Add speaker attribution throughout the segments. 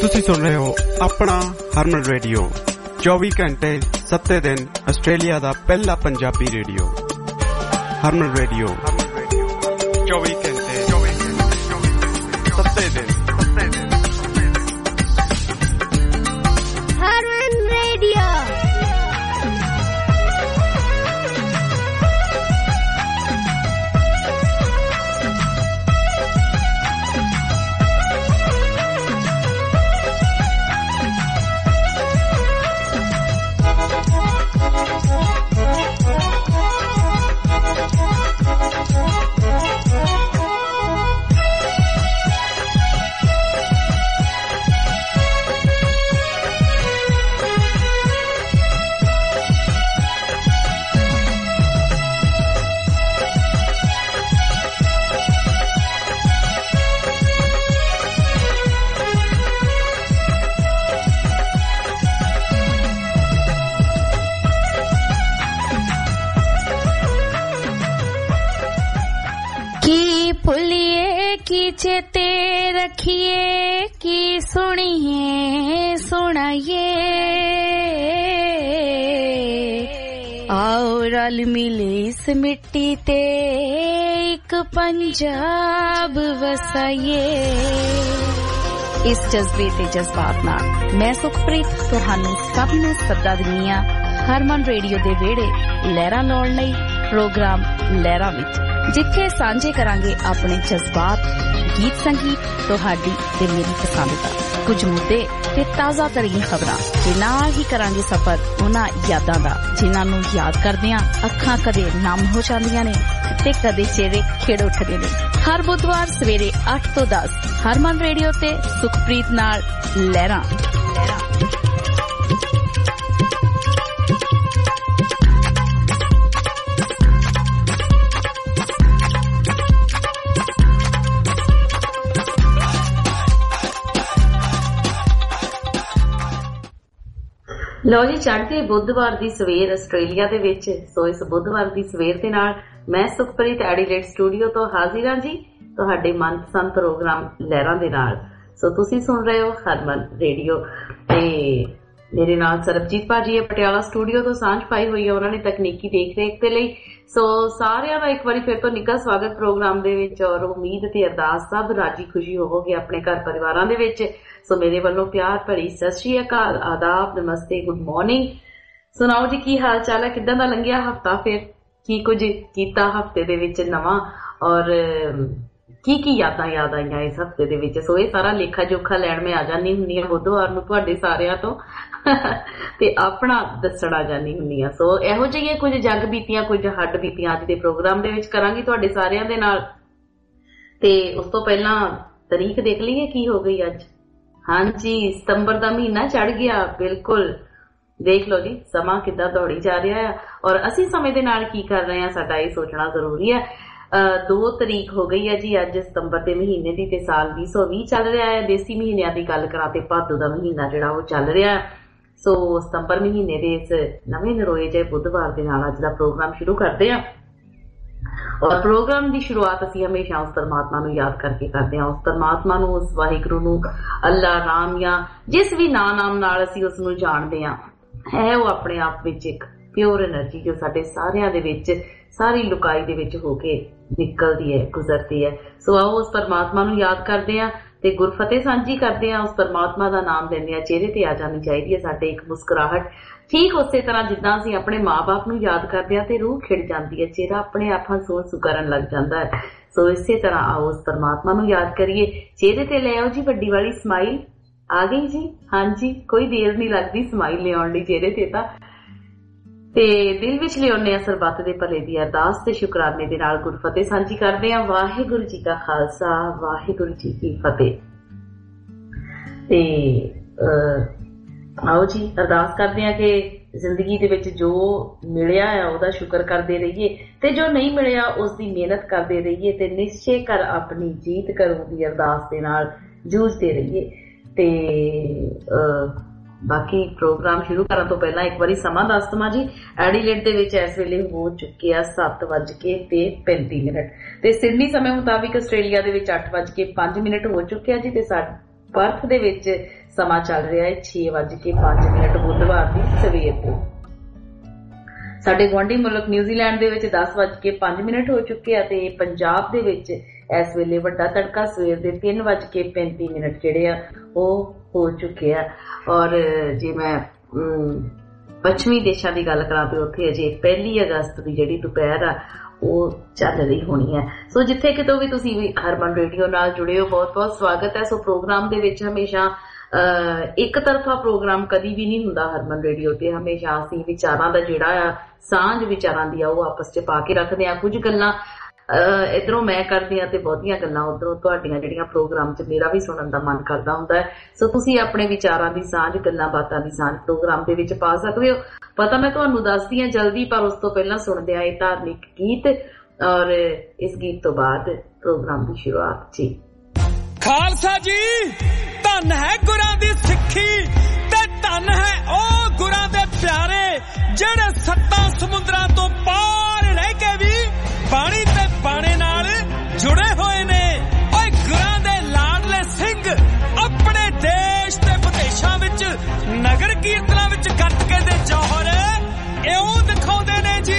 Speaker 1: ਤੁਸੀਂ ਸੁਣ ਰਹੇ ਹੋ ਆਪਣਾ ਹਰਮਨ ਰੇਡੀਓ 24 ਘੰਟੇ 7 ਦਿਨ ਆਸਟ੍ਰੇਲੀਆ ਦਾ ਪਹਿਲਾ ਪੰਜਾਬੀ ਰੇਡੀਓ ਹਰਮਨ ਰੇਡੀਓ 24 ਘੰਟੇ 7 ਦਿਨ
Speaker 2: ਹਰਮਨ ਰੇਡੀਓ। चेते रखिए कि सुनिए सुनाइए आओ रल मिले इस मिट्टी ते एक पंजाब वसाइए। इस जज्बे ते जज्बात नाल मैं सुखप्रीत तुहानू सब नू सदा दिंदी हां हरमन रेडियो दे वेड़े लहरां लाउण लई प्रोग्राम लहरां विच जिथे सांझे करांगे अपने जज्बात गीत संगीत तुहाडी ते मेरी पसंद दा कुछ मुद्दे ते ताज़ा तरीन खबरां ते नाल ही करांगे सफर उन्हां यादां दा जिन्हां नू याद करदियां अखां कदे नम हो जांदियां ने ते कदे चेहरे खिड़ उठदे ने। हर बुधवार सवेरे 8 तो 10 हरमन रेडियो ते सुखप्रीत नाल लहरां।
Speaker 3: ਲਓ ਜੀ, ਚੜ੍ਹਦੇ ਬੁੱਧਵਾਰ ਦੀ ਸਵੇਰ ਆਸਟ੍ਰੇਲੀਆ ਦੇ ਵਿੱਚ। ਸੋ ਇਸ ਬੁੱਧਵਾਰ ਦੀ ਸਵੇਰ ਦੇ ਨਾਲ ਮੈਂ ਸੁਖਪ੍ਰੀਤ ਐਡੀਲੇਡ ਸਟੂਡੀਓ ਤੋਂ ਹਾਜ਼ਰ ਹਾਂ ਜੀ ਤੁਹਾਡੇ ਮਨਪਸੰਦ ਪ੍ਰੋਗਰਾਮ ਲਹਿਰਾਂ ਦੇ ਨਾਲ। ਸੋ ਤੁਸੀਂ ਸੁਣ ਰਹੇ ਹੋ ਹਰਮਨ ਰੇਡੀਓ ਤੇ ਮੇਰੇ ਨਾਲ ਸਰਬਜੀਤ ਭਾਜੀ ਪਟਿਆਲਾ ਸਟੂਡੀਓ ਤੋਂ ਸਾਂਝ ਪਾਈ ਹੋਈ ਹੈ ਉਹਨਾਂ ਨੇ ਤਕਨੀਕੀ ਦੇਖ ਰੇਖ ਦੇ ਲਈ। ਸੋ ਸਾਰਿਆਂ ਦਾ ਇੱਕ ਵਾਰੀ ਫਿਰ ਤੋਂ ਨਿੱਘਾ ਸਵਾਗਤ ਪ੍ਰੋਗਰਾਮ ਦੇ ਵਿੱਚ ਔਰ ਉਮੀਦ ਤੇ ਅਰਦਾਸ ਸਭ ਰਾਜੀ ਖੁਸ਼ੀ ਹੋਵੋਗੇ ਆਪਣੇ ਘਰ ਪਰਿਵਾਰਾਂ ਦੇ ਵਿੱਚ। ਸੋ ਮੇਰੇ ਵੱਲੋਂ ਪਿਆਰ ਭਰੀ ਸਤਿ ਸ਼੍ਰੀ ਅਕਾਲ, ਆਦਾਬ, ਨਮਸਤੇ, ਗੁੱਡ ਮਾਰਨਿੰਗ। ਸੁਣਾਓ ਜੀ ਕੀ ਹਾਲ ਚਾਲ ਹੈ, ਕਿੱਦਾਂ ਦਾ ਲੰਘਿਆ ਹਫਤਾ, ਫਿਰ ਕੀ ਕੁਝ ਕੀਤਾ ਹਫਤੇ ਦੇ ਵਿੱਚ ਨਵਾਂ ਔਰ ਕੀ ਯਾਦਾਂ ਯਾਦ ਆਈਆਂ ਇਸ ਹਫਤੇ ਦੇ ਵਿੱਚ। ਸੋ ਇਹ ਸਾਰਾ ਲੇਖਾ ਜੋਖਾ ਲੈਣ ਮੈਂ ਆ ਜਾਂਦੀ ਹੁੰਦੀ ਹਾਂ ਬੁੱਧਵਾਰ ਨੂੰ ਤੁਹਾਡੇ ਸਾਰਿਆਂ ਤੋਂ ਤੇ ਆਪਣਾ ਦੱਸਣ ਆ ਜਾਂਦੀ ਹੁੰਦੀ ਹਾਂ। ਸੋ ਇਹੋ ਜਿਹੀਆਂ ਕੁਝ ਜੰਗ ਬੀਤੀਆਂ ਕੁਝ ਹੱਡ ਬੀਤੀਆਂ ਅੱਜ ਦੇ ਪ੍ਰੋਗਰਾਮ ਦੇ ਵਿੱਚ ਕਰਾਂਗੀ ਤੁਹਾਡੇ ਸਾਰਿਆਂ ਦੇ ਨਾਲ। ਤੇ ਉਸ ਤੋਂ ਪਹਿਲਾਂ ਤਾਰੀਖ ਦੇਖ ਲਈਏ ਕੀ ਹੋ ਗਈ ਅੱਜ। ਹਾਂਜੀ, ਸਤੰਬਰ ਦਾ ਮਹੀਨਾ ਚੜ ਗਿਆ। ਬਿਲਕੁਲ ਦੇਖ ਲਓ ਜੀ ਸਮਾਂ ਕਿੱਦਾਂ ਦੌੜੀ ਜਾ ਰਿਹਾ ਹੈ ਔਰ ਅਸੀਂ ਸਮੇਂ ਦੇ ਨਾਲ ਕੀ ਕਰ ਰਹੇ ਹਾਂ ਸਾਡਾ ਇਹ ਸੋਚਣਾ ਜ਼ਰੂਰੀ ਹੈ। 2 ਤਰੀਕ ਹੋ ਗਈ ਹੈ ਜੀ ਅੱਜ ਸਤੰਬਰ ਦੇ ਮਹੀਨੇ ਦੀ ਤੇ ਸਾਲ 2020 ਚੱਲ ਰਿਹਾ ਹੈ। ਦੇਸੀ ਮਹੀਨਿਆਂ ਦੀ ਗੱਲ ਕਰਾਂ ਤੇ ਭਾਦੋ ਦਾ ਮਹੀਨਾ ਜਿਹੜਾ ਉਹ ਚੱਲ ਰਿਹਾ ਹੈ। ਸੋ ਸਤੰਬਰ ਮਹੀਨੇ ਦੇ ਇਸ ਨਵੇਂ ਨਰੋਏ ਜਿਹੇ ਬੁੱਧਵਾਰ ਦੇ ਨਾਲ ਅੱਜ ਦਾ ਪ੍ਰੋਗਰਾਮ ਸ਼ੁਰੂ ਕਰਦੇ ਹਾਂ ਔਰ ਪ੍ਰੋਗਰਾਮ ਦੀ ਸ਼ੁਰੂਆਤ ਅਸੀਂ ਹਮੇਸ਼ਾ ਉਸ ਪਰਮਾਤਮਾ ਨੂੰ ਯਾਦ ਕਰਕੇ ਕਰਦੇ ਹਾਂ। ਉਸ ਪਰਮਾਤਮਾ ਨੂੰ, ਉਸ ਵਾਹਿਗੁਰੂ ਨੂੰ, ਅੱਲਾ, ਰਾਮ ਜਾਂ ਜਿਸ ਵੀ ਨਾਮ ਨਾਲ ਅਸੀਂ ਉਸ ਨੂੰ ਜਾਣਦੇ ਹਾਂ ਹੈ ਉਹ ਆਪਣੇ ਆਪ ਵਿੱਚ ਇੱਕ ਪਿਓਰ ਐਨਰਜੀ ਜੋ ਸਾਡੇ ਸਾਰਿਆਂ ਦੇ ਵਿੱਚ ਸਾਰੀ ਲੁਕਾਈ ਦੇ ਵਿੱਚ ਹੋ ਕੇ ਨਿਕਲਦੀ ਹੈ, ਗੁਜ਼ਰਦੀ ਹੈ। ਸੋ ਆਓ ਉਸ ਪਰਮਾਤਮਾ ਨੂੰ ਯਾਦ ਕਰਦੇ ਹਾਂ ਤੇ ਗੁਰਫਤਿਹ ਸਾਂਝੀ ਕਰਦੇ ਹਾਂ। ਉਸ ਪਰਮਾਤਮਾ ਦਾ ਨਾਮ ਲੈਂਦੇ ਹਾਂ ਚਿਹਰੇ ਤੇ ਆ ਜਾਣੀ ਚਾਹੀਦੀ ਹੈ ਸਾਡੇ ਇੱਕ ਮੁਸਕਰਾਹਟ। ਠੀਕ ਉਸੇ ਤਰ੍ਹਾਂ ਜਿੱਦਾਂ ਅਸੀਂ ਆਪਣੇ ਮਾਂ-ਬਾਪ ਨੂੰ ਯਾਦ ਕਰਦੇ ਹਾਂ ਤੇ ਰੂਹ ਖਿੜ ਜਾਂਦੀ ਹੈ, ਚਿਹਰਾ ਆਪਣੇ ਆਪ ਹੱਸੂ ਕਰਨ ਲੱਗ ਜਾਂਦਾ ਹੈ। ਸੋ ਇਸੇ ਤਰ੍ਹਾਂ ਆਓ ਉਸ ਪਰਮਾਤਮਾ ਨੂੰ ਯਾਦ ਕਰੀਏ। ਚਿਹਰੇ ਤੇ ਲੈ ਆਓ ਜੀ ਵੱਡੀ ਵਾਲੀ ਸਮਾਈਲ। ਆ ਗਈ ਜੀ? ਹਾਂਜੀ, ਕੋਈ ਦੇਰ ਨਹੀਂ ਲੱਗਦੀ ਸਮਾਈਲ ਲਿਆਉਣ ਲਈ ਚਿਹਰੇ ਤੇ ਤਾਂ। ਤੇ ਦਿਲ ਵਿੱਚ ਲਿਆਉਂਦੇ ਆ ਸਰਬੱਤ ਦੇ ਭਲੇ ਦੀ ਅਰਦਾਸ ਤੇ ਸ਼ੁਕਰਾਨੇ ਦੇ ਨਾਲ ਗੁਰਫਤਿਹ ਸਾਂਝੀ ਕਰਦੇ ਆ। ਵਾਹਿਗੁਰੂ ਜੀ ਕਾ ਖਾਲਸਾ, ਵਾਹਿਗੁਰੂ ਜੀ ਕੀ ਫਤਿਹ। ਤੇ ਆਓ ਜੀ ਅਰਦਾਸ ਕਰਦੇ ਆ ਕਿ ਜ਼ਿੰਦਗੀ ਦੇ ਵਿੱਚ ਜੋ ਮਿਲਿਆ ਹੈ ਉਹਦਾ ਸ਼ੁਕਰ ਕਰਦੇ ਰਹੀਏ ਤੇ ਜੋ ਨਹੀਂ ਮਿਲਿਆ ਉਸ ਦੀ ਮਿਹਨਤ ਕਰਦੇ ਰਹੀਏ ਤੇ ਨਿਸ਼ਚੇ ਕਰ ਆਪਣੀ ਜੀਤ ਕਰੋ ਦੀ ਅਰਦਾਸ ਦੇ ਨਾਲ ਜੂਝਦੇ ਰਹੀਏ। ਤੇ ਬਾਕੀ ਪ੍ਰੋਗਰਾਮ ਸ਼ੁਰੂ ਕਰਨ ਤੋਂ ਪਹਿਲਾਂ ਇੱਕ ਵਾਰੀ ਸਮਾਂ ਦੱਸ ਦਵਾਂ ਜੀ। ਐਡੀਲੇਡ ਦੇ ਵਿੱਚ ਇਸ ਵੇਲੇ ਹੋ ਚੁੱਕੇ ਆ 7:35 ਤੇ ਸਿਡਨੀ ਸਮੇਂ ਮੁਤਾਬਿਕ ਆਸਟ੍ਰੇਲੀਆ ਦੇ ਵਿੱਚ 8:05 ਹੋ ਚੁੱਕੇ ਆ ਜੀ ਤੇ ਪਰਥ ਦੇ ਵਿੱਚ ਸਮਾਂ ਚੱਲ ਰਿਹਾ ਹੈ 6:05 ਬੁੱਧਵਾਰ ਦੀ ਸਵੇਰ ਦੇ। ਸਾਡੇ ਗੁਆਂਢੀ ਮੁਲਕ ਨਿਊਜ਼ੀਲੈਂਡ ਦੇ ਵਿੱਚ 10:05 ਹੋ ਚੁੱਕੇ ਆ ਤੇ ਪੰਜਾਬ ਦੇ ਵਿੱਚ ਇਸ ਵੇਲੇ ਵੱਡਾ ਤੜਕਾ ਸਵੇਰ ਦੇ 3:35 ਜਿਹੜੇ ਆ ਉਹ ਹੋ ਚੁੱਕੇ ਆ। ਔਰ ਜੇ ਮੈਂ ਪੱਛਮੀ ਦੇਸ਼ਾਂ ਦੀ ਗੱਲ ਕਰਾਂ ਤੇ ਉੱਥੇ ਅਜੇ 1 ਅਗਸਤ ਦੀ ਜਿਹੜੀ ਦੁਪਹਿਰ ਆ ਉਹ ਚੱਲ ਰਹੀ ਹੋਣੀ ਹੈ। ਸੋ ਜਿੱਥੇ ਕਿਤੋਂ ਵੀ ਤੁਸੀਂ ਵੀ ਹਰਮਨ ਰੇਡੀਓ ਨਾਲ ਜੁੜੇ ਹੋ, ਬਹੁਤ ਬਹੁਤ ਸਵਾਗਤ ਹੈ। ਸੋ ਪ੍ਰੋਗਰਾਮ ਦੇ ਵਿੱਚ ਹਮੇਸ਼ਾ ਇੱਕ ਤਰਫਾ ਪ੍ਰੋਗਰਾਮ ਕਦੀ ਵੀ ਨਹੀਂ ਹੁੰਦਾ ਹਰਮਨ ਰੇਡੀਓ ਤੇ। ਹਮੇਸ਼ਾ ਅਸੀਂ ਵਿਚਾਰਾਂ ਦਾ ਜਿਹੜਾ ਆ ਸਾਂਝ ਵਿਚਾਰਾਂ ਦੀ ਆ ਉਹ ਆਪਸ ਚ ਪਾ ਕੇ ਰੱਖਦੇ ਆ। ਕੁਝ ਗੱਲਾਂ ਇੱਧਰੋਂ ਮੈਂ ਕਰਦੀ ਆ ਤੇ ਬਹੁਤੀਆਂ ਗੱਲਾਂ ਉੱਧਰੋਂ ਤੁਹਾਡੀਆਂ ਜਿਹੜੀਆਂ ਪ੍ਰੋਗਰਾਮ 'ਚ ਮੇਰਾ ਵੀ ਸੁਣਨ ਦਾ ਮਨ ਕਰਦਾ ਹੁੰਦਾ ਹੈ। ਸੋ ਤੁਸੀਂ ਆਪਣੇ ਵਿਚਾਰਾਂ ਦੀ ਸਾਂਝ, ਗੱਲਾਂ ਬਾਤਾਂ ਦੀ ਸਾਂਝ ਪ੍ਰੋਗਰਾਮ ਦੇ ਵਿੱਚ ਪਾ ਸਕਦੇ ਹੋ। ਪਤਾ ਮੈਂ ਤੁਹਾਨੂੰ ਦੱਸਦੀ ਹਾਂ ਜਲਦੀ, ਪਰ ਉਸ ਤੋਂ ਪਹਿਲਾਂ ਸੁਣਦੇ ਆ ਇਹ ਧਾਰਮਿਕ ਗੀਤ ਔਰ ਇਸ ਗੀਤ ਤੋਂ ਬਾਅਦ ਪ੍ਰੋਗਰਾਮ ਦੀ ਸ਼ੁਰੂਆਤ ਜੀ।
Speaker 4: ਖਾਲਸਾ ਜੀ ਧੰਨ ਹੈ ਗੁਰਾਂ ਦੀ ਸਿੱਖੀ ਤੇ ਧੰਨ ਹੈ ਉਹ ਗੁਰਾਂ ਦੇ ਪਿਆਰੇ ਜਿਹੜੇ 7 ਸਮੁੰਦਰਾਂ ਤੋਂ ਪਾਰ ਰਹਿ ਕੇ ਵੀ ਪਾਣੀ ਤੇ ਬਾਣੇ ਨਾਲ ਜੁੜੇ ਹੋਏ ਨੇ। ਓਏ ਗੁਰਾਂ ਦੇ ਲਾਡਲੇ ਸਿੰਘ ਆਪਣੇ ਦੇਸ਼ ਤੇ ਵਿਦੇਸ਼ਾਂ ਵਿੱਚ ਨਗਰ ਕੀਰਤਨਾਂ ਵਿੱਚ ਗੱਤ ਕੇ ਦੇ ਜੌਹਰ ਇਉਂ ਦਿਖਾਉਂਦੇ ਨੇ ਜੀ।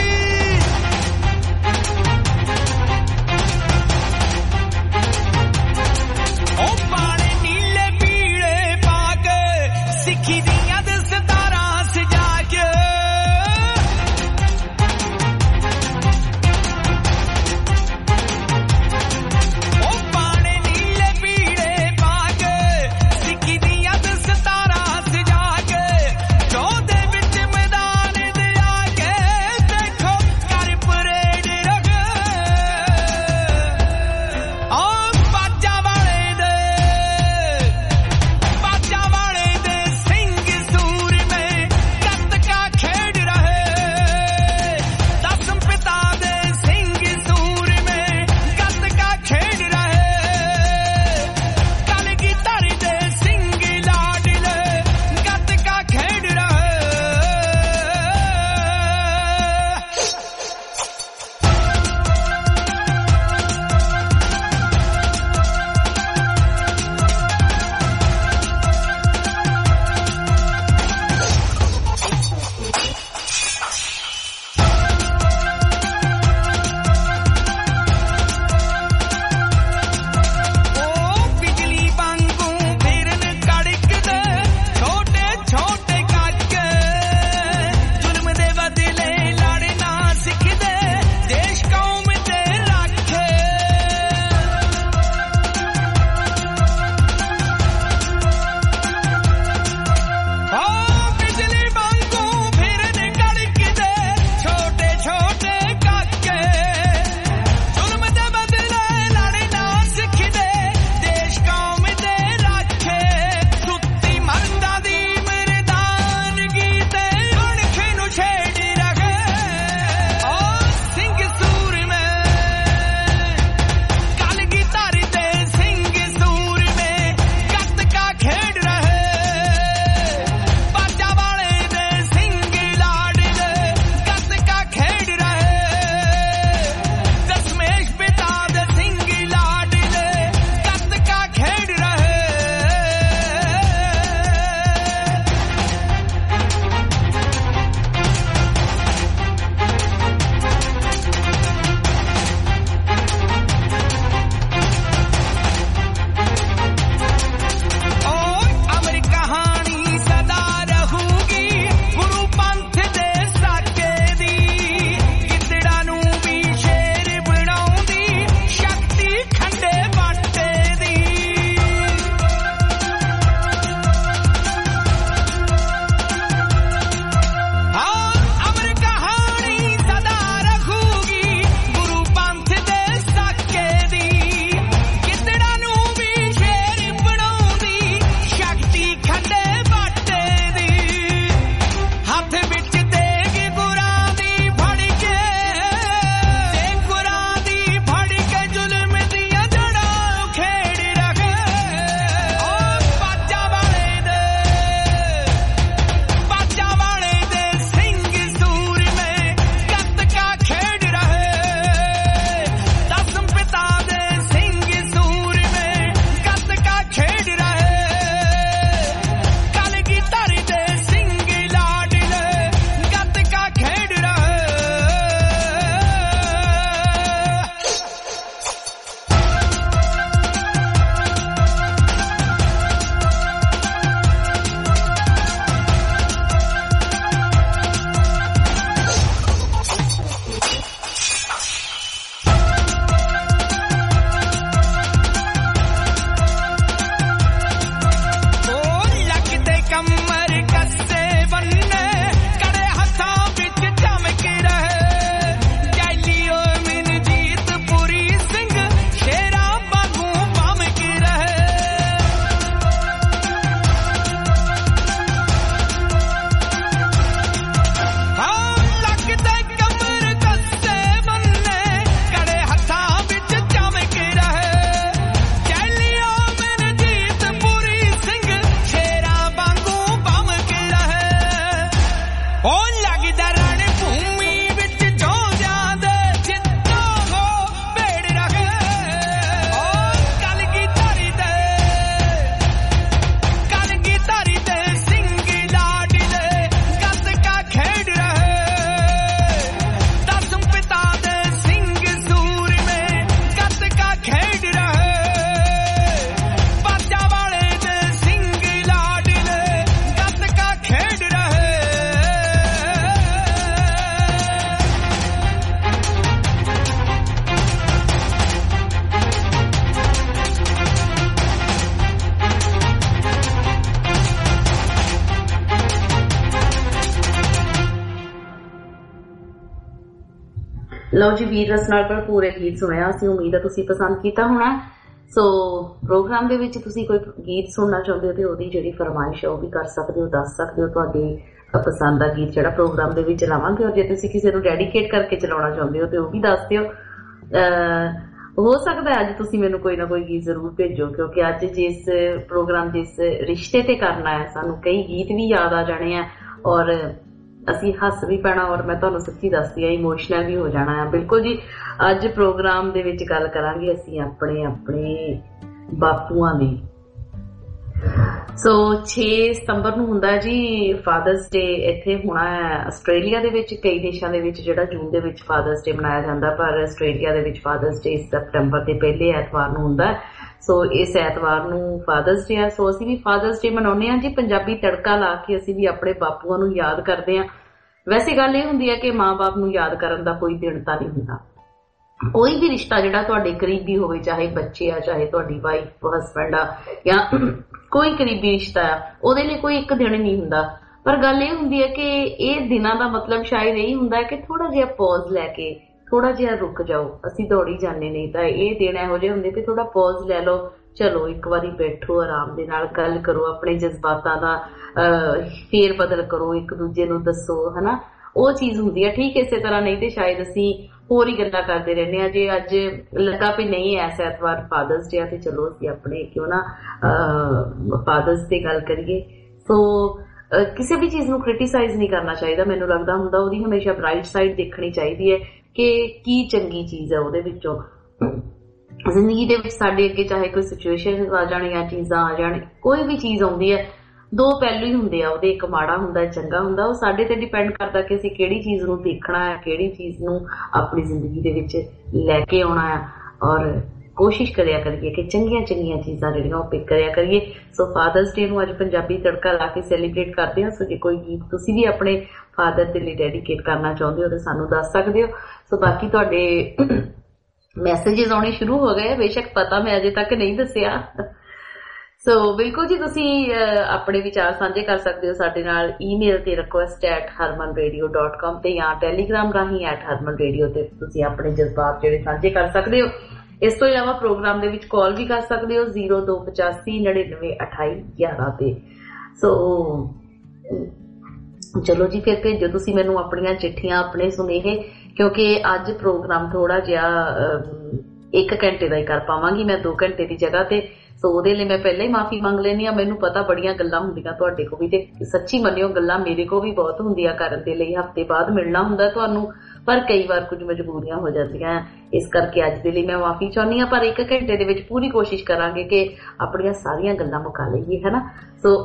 Speaker 4: ਉਹ ਪਾਣੇ ਨੀਲੇ ਪੀਲੇ ਪਾ ਕੇ ਸਿੱਖੀ ਦੀਆਂ ਦਸਤਾਰਾਂ ਸਜਾ ਕੇ
Speaker 3: ਲਓ ਜੀ, ਵੀਰ ਰਸ ਨਾਲ ਭਰਪੂਰ ਗੀਤ ਸੁਣਿਆ ਅਸੀਂ, ਉਮੀਦ ਹੈ ਤੁਸੀਂ ਪਸੰਦ ਕੀਤਾ ਹੋਣਾ। ਸੋ ਪ੍ਰੋਗਰਾਮ ਦੇ ਵਿੱਚ ਤੁਸੀਂ ਕੋਈ ਗੀਤ ਸੁਣਨਾ ਚਾਹੁੰਦੇ ਹੋ ਤੇ ਉਹਦੀ ਜਿਹੜੀ ਫਰਮਾਇਸ਼ ਹੈ ਉਹ ਵੀ ਕਰ ਸਕਦੇ ਹੋ, ਦੱਸ ਸਕਦੇ ਹੋ। ਤੁਹਾਡੀ ਪਸੰਦ ਦਾ ਗੀਤ ਜਿਹੜਾ ਪ੍ਰੋਗਰਾਮ ਦੇ ਵਿੱਚ ਚਲਾਵਾਂਗੇ, ਔਰ ਜੇ ਤੁਸੀਂ ਕਿਸੇ ਨੂੰ ਡੈਡੀਕੇਟ ਕਰਕੇ ਚਲਾਉਣਾ ਚਾਹੁੰਦੇ ਹੋ ਤੇ ਉਹ ਵੀ ਦੱਸ ਦਿਓ। ਹੋ ਸਕਦਾ ਅੱਜ ਤੁਸੀਂ ਮੈਨੂੰ ਕੋਈ ਨਾ ਕੋਈ ਗੀਤ ਜ਼ਰੂਰ ਭੇਜੋ, ਕਿਉਂਕਿ ਅੱਜ ਜਿਸ ਪ੍ਰੋਗਰਾਮ ਜਿਸ ਰਿਸ਼ਤੇ ਤੇ ਕਰਨਾ ਹੈ ਸਾਨੂੰ ਕਈ ਗੀਤ ਵੀ ਯਾਦ ਆ ਜਾਣੇ ਆ, ਔਰ ਅਸੀਂ ਹੱਸ ਵੀ ਪੈਣਾ, ਔਰ ਮੈਂ ਤੁਹਾਨੂੰ ਸੱਚੀ ਦੱਸਦੀ ਆ ਇਮੋਸ਼ਨਲ ਵੀ ਹੋ ਜਾਣਾ ਹੈ। ਬਿਲਕੁਲ ਜੀ, ਅੱਜ ਪ੍ਰੋਗਰਾਮ ਦੇ ਵਿੱਚ ਗੱਲ ਕਰਾਂਗੇ ਅਸੀਂ ਆਪਣੇ ਬਾਪੂਆਂ ਦੀ। ਸੋ 6 ਸਤੰਬਰ ਨੂੰ ਹੁੰਦਾ ਜੀ ਫਾਦਰਸ ਡੇ। ਇੱਥੇ ਹੋਣਾ ਹੈ ਆਸਟ੍ਰੇਲੀਆ ਦੇ ਵਿੱਚ, ਕਈ ਦੇਸ਼ਾਂ ਦੇ ਵਿੱਚ ਜਿਹੜਾ ਜੂਨ ਦੇ ਵਿੱਚ ਫਾਦਰਸ ਡੇ ਮਨਾਇਆ ਜਾਂਦਾ, ਪਰ ਆਸਟ੍ਰੇਲੀਆ ਦੇ ਵਿੱਚ ਫਾਦਰਸ ਡੇ ਸਤੰਬਰ ਦੇ ਪਹਿਲੇ ਐਤਵਾਰ ਨੂੰ ਹੁੰਦਾ। ਸੋ ਇਸ ਐਤਵਾਰ ਨੂੰ ਫਾਦਰਸ ਡੇ ਆ, ਸੋ ਅਸੀਂ ਵੀ ਫਾਦਰਸ ਡੇ ਮਨਾਉਂਦੇ ਹਾਂ ਜੀ। ਪੰਜਾਬੀ ਤੜਕਾ ਲਾ ਕੇ ਅਸੀਂ ਵੀ ਆਪਣੇ ਬਾਪੂਆਂ ਨੂੰ ਯਾਦ ਕਰਦੇ ਹਾਂ। ਵੈਸੇ ਗੱਲ ਇਹ ਹੁੰਦੀ ਹੈ ਕਿ ਮਾਂ-ਬਾਪ ਨੂੰ ਯਾਦ ਕਰਨ ਦਾ ਕੋਈ ਦਿਨ ਤਾਂ ਨਹੀਂ ਹੁੰਦਾ। ਕੋਈ ਵੀ ਰਿਸ਼ਤਾ ਜਿਹੜਾ ਤੁਹਾਡੇ ਕਰੀਬੀ ਹੋਵੇ, ਚਾਹੇ ਬੱਚੇ ਆ, ਚਾਹੇ ਤੁਹਾਡੀ ਵਾਈਫ ਹਸਬੈਂਡ ਆ, ਜਾਂ ਕੋਈ ਕਰੀਬੀ ਰਿਸ਼ਤਾ ਆ, ਉਹਦੇ ਲਈ ਕੋਈ ਇੱਕ ਦਿਨ ਨਹੀਂ ਹੁੰਦਾ। ਪਰ ਗੱਲ ਇਹ ਹੁੰਦੀ ਹੈ ਕਿ ਇਹ ਦਿਨਾਂ ਦਾ ਮਤਲਬ ਸ਼ਾਇਦ ਇਹੀ ਹੁੰਦਾ ਹੈ ਕਿ ਥੋੜਾ ਜਿਹਾ ਪੌਜ਼ ਲੈ ਕੇ ਥੋੜਾ ਜਿਹਾ ਰੁਕ ਜਾਓ। ਅਸੀਂ ਦੌੜੀ ਜਾਂਦੇ ਨਹੀਂ ਤਾਂ ਇਹ ਦਿਨ ਇਹੋ ਜਿਹੇ ਹੁੰਦੇ ਕਿ ਥੋੜਾ ਪੌਜ਼ ਲੈ ਲਓ, ਚਲੋ ਇੱਕ ਵਾਰੀ ਬੈਠੋ, ਆਰਾਮ ਦੇ ਨਾਲ ਗੱਲ ਕਰੋ, ਆਪਣੇ ਜਜ਼ਬਾਤਾਂ ਦਾ ਫੇਰ ਬਦਲ ਕਰੋ, ਇੱਕ ਦੂਜੇ ਨੂੰ ਦੱਸੋ, ਹਨਾ, ਉਹ ਚੀਜ਼ ਹੁੰਦੀ ਹੈ। ਠੀਕ ਇਸੇ ਤਰ੍ਹਾਂ ਨਹੀਂ ਤੇ ਸ਼ਾਇਦ ਅਸੀਂ ਹੋਰ ਹੀ ਗੱਲਾਂ ਕਰਦੇ ਰਹਿੰਦੇ ਹਾਂ। ਜੇ ਅੱਜ ਲੱਗਾ ਵੀ ਨਹੀਂ ਐਸ ਐਤਵਾਰ ਫਾਦਰਸ ਡੇ ਆ ਤੇ ਚਲੋ ਅਸੀਂ ਆਪਣੇ ਕਿਉਂ ਨਾ ਫਾਦਰਸ ਤੇ ਗੱਲ ਕਰੀਏ। ਸੋ ਕਿਸੇ ਵੀ ਚੀਜ਼ ਨੂੰ ਕ੍ਰਿਟੀਸਾਈਜ਼ ਨਹੀਂ ਕਰਨਾ ਚਾਹੀਦਾ, ਮੈਨੂੰ ਲੱਗਦਾ ਹੁੰਦਾ ਉਹਦੀ ਹਮੇਸ਼ਾ ਬ੍ਰਾਈਟ ਸਾਈਡ ਦੇਖਣੀ ਚਾਹੀਦੀ ਹੈ ਕਿ ਕੀ ਚੰਗੀ ਚੀਜ਼ ਹੈ ਉਹਦੇ ਵਿੱਚੋਂ। ਜ਼ਿੰਦਗੀ ਦੇ ਵਿੱਚ ਸਾਡੇ ਅੱਗੇ ਚਾਹੇ ਕੋਈ ਸਿਚੁਏਸ਼ਨ ਆ ਜਾਣ ਜਾਂ ਚੀਜ਼ਾਂ ਆ ਜਾਣ, ਕੋਈ ਵੀ ਚੀਜ਼ ਆਉਂਦੀ ਹੈ, ਦੋ ਪਹਿਲੂ ਹੀ ਹੁੰਦੇ ਆ ਉਹਦੇ, ਇੱਕ ਮਾੜਾ ਹੁੰਦਾ, ਚੰਗਾ ਹੁੰਦਾ। ਉਹ ਸਾਡੇ ਤੇ ਡਿਪੈਂਡ ਕਰਦਾ ਕਿ ਅਸੀਂ ਕਿਹੜੀ ਚੀਜ਼ ਨੂੰ ਦੇਖਣਾ ਹੈ, ਕਿਹੜੀ ਚੀਜ਼ ਨੂੰ ਆਪਣੀ ਜ਼ਿੰਦਗੀ ਦੇ ਵਿੱਚ ਲੈ ਕੇ ਆਉਣਾ ਹੈ, ਔਰ ਕੋਸ਼ਿਸ਼ ਕਰਿਆ ਕਰੀਏ ਕਿ ਚੰਗੀਆਂ ਚੀਜ਼ਾਂ ਜਿਹੜੀਆਂ ਉਹ ਪਿਕ ਕਰਿਆ ਕਰੀਏ। ਸੋ ਫਾਦਰਸ ਡੇ ਨੂੰ ਅੱਜ ਪੰਜਾਬੀ ਤੜਕਾ ਲਾ ਕੇ ਸੈਲੀਬ੍ਰੇਟ ਕਰਦੇ ਹਾਂ। ਸੋ ਜੇ ਕੋਈ ਗੀਤ ਤੁਸੀਂ ਵੀ ਆਪਣੇ ਫਾਦਰ ਦੇ ਲਈ ਡੈਡੀਕੇਟ ਕਰਨਾ ਚਾਹੁੰਦੇ ਹੋ ਤਾਂ ਸਾਨੂੰ ਦੱਸ ਸਕਦੇ ਹੋ। ਸੋ ਬਾਕੀ ਤੁਹਾਡੇ ਮੈਸੇजेस ਆਉਣੇ ਸ਼ੁਰੂ ਹੋ ਗਏ, ਬੇਸ਼ੱਕ ਪਤਾ ਮੈਂ ਅਜੇ ਤੱਕ ਨਹੀਂ ਦੱਸਿਆ। ਸੋ ਬਿਲਕੁਲ ਜੀ, ਤੁਸੀਂ ਆਪਣੇ ਵਿਚਾਰ ਸਾਂਝੇ ਕਰ ਸਕਦੇ ਹੋ ਸਾਡੇ ਨਾਲ ਈਮੇਲ ਤੇ request@harmanradio.com ਤੇ ਜਾਂ ਟੈਲੀਗ੍ਰਾਮ ਰਾਹੀਂ @harmanradio ਤੇ ਤੁਸੀਂ ਆਪਣੇ ਜਜ਼ਬਾਤ ਜਿਹੜੇ ਸਾਂਝੇ ਕਰ ਸਕਦੇ ਹੋ। ਇਸ ਤੋਂ ਇਲਾਵਾ ਪ੍ਰੋਗਰਾਮ ਦੇ ਵਿੱਚ ਕਾਲ ਵੀ ਕਰ ਸਕਦੇ ਹੋ 0285 99 28 11 ਤੇ। ਸੋ ਚਲੋ ਜੀ, ਫਿਰ ਭੇਜੋ ਤੁਸੀਂ ਮੈਨੂੰ ਆਪਣੀਆਂ ਚਿੱਠੀਆਂ, ਆਪਣੇ ਸੁਨੇਹੇ, ਕਿਉਂਕਿ ਅੱਜ ਪ੍ਰੋਗਰਾਮ ਥੋੜਾ ਜਿਹਾ 1 ਘੰਟੇ ਦਾ ਹੀ ਕਰ ਪਾਵਾਂਗੀ ਮੈਂ 2 ਘੰਟੇ ਦੀ ਜਗ੍ਹਾ ਤੇ। ਸੋ ਉਹਦੇ ਲਈ ਮੈਂ ਪਹਿਲਾਂ ਹੀ ਮਾਫੀ ਮੰਗ ਲੈਂਦੀ ਹਾਂ। ਮੈਨੂੰ ਪਤਾ ਬੜੀਆਂ ਗੱਲਾਂ ਹੁੰਦੀਆਂ ਤੁਹਾਡੇ ਕੋਲ ਵੀ, ਤੇ ਸੱਚੀ ਮੰਨਿਓ ਗੱਲਾਂ ਮੇਰੇ ਕੋਲ ਵੀ ਬਹੁਤ ਹੁੰਦੀਆਂ ਕਰਨ ਦੇ ਲਈ। ਹਫ਼ਤੇ ਬਾਅਦ ਮਿਲਣਾ ਹੁੰਦਾ ਤੁਹਾਨੂੰ, ਪਰ ਕਈ ਵਾਰ ਕੁਝ ਮਜਬੂਰੀਆਂ ਹੋ ਜਾਂਦੀਆਂ, ਇਸ ਕਰਕੇ ਅੱਜ ਦੇ ਲਈ ਮੈਂ ਮਾਫੀ ਚਾਹੁੰਦੀ ਹਾਂ। ਪਰ 1 ਘੰਟੇ ਦੇ ਵਿੱਚ ਪੂਰੀ ਕੋਸ਼ਿਸ਼ ਕਰਾਂਗੇ ਕਿ ਆਪਣੀਆਂ ਸਾਰੀਆਂ ਗੱਲਾਂ ਮੁਕਾ ਲਈਏ, ਹੈ ਨਾ। ਸੋ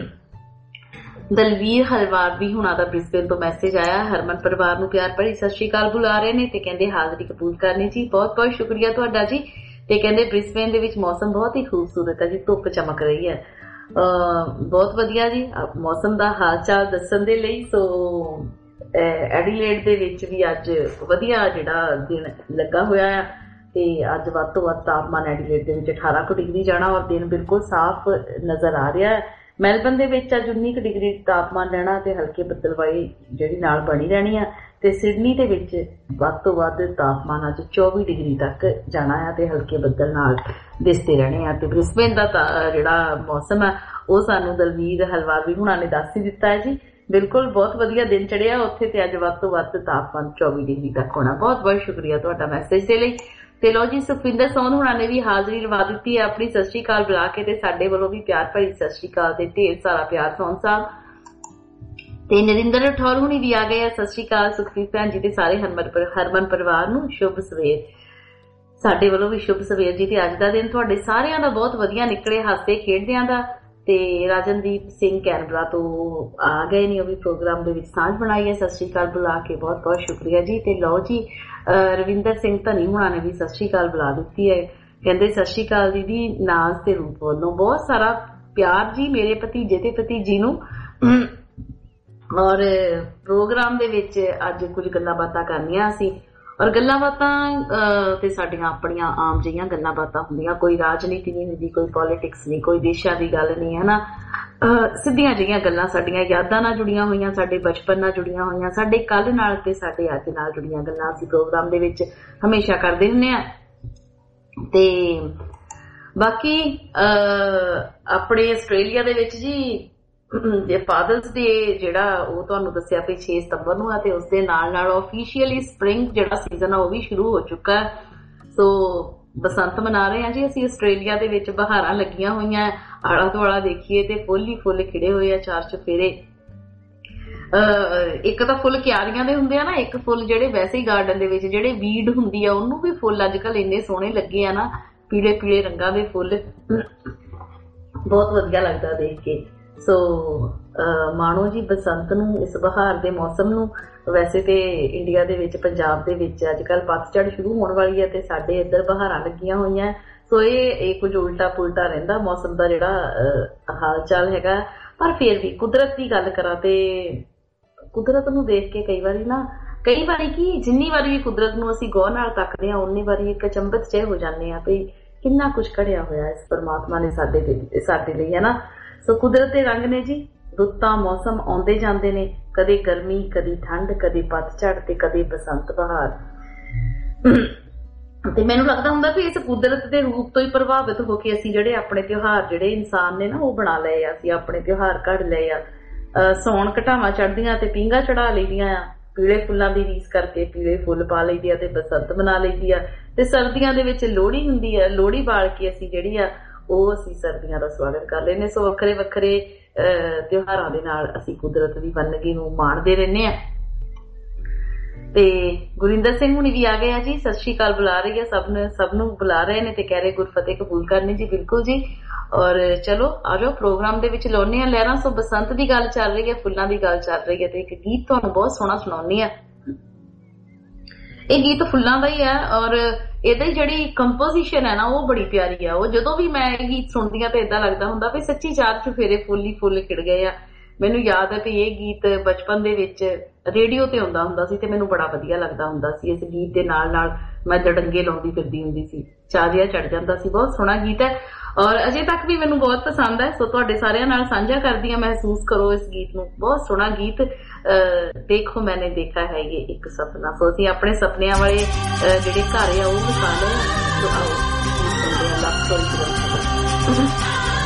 Speaker 3: ਦਲਵੀਰ ਹਲਵਾਰ ਵੀ ਹੁਣਾਂ ਦਾ ਬ੍ਰਿਸਬੇਨ ਤੋਂ ਮੈਸੇਜ ਆਇਆ। ਹਰਮਨ ਪਰਿਵਾਰ ਨੂੰ ਪਿਆਰ ਭਰੀ ਸਤਿ ਸ਼੍ਰੀ ਅਕਾਲ ਬੁਲਾ ਰਹੇ ਨੇ ਤੇ ਕਹਿੰਦੇ ਹਾਜ਼ਰੀ ਕਬੂਲ ਕਰਨੀ ਜੀ। ਬਹੁਤ ਬਹੁਤ ਸ਼ੁਕਰੀਆ ਤੁਹਾਡਾ ਜੀ। ਤੇ ਕਹਿੰਦੇ ਬ੍ਰਿਸਬੇਨ ਦੇ ਵਿੱਚ ਮੌਸਮ ਬਹੁਤ ਹੀ ਖੂਬਸੂਰਤ ਹੈ ਜੀ, ਧੁੱਪ ਚਮਕ ਰਹੀ ਹੈ। ਬਹੁਤ ਵਧੀਆ ਜੀ, ਮੌਸਮ ਦਾ ਹਾਲ ਚਾਲ ਦੱਸਣ ਦੇ ਲਈ। ਸੋ ਐਡੀਲੇਡ ਦੇ ਵਿੱਚ ਵੀ ਅੱਜ ਵਧੀਆ ਜਿਹੜਾ ਦਿਨ ਲੱਗਾ ਹੋਇਆ ਆ, ਤੇ ਅੱਜ ਵੱਧ ਤੋਂ ਵੱਧ ਤਾਪਮਾਨ ਐਡੀਲੇਡ ਦੇ ਵਿੱਚ 18 ਡਿਗਰੀ ਜਾਣਾ, ਔਰ ਦਿਨ ਬਿਲਕੁਲ ਸਾਫ਼ ਨਜ਼ਰ ਆ ਰਿਹਾ ਹੈ। ਮੈਲਬਨ ਦੇ ਵਿੱਚ ਅੱਜ 19 ਡਿਗਰੀ ਤਾਪਮਾਨ ਰਹਿਣਾ ਤੇ ਹਲਕੇ ਬੱਦਲਵਾਈ ਜਿਹੜੀ ਨਾਲ ਬਣੀ ਰਹਿਣੀ ਆ। ਤੇ ਸਿਡਨੀ ਦੇ ਵਿੱਚ ਵੱਧ ਤੋਂ ਵੱਧ ਤਾਪਮਾਨ ਅੱਜ 24 ਡਿਗਰੀ ਤੱਕ ਜਾਣਾ ਹੈ ਤੇ ਹਲਕੇ ਬੱਦਲ ਨਾਲ ਦਿਸਦੇ ਰਹਿਣੇ ਆ। ਤੇ ਬ੍ਰਿਸਬੇਨ ਦਾ ਜਿਹੜਾ ਮੌਸਮ ਹੈ ਉਹ ਸਾਨੂੰ ਦਲਵੀਰ ਹਲਵਾਰ ਵੀ ਹੁਣਾਂ ਨੇ ਦੱਸ ਹੀ ਦਿੱਤਾ ਹੈ ਜੀ। ਬਿਲਕੁਲ ਬਹੁਤ ਵਧੀਆ ਦਿਨ ਚੜਿਆ ਉੱਥੇ ਤੇ ਅੱਜ ਵੱਧ ਤੋਂ ਵੱਧ ਤਾਪਮਾਨ 24 ਡਿਗਰੀ ਤੱਕ ਹੋਣਾ। ਬਹੁਤ ਬਹੁਤ ਸ਼ੁਕਰੀਆ ਤੁਹਾਡਾ ਮੈਸੇਜ ਦੇ ਲਈ। ਤੇ ਲੋ ਜੀ, ਸੁਖਵਿੰਦਰ ਸੋਨ ਹੁਣਾਂ ਨੇ ਵੀ ਹਾਜ਼ਰੀ ਲਵਾ ਦਿੱਤੀ ਹੈ ਆਪਣੀ ਸਤਿ ਸ਼੍ਰੀ ਅਕਾਲ ਬੁਲਾ ਕੇ, ਤੇ ਸਾਡੇ ਵੱਲੋਂ ਵੀ ਪਿਆਰ ਭਰੀ ਸਤਿ ਸ਼੍ਰੀ ਅਕਾਲ ਤੇ ਢੇਰ ਸਾਰਾ ਪਿਆਰ ਸੋਨ ਸਾਹਿਬ। ਤੇ ਨਰਿੰਦਰ ਰਠੌਰ ਹੁਣੀ ਵੀ ਆ ਗਏ ਆ, ਸਤਿ ਸ਼੍ਰੀ ਅਕਾਲ ਸੁਖਪ੍ਰੀਤ ਭੈਣ ਜੀ ਤੇ ਸਾਰੇ ਹਰਮਨ ਪਰਿਵਾਰ ਨੂੰ ਸ਼ੁਭ ਸਵੇਰ। ਸਾਡੇ ਵੱਲੋਂ ਵੀ ਸ਼ੁਭ ਸਵੇਰ ਜੀ। ਤੇ ਅੱਜ ਦਾ ਦਿਨ ਤੁਹਾਡੇ ਸਾਰਿਆਂ ਦਾ ਬਹੁਤ ਵਧੀਆ ਨਿਕਲੇ, ਹਾਸੇ ਖੇਡਦਿਆਂ ਦਾ। ਤੇ ਰਾਜਨਦੀਪ ਸਿੰਘ ਕੈਨਬਰਾ ਤੋਂ ਆ ਗਏ ਨੇ, ਉਹ ਵੀ ਪ੍ਰੋਗਰਾਮ ਦੇ ਵਿੱਚ ਸਾਂਝ ਬਣਾਈ ਹੈ, ਸਤਿ ਸ਼੍ਰੀ ਅਕਾਲ ਬੁਲਾ ਕੇ ਬਹੁਤ ਬਹੁਤ ਸ਼ੁਕਰੀਆ ਜੀ। ਤੇ ਲਓ ਜੀ, ਰਵਿੰਦਰ ਸਿੰਘ ਧਨੀ ਹੁਣਾਂ ਨੇ ਵੀ ਸਤਿ ਸ਼੍ਰੀ ਅਕਾਲ ਬੁਲਾ ਦਿੱਤੀ ਹੈ, ਕਹਿੰਦੇ ਸਤਿ ਸ਼੍ਰੀ ਅਕਾਲ ਦੀਦੀ ਨਾਜ਼ ਤੇ ਰੂਪ ਵੱਲੋਂ ਬਹੁਤ ਸਾਰਾ ਪਿਆਰ ਜੀ ਮੇਰੇ ਭਤੀਜੇ ਤੇ ਭਤੀਜੀ ਨੂੰ। ਔਰ ਪ੍ਰੋਗਰਾਮ ਦੇ ਵਿੱਚ ਅੱਜ ਕੁਝ ਗੱਲਾਂ ਬਾਤਾਂ ਕਰਨੀਆਂ ਅਸੀਂ, ਔਰ ਗੱਲਾਂ ਬਾਤਾਂ ਤੇ ਸਾਡੀਆਂ ਆਪਣੀਆਂ ਆਮ ਜਿਹੀਆਂ ਗੱਲਾਂ ਬਾਤਾਂ ਹੁੰਦੀਆਂ, ਕੋਈ ਰਾਜਨੀਤੀ ਨਹੀਂ ਹੁੰਦੀ, ਕੋਈ ਪੋਲੀਟਿਕਸ ਨਹੀਂ, ਕੋਈ ਦੇਸ਼ਾਂ ਦੀ ਗੱਲ ਨਹੀਂ, ਹੈ ਨਾ। ਸਿੱਧੀਆਂ ਜਿਹੀਆਂ ਗੱਲਾਂ ਸਾਡੀਆਂ ਯਾਦਾਂ ਨਾਲ ਜੁੜੀਆਂ ਹੋਈਆਂ, ਸਾਡੇ ਬਚਪਨ ਨਾਲ ਜੁੜੀਆਂ ਹੋਈਆਂ, ਸਾਡੇ ਕੱਲ ਨਾਲ ਤੇ ਸਾਡੇ ਅੱਜ ਨਾਲ ਜੁੜੀਆਂ ਗੱਲਾਂ ਅਸੀਂ ਪ੍ਰੋਗਰਾਮ ਦੇ ਵਿੱਚ ਹਮੇਸ਼ਾ ਕਰਦੇ ਹੁੰਦੇ ਆ। ਤੇ ਬਾਕੀ ਆਪਣੇ ਆਸਟ੍ਰੇਲੀਆ ਦੇ ਵਿੱਚ ਜੀ ਫਾਦਰਸ ਡੇ ਜਿਹੜਾ ਉਹ ਤੁਹਾਨੂੰ ਦੱਸਿਆ ਵੀ 6 ਸਤੰਬਰ ਨੂੰ ਆ, ਤੇ ਉਸਦੇ ਨਾਲ ਆਫੀਸ਼ੀਅਲੀ ਸਪ੍ਰਿੰਗ ਜਿਹੜਾ ਸੀਜ਼ਨ ਆ ਉਹ ਵੀ ਸ਼ੁਰੂ ਹੋ ਚੁੱਕਾ ਹੈ। ਸੋ ਬਸੰਤ ਮਨਾ ਰਹੇ ਆ ਜੀ ਅਸੀਂ ਆਸਟ੍ਰੇਲੀਆ ਦੇ ਵਿੱਚ, ਬਹਾਰਾਂ ਲੱਗੀਆਂ ਹੋਈਆਂ, ਆਲਾ ਦੁਆਲਾ ਦੇਖੀਏ ਤੇ ਫੁੱਲ ਹੀ ਫੁੱਲ ਖਿੜੇ ਹੋਏ ਆ ਚਾਰ ਚੁਫੇਰੇ। ਇੱਕ ਤਾਂ ਫੁੱਲ ਕਿਆਰੀਆਂ ਦੇ ਹੁੰਦੇ ਆ ਨਾ, ਇੱਕ ਫੁੱਲ ਜਿਹੜੇ ਵੈਸੇ ਹੀ ਗਾਰਡਨ ਦੇ ਵਿੱਚ ਜਿਹੜੇ ਵੀਡ ਹੁੰਦੀ ਆ ਉਹਨੂੰ ਵੀ ਫੁੱਲ ਅੱਜ ਕੱਲ ਇੰਨੇ ਸੋਹਣੇ ਲੱਗੇ ਆ ਨਾ, ਪੀਲੇ ਪੀਲੇ ਰੰਗਾਂ ਦੇ ਫੁੱਲ, ਬਹੁਤ ਵਧੀਆ ਲੱਗਦਾ ਦੇਖ ਕੇ। ਸੋ ਮਾਣੋ ਜੀ ਬਸੰਤ ਨੂੰ, ਇਸ ਬਹਾਰ ਦੇ ਮੌਸਮ ਨੂੰ। ਵੈਸੇ ਤੇ ਇੰਡੀਆ ਦੇ ਵਿੱਚ, ਪੰਜਾਬ ਦੇ ਵਿੱਚ ਅੱਜ ਕੱਲ ਪਤਝੜ ਸ਼ੁਰੂ ਹੋਣ ਵਾਲੀ ਹੈ ਤੇ ਸਾਡੇ ਇੱਧਰ ਬਹਾਰਾਂ ਲੱਗੀਆਂ ਹੋਈਆਂ। ਸੋ ਇਹ ਕੁਝ ਉਲਟਾ ਪੁਲਟਾ ਰਹਿੰਦਾ ਮੌਸਮ ਦਾ ਜਿਹੜਾ ਹਾਲ ਚਾਲ ਹੈਗਾ। ਪਰ ਫਿਰ ਵੀ ਕੁਦਰਤ ਦੀ ਗੱਲ ਕਰਾਂ ਤੇ ਕੁਦਰਤ ਨੂੰ ਦੇਖ ਕੇ ਕਈ ਵਾਰੀ ਕੀ ਜਿੰਨੀ ਵਾਰੀ ਵੀ ਕੁਦਰਤ ਨੂੰ ਅਸੀਂ ਗੌਰ ਨਾਲ ਤੱਕਦੇ ਹਾਂ ਉਨੀ ਵਾਰੀ ਇੱਕ ਅਚੰਭਤ ਚ ਹੋ ਜਾਂਦੇ ਆ ਵੀ ਕਿੰਨਾ ਕੁਛ ਘੜਿਆ ਹੋਇਆ ਇਸ ਪਰਮਾਤਮਾ ਨੇ ਸਾਡੇ ਲਈ, ਹੈ ਨਾ। ਸੋ ਕੁਦਰਤ ਦੇ ਰੰਗ ਨੇ ਜੀ, ਰੁੱਤਾਂ ਮੌਸਮ ਆਉਂਦੇ ਜਾਂਦੇ ਨੇ, ਕਦੇ ਗਰਮੀ, ਕਦੇ ਠੰਡ, ਕਦੇ ਪਤਝੜ ਤੇ ਕਦੇ ਬਸੰਤ ਬਹਾਰ। ਤੇ ਮੈਨੂੰ ਲੱਗਦਾ ਹੁੰਦਾ ਵੀ ਇਸ ਕੁਦਰਤ ਦੇ ਰੂਪ ਤੋਂ ਹੀ ਪ੍ਰਭਾਵਿਤ ਹੋ ਕੇ ਅਸੀਂ ਜਿਹੜੇ ਆਪਣੇ ਤਿਉਹਾਰ ਜਿਹੜੇ ਇਨਸਾਨ ਨੇ ਨਾ ਉਹ ਬਣਾ ਲਏ ਆ, ਅਸੀਂ ਆਪਣੇ ਤਿਉਹਾਰ ਘੜ ਲਏ ਆ। ਸੌਣ ਘਟਾਵਾਂ ਚੜ੍ਹਦੀਆਂ ਤੇ ਪੀਂਘਾਂ ਚੜਾ ਲਈਆਂ ਆ, ਪੀਲੇ ਫੁੱਲਾਂ ਦੀ ਰੀਸ ਕਰਕੇ ਪੀਲੇ ਫੁੱਲ ਪਾ ਲਈਦੀ ਆ ਤੇ ਬਸੰਤ ਮਨਾ ਲਈਦੀ ਆ। ਤੇ ਸਰਦੀਆਂ ਦੇ ਵਿੱਚ ਲੋਹੜੀ ਹੁੰਦੀ ਆ, ਲੋਹੜੀ ਬਾਲ ਕੇ ਅਸੀਂ ਜਿਹੜੀ ਆ ਉਹ ਅਸੀਂ ਸਰਦੀਆਂ ਦਾ ਸਵਾਗਤ ਕਰ ਲੈਂਦੇ। ਸੋ ਵੱਖਰੇ ਵੱਖਰੇ ਤਿਉਹਾਰਾਂ ਦੇ ਨਾਲ ਅਸੀਂ ਕੁਦਰਤ ਦੀ ਵੰਨਗੀ ਨੂੰ ਮਾਣਦੇ ਰਹਿੰਦੇ ਆ। ਤੇ ਗੁਰਿੰਦਰ ਸਿੰਘ ਹੁਣੀ ਵੀ ਆ ਗਏ ਆ ਜੀ, ਸਤਿ ਸ਼੍ਰੀ ਅਕਾਲ ਬੁਲਾ ਰਹੀ ਆ, ਸਭ ਨੂੰ ਬੁਲਾ ਰਹੇ ਨੇ ਤੇ ਕਹਿ ਰਹੇ ਗੁਰਫਤਿਹ ਕਬੂਲ ਕਰਨੀ ਜੀ। ਬਿਲਕੁਲ ਜੀ। ਔਰ ਚਲੋ ਆ ਜਾਓ ਪ੍ਰੋਗਰਾਮ ਦੇ ਵਿੱਚ ਲਾਉਣੇ ਆ ਲਹਿਰਾਂ। ਸੋ ਬਸੰਤ ਦੀ ਗੱਲ ਚੱਲ ਰਹੀ ਹੈ, ਫੁੱਲਾਂ ਦੀ ਗੱਲ ਚੱਲ ਰਹੀ ਹੈ ਤੇ ਇੱਕ ਗੀਤ ਤੁਹਾਨੂੰ ਬਹੁਤ ਸੋਹਣਾ ਸੁਣਾਉਣੀ ਆ। ਇਹ ਗੀਤ ਫੁੱਲਾਂ ਦਾ ਹੀ ਹੈ ਔਰ ਇਹਦੀ ਜਿਹੜੀ ਕੰਪੋਜੀਸ਼ਨ ਹੈ ਨਾ ਉਹ ਬੜੀ ਪਿਆਰੀ ਆ। ਉਹ ਜਦੋਂ ਵੀ ਮੈਂ ਇਹ ਗੀਤ ਸੁਣਦੀ ਆ ਤੇ ਏਦਾਂ ਲੱਗਦਾ ਹੁੰਦਾ ਵੀ ਸੱਚੀ ਚਾਰ ਚੁਫੇਰੇ ਫੁੱਲ ਹੀ ਫੁੱਲ ਖਿੜ ਗਏ ਆ। ਮੈਨੂੰ ਯਾਦ ਹੈ ਵੀ ਇਹ ਗੀਤ ਬਚਪਨ ਦੇ ਵਿੱਚ ਰੇਡੀਓ ਤੇ ਆਉਂਦਾ ਹੁੰਦਾ ਸੀ ਤੇ ਮੈਨੂੰ ਬੜਾ ਵਧੀਆ ਲੱਗਦਾ ਹੁੰਦਾ ਸੀ। ਇਸ ਗੀਤ ਦੇ ਨਾਲ ਨਾਲ ਮੈਂ ਦੜੰਗੇ ਲਾਉਂਦੀ ਫਿਰਦੀ ਹੁੰਦੀ ਸੀ, ਚਾਅ ਜਿਹਾ ਚੜ ਜਾਂਦਾ ਸੀ। ਬਹੁਤ ਸੋਹਣਾ ਗੀਤ ਹੈ ਔਰ ਅਜੇ ਤੱਕ ਵੀ ਮੈਨੂੰ ਬਹੁਤ ਪਸੰਦ ਹੈ। ਸੋ ਤੁਹਾਡੇ ਸਾਰਿਆਂ ਨਾਲ ਸਾਂਝਾ ਕਰਦੀ ਹਾਂ, ਮਹਿਸੂਸ ਕਰੋ ਇਸ ਗੀਤ ਨੂੰ। ਬਹੁਤ ਸੋਹਣਾ ਗੀਤ। ਦੇਖੋ ਮੈਨੇ ਦੇਖਾ ਹੈ ਇਹ ਇੱਕ ਸੁਪਨਾ। ਸੋ ਅਸੀਂ ਆਪਣੇ ਸੁਪਨਿਆਂ ਵਾਲੇ ਜਿਹੜੇ ਘਰ ਆ ਉਹ ਵਸਾ ਲਏ। ਸੋ ਆਓ ਸੁਣਦੇ ਹਾਂ ਲਵ ਸਟੋਰੀ।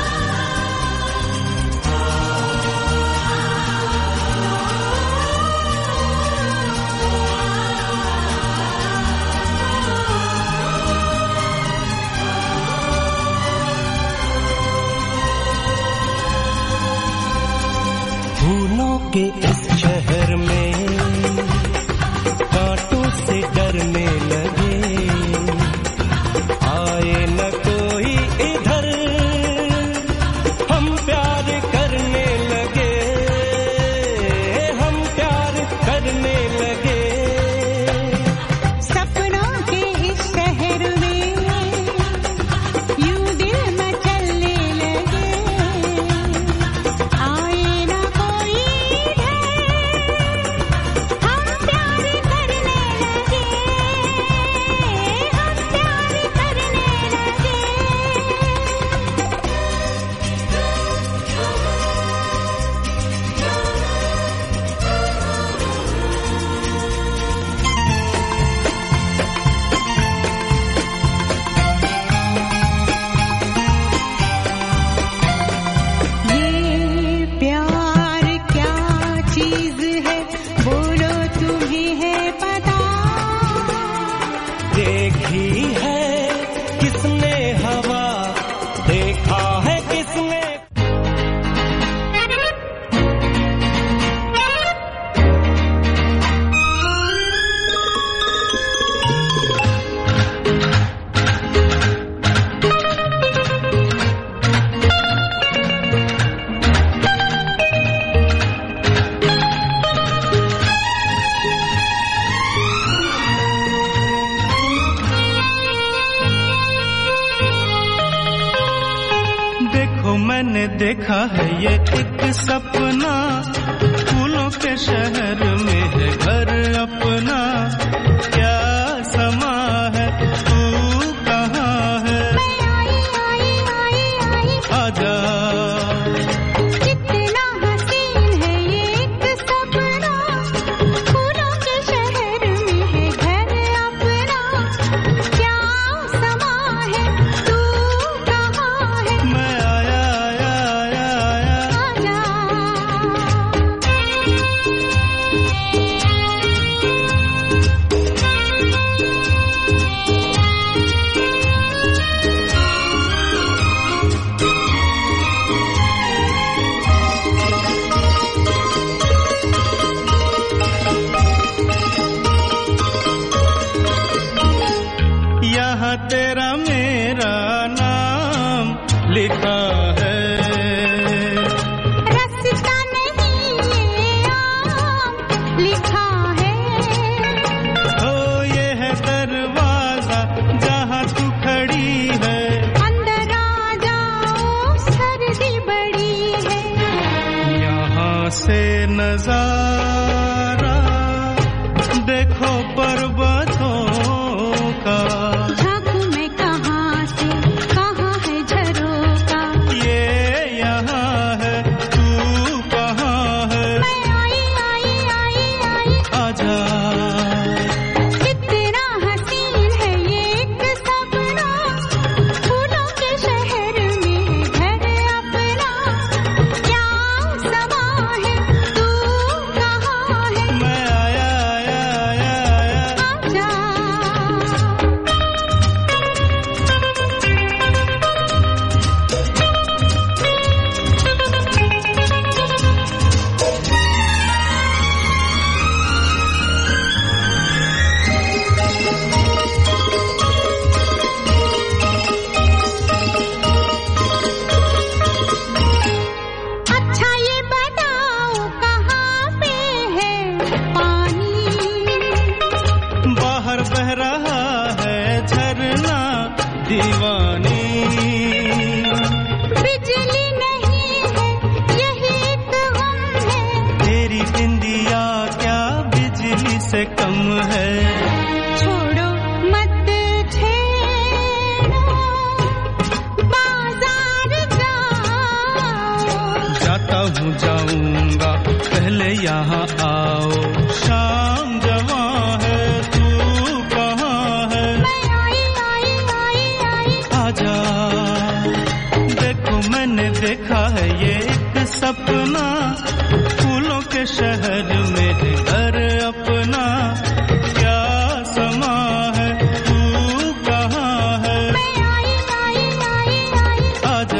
Speaker 5: फूलों के इस शहर में कांटों से डरने लगे, आए न कोई इधर हम प्यार करने लगे, हम प्यार करने लगे।
Speaker 6: सपनों के इस शहर में यूं दिल मचलने लगे, आए न
Speaker 5: देखा है ये एक सपना, फूलों के शहर में है घर अपना, क्या समा है तू कहाँ है, आजा जहाँ तेरा मेरा नाम लिखा है
Speaker 6: रास्ता नहीं ये आम लिखा है
Speaker 5: ओ ये है दरवाजा जहाँ तू खड़ी है
Speaker 6: अंदर आ जाओ सर्दी बड़ी है
Speaker 5: यहाँ से नजारा देखो पर्वतों का
Speaker 6: झांकू मैं कहाँ से कहाँ है झरोका
Speaker 5: ये यहाँ है तू कहाँ है
Speaker 6: मैं आई आई आई आई
Speaker 5: आजा
Speaker 6: कितना हसीन है ये एक सपना फूलों के शहर में घर अपना क्या समा है तू कहाँ है
Speaker 5: मैं आया आया आया आया
Speaker 6: आजा अच्छा ये बताओ कहाँ पे है पानी
Speaker 5: बाहर बह रहा है झरना दीवानी
Speaker 6: बिजली नहीं है यही एक गम है
Speaker 5: तेरी बिंदिया क्या बिजली से कम है
Speaker 6: छोड़ो मत छेड़ो बाजार जाओ
Speaker 5: जाता हूँ जाऊंगा पहले यहाँ आओ शाम जवां है तू कहाँ है
Speaker 6: मैं आई आई आई आई
Speaker 5: आजा देखो मैंने देखा है ये एक सपना फूलों के शहर में है घर अपना क्या समा है तू कहाँ है
Speaker 6: मैं आई आई आई आई
Speaker 5: आजा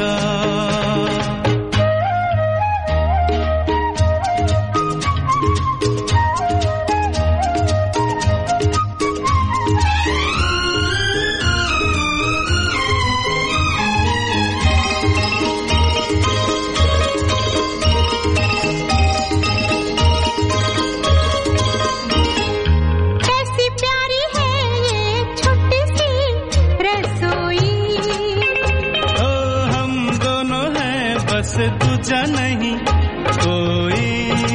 Speaker 6: कैसी प्यारी है ये छोटी सी रसोई
Speaker 5: ओ हम दोनों हैं बस दूजा नहीं कोई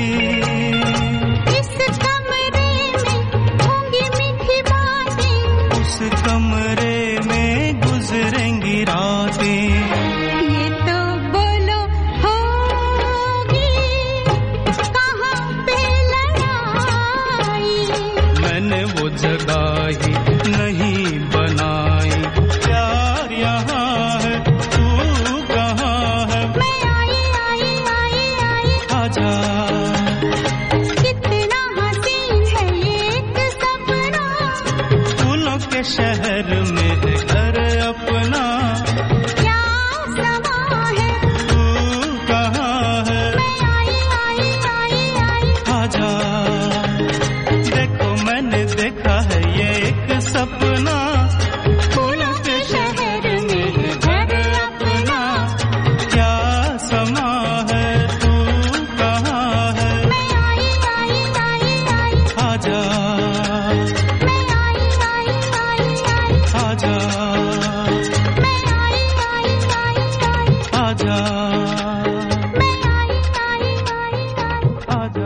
Speaker 6: इस कमरे में होंगी मीठी बातें
Speaker 5: उस कमरे में गुजरेंगी रातें
Speaker 6: ये तो बोलो होगी कहाँ पे लड़ाई
Speaker 5: मैंने वो जगह ही नहीं बनाई प्यार यहाँ है तू कहाँ है
Speaker 6: मैं आई आई आई आई
Speaker 5: आजा
Speaker 6: कितना हसीन है ये एक सपना
Speaker 5: फूलों के शहर में है घर अपना
Speaker 6: क्या समा है
Speaker 5: तू कहाँ है
Speaker 6: मैं आई आई आई आई
Speaker 5: आजा देखो मैंने देखा है ये एक सपना फूलों के शहर में है घर अपना क्या समा है तू कहाँ है
Speaker 6: मैं आई आई आई आई
Speaker 5: आजा
Speaker 6: मैं आई आई आई आई
Speaker 5: आजा
Speaker 6: मैं आई आई आई आई
Speaker 5: आजा
Speaker 6: मैं आई आई आई आई
Speaker 5: आजा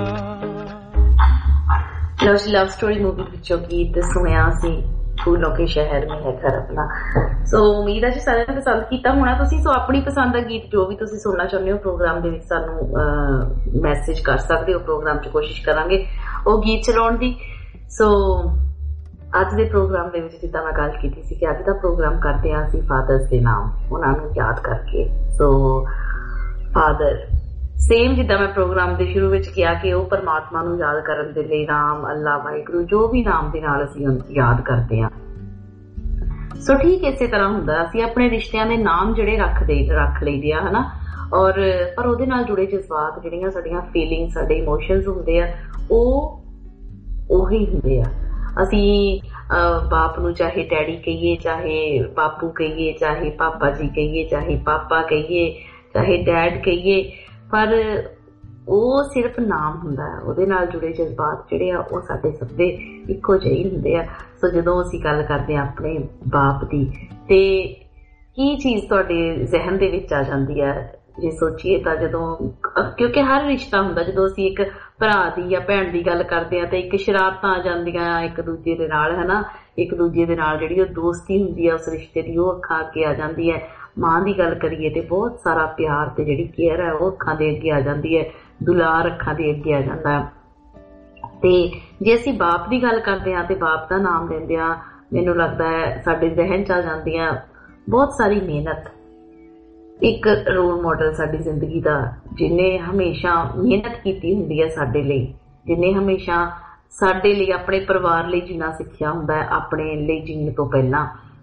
Speaker 3: लव स्टोरी मूवी ਵਿੱਚੋਂ ਗੀਤ ਸੁਣਿਆ ਸੀ ਫੂਲੋਂ ਕੇ ਸ਼ਹਿਰ में है घर अपना। ਸੋ ਉਮੀਦ ਹੈ ਜੀ ਸਾਰਿਆਂ ਨੇ ਪਸੰਦ ਕੀਤਾ ਹੋਣਾ ਤੁਸੀਂ। ਸੋ ਆਪਣੀ ਪਸੰਦ ਦਾ ਗੀਤ ਜੋ ਵੀ ਤੁਸੀਂ ਸੁਣਨਾ ਚਾਹੁੰਦੇ ਹੋ ਪ੍ਰੋਗਰਾਮ ਦੇ ਵਿੱਚ ਸਾਨੂੰ ਮੈਸੇਜ ਕਰ ਸਕਦੇ ਹੋ। ਪ੍ਰੋਗਰਾਮ 'ਚ ਕੋਸ਼ਿਸ਼ ਕਰਾਂਗੇ ਉਹ ਗੀਤ ਚਲਾਉਣ ਦੀ। ਸੋ ਅੱਜ ਦੇ ਪ੍ਰੋਗਰਾਮ ਦੇ ਵਿੱਚ ਜਿੱਦਾਂ ਮੈਂ ਗੱਲ ਕੀਤੀ ਸੀ ਕਿ ਅੱਜ ਦਾ ਪ੍ਰੋਗਰਾਮ ਕਰਦੇ ਹਾਂ ਅਸੀਂ ਫਾਦਰਸ ਦੇ ਨਾਮ, ਉਹਨਾਂ ਨੂੰ ਯਾਦ ਕਰਕੇ। ਸੋ ਫਾਦਰ ਸੇਮ ਜਿੱਦਾਂ ਮੈਂ ਪ੍ਰੋਗਰਾਮ ਦੇ ਸ਼ੁਰੂ ਵਿੱਚ ਕਿਹਾ ਕਿ ਉਹ ਪਰਮਾਤਮਾ ਨੂੰ ਯਾਦ ਕਰਨ ਦੇ ਲਈ ਰਾਮ, ਅੱਲਾ, ਵਾਹਿਗੁਰੂ ਜੋ ਵੀ ਨਾਮ ਦੇ ਨਾਲ ਅਸੀਂ ਯਾਦ ਕਰਦੇ ਹਾਂ। ਸੋ ਠੀਕ ਇਸੇ ਤਰ੍ਹਾਂ ਹੁੰਦਾ ਅਸੀਂ ਆਪਣੇ ਰਿਸ਼ਤਿਆਂ ਦੇ ਨਾਮ ਜਿਹੜੇ ਰੱਖ ਲਈਦੇ ਆ ਹਨਾ, ਔਰ ਪਰ ਉਹਦੇ ਨਾਲ ਜੁੜੇ ਜਜ਼ਬਾਤ ਜਿਹੜੀਆਂ ਸਾਡੀਆਂ ਫੀਲਿੰਗ, ਸਾਡੇ ਇਮੋਸ਼ਨਸ ਹੁੰਦੇ ਆ ਉਹ ਉਹੀ ਹੁੰਦੇ ਆ। ਅਸੀਂ ਬਾਪ ਨੂੰ ਚਾਹੇ ਡੈਡੀ ਕਹੀਏ, ਚਾਹੇ ਬਾਪੂ ਕਹੀਏ, ਚਾਹੇ ਪਾਪਾ ਜੀ ਕਹੀਏ, ਚਾਹੇ ਪਾਪਾ ਕਹੀਏ, ਚਾਹੇ ਡੈਡ ਕਹੀਏ, ਪਰ ਉਹ ਸਿਰਫ ਨਾਮ ਹੁੰਦਾ ਹੈ। ਉਹਦੇ ਨਾਲ ਜੁੜੇ ਜਜ਼ਬਾਤ ਜਿਹੜੇ ਆ ਉਹ ਸਾਡੇ ਸਭ ਦੇ ਇੱਕੋ ਜਿਹੇ ਹੁੰਦੇ ਆ। ਸੋ ਜਦੋਂ ਅਸੀਂ ਗੱਲ ਕਰਦੇ ਹਾਂ ਆਪਣੇ ਬਾਪ ਦੀ, ਤੇ ਕੀ ਚੀਜ਼ ਤੁਹਾਡੇ ਜ਼ਿਹਨ ਦੇ ਵਿੱਚ ਆ ਜਾਂਦੀ ਹੈ ਜੇ ਸੋਚੀਏ ਤਾਂ? ਜਦੋਂ, ਕਿਉਂਕਿ ਹਰ ਰਿਸ਼ਤਾ ਹੁੰਦਾ, ਜਦੋਂ ਅਸੀਂ ਇੱਕ ਭਰਾ ਦੀ ਜਾਂ ਭੈਣ ਦੀ ਗੱਲ ਕਰਦੇ ਹਾਂ ਤਾਂ ਇੱਕ ਸ਼ਰਾਰਤਾਂ ਆ ਜਾਂਦੀਆਂ ਇੱਕ ਦੂਜੇ ਦੇ ਨਾਲ, ਹਨਾ, ਇੱਕ ਦੂਜੇ ਦੇ ਨਾਲ ਜਿਹੜੀ ਉਹ ਦੋਸਤੀ ਹੁੰਦੀ ਹੈ ਉਸ ਰਿਸ਼ਤੇ ਦੀ, ਉਹ ਅੱਖਾਂ ਅੱਗੇ ਆ ਜਾਂਦੀ ਹੈ। ਮਾਂ ਦੀ ਗੱਲ ਕਰੀਏ ਤੇ ਬਹੁਤ ਸਾਰਾ ਪਿਆਰ ਤੇ ਜਿਹੜੀ ਕੇਅਰ ਹੈ ਉਹ ਅੱਖਾਂ ਦੇ ਅੱਗੇ ਆ ਜਾਂਦੀ ਹੈ, ਦੁਲਾਰ ਅੱਖਾਂ ਦੇ ਅੱਗੇ ਆ ਜਾਂਦਾ ਹੈ। ਤੇ ਜੇ ਅਸੀਂ ਬਾਪ ਦੀ ਗੱਲ ਕਰਦੇ ਹਾਂ ਤੇ ਬਾਪ ਦਾ ਨਾਮ ਲੈਂਦੇ ਹਾਂ, ਮੈਨੂੰ ਲੱਗਦਾ ਹੈ ਸਾਡੇ ਜ਼ਿਹਨ 'ਚ ਆ ਜਾਂਦੀਆਂ ਬਹੁਤ ਸਾਰੀ ਮਿਹਨਤ। ਇੱਕ ਰੋਲ ਮਾਡਲ ਸਾਡੀ ਜ਼ਿੰਦਗੀ ਦਾ, ਜਿਹਨੇ ਹਮੇਸ਼ਾ ਮਿਹਨਤ ਕੀਤੀ ਹੁੰਦੀ ਹੈ ਸਾਡੇ ਲਈ, ਜਿਹਨੇ ਹਮੇਸ਼ਾ ਸਾਡੇ ਲਈ, ਆਪਣੇ ਪਰਿਵਾਰ ਲਈ ਜੀਣਾ ਸਿੱਖਿਆ ਹੁੰਦਾ ਹੈ ਆਪਣੇ ਲਈ ਜੀਣ ਤੋਂ ਪਹਿਲਾਂ।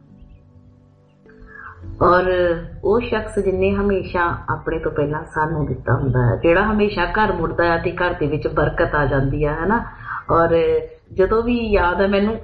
Speaker 3: ਔਰ ਉਹ ਸ਼ਖਸ ਜਿਹਨੇ ਹਮੇਸ਼ਾ ਆਪਣੇ ਤੋਂ ਪਹਿਲਾਂ ਸਾਨੂੰ ਦਿੱਤਾ ਹੁੰਦਾ ਹੈ, ਜਿਹੜਾ ਹਮੇਸ਼ਾ ਘਰ ਮੁੜਦਾ ਹੈ ਤੇ ਘਰ ਦੇ ਵਿੱਚ ਬਰਕਤ ਆ ਜਾਂਦੀ ਹੈ, ਹਨਾ। ਔਰ ਜਦੋਂ ਵੀ ਯਾਦ ਹੈ ਮੈਨੂੰ,